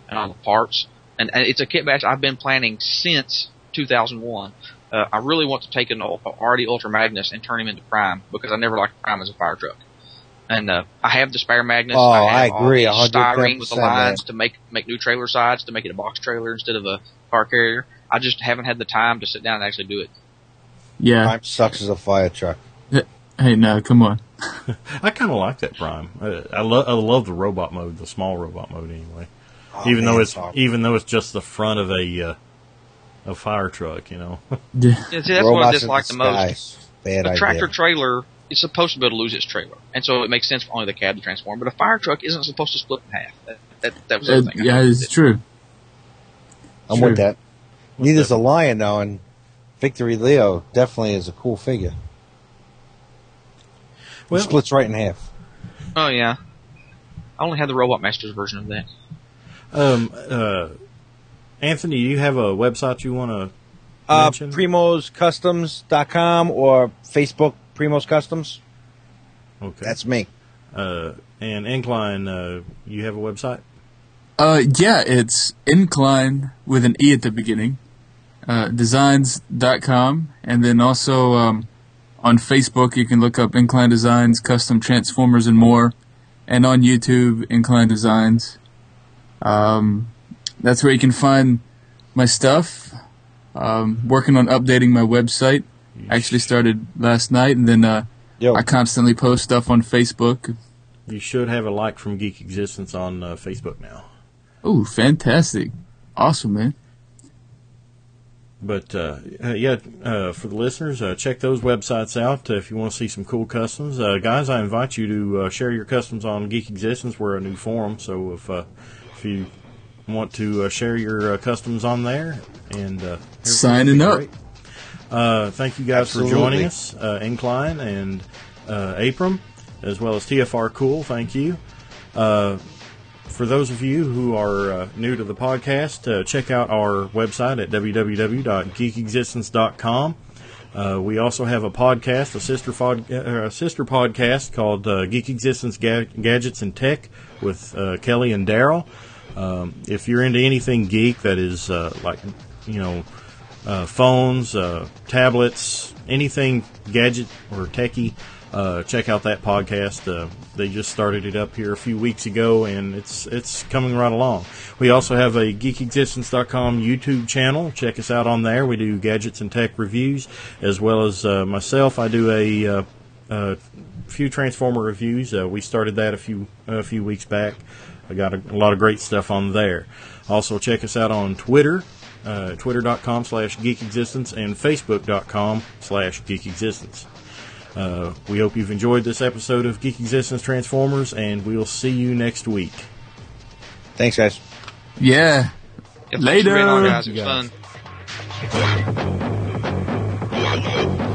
and all the parts. And, and it's a kit bash I've been planning since two thousand one. Uh, I really want to take an R D Ultra Magnus and turn him into Prime because I never liked Prime as a fire truck. And uh, I have the spare Magnus. Oh, I, have I agree, all the styrene with the lines man. to make make new trailer sides to make it a box trailer instead of a car carrier. I just haven't had the time to sit down and actually do it. Yeah. Prime sucks as a fire truck. Hey, no, come on. I kind of like that Prime. I, I love I love the robot mode, the small robot mode anyway. Oh, even man, though it's sorry. even though it's just the front of a uh, a fire truck, you know. Yeah. Yeah, see, that's what I Robots in dislike the the most. skies. Bad A idea. tractor trailer is supposed to be able to lose its trailer, and so it makes sense for only the cab to transform. But a fire truck isn't supposed to split in half. That that, that was Uh, everything. yeah, it's true. I'm Sure. with that. Neither's a Lion, though, and Victory Leo definitely is a cool figure. Well- It splits right in half. Oh yeah, I only had the Robot Masters version of that. Um, uh, Anthony, do you have a website you want to Uh, mention? Primos Customs dot com or Facebook Primos Customs. Okay. That's me. Uh, and Incline, uh, you have a website? Uh, yeah, it's Incline with an E at the beginning, uh, designs dot com, and then also um, on Facebook you can look up Incline Designs, Custom Transformers, and more, and on YouTube, Incline Designs. Um, that's where you can find my stuff. Um, working on updating my website. Actually started last night, and then uh, Yo, I constantly post stuff on Facebook. You should have a like from Geek Existence on uh, Facebook now. Ooh, fantastic. Awesome, man. But, uh, uh, yeah, uh, for the listeners, uh, check those websites out uh, if you want to see some cool customs. Uh, guys, I invite you to uh, share your customs on Geek Existence. We're a new forum, so if uh, if you want to uh, share your uh, customs on there, and uh, everything Signing will be up. great. Uh, thank you guys Absolutely. for joining us, uh, Incline and uh, Abram, as well as T F R Cool. Thank you. Uh, For those of you who are uh, new to the podcast, uh, check out our website at w w w dot geek existence dot com. Uh, we also have a podcast, a sister, fod- uh, a sister podcast called uh, Geek Existence Ga- Gadgets and Tech with uh, Kelly and Daryl. Um, if you're into anything geek that is uh, like, you know, uh, phones, uh, tablets, anything gadget or techie, Uh, check out that podcast. Uh, they just started it up here a few weeks ago, and it's it's coming right along. We also have a geek existence dot com YouTube channel. Check us out on there. We do gadgets and tech reviews, as well as uh, myself. I do a uh, uh, few Transformer reviews. Uh, we started that a few a few weeks back. I got a, a lot of great stuff on there. Also, check us out on Twitter. Uh, twitter dot com slash geek existence and facebook dot com slash geek existence. Uh, we hope you've enjoyed this episode of Geek Existence Transformers, and we'll see you next week. thanks, guys. Yeah. Yeah, thanks for being on, Later. guys. It was You guys. fun.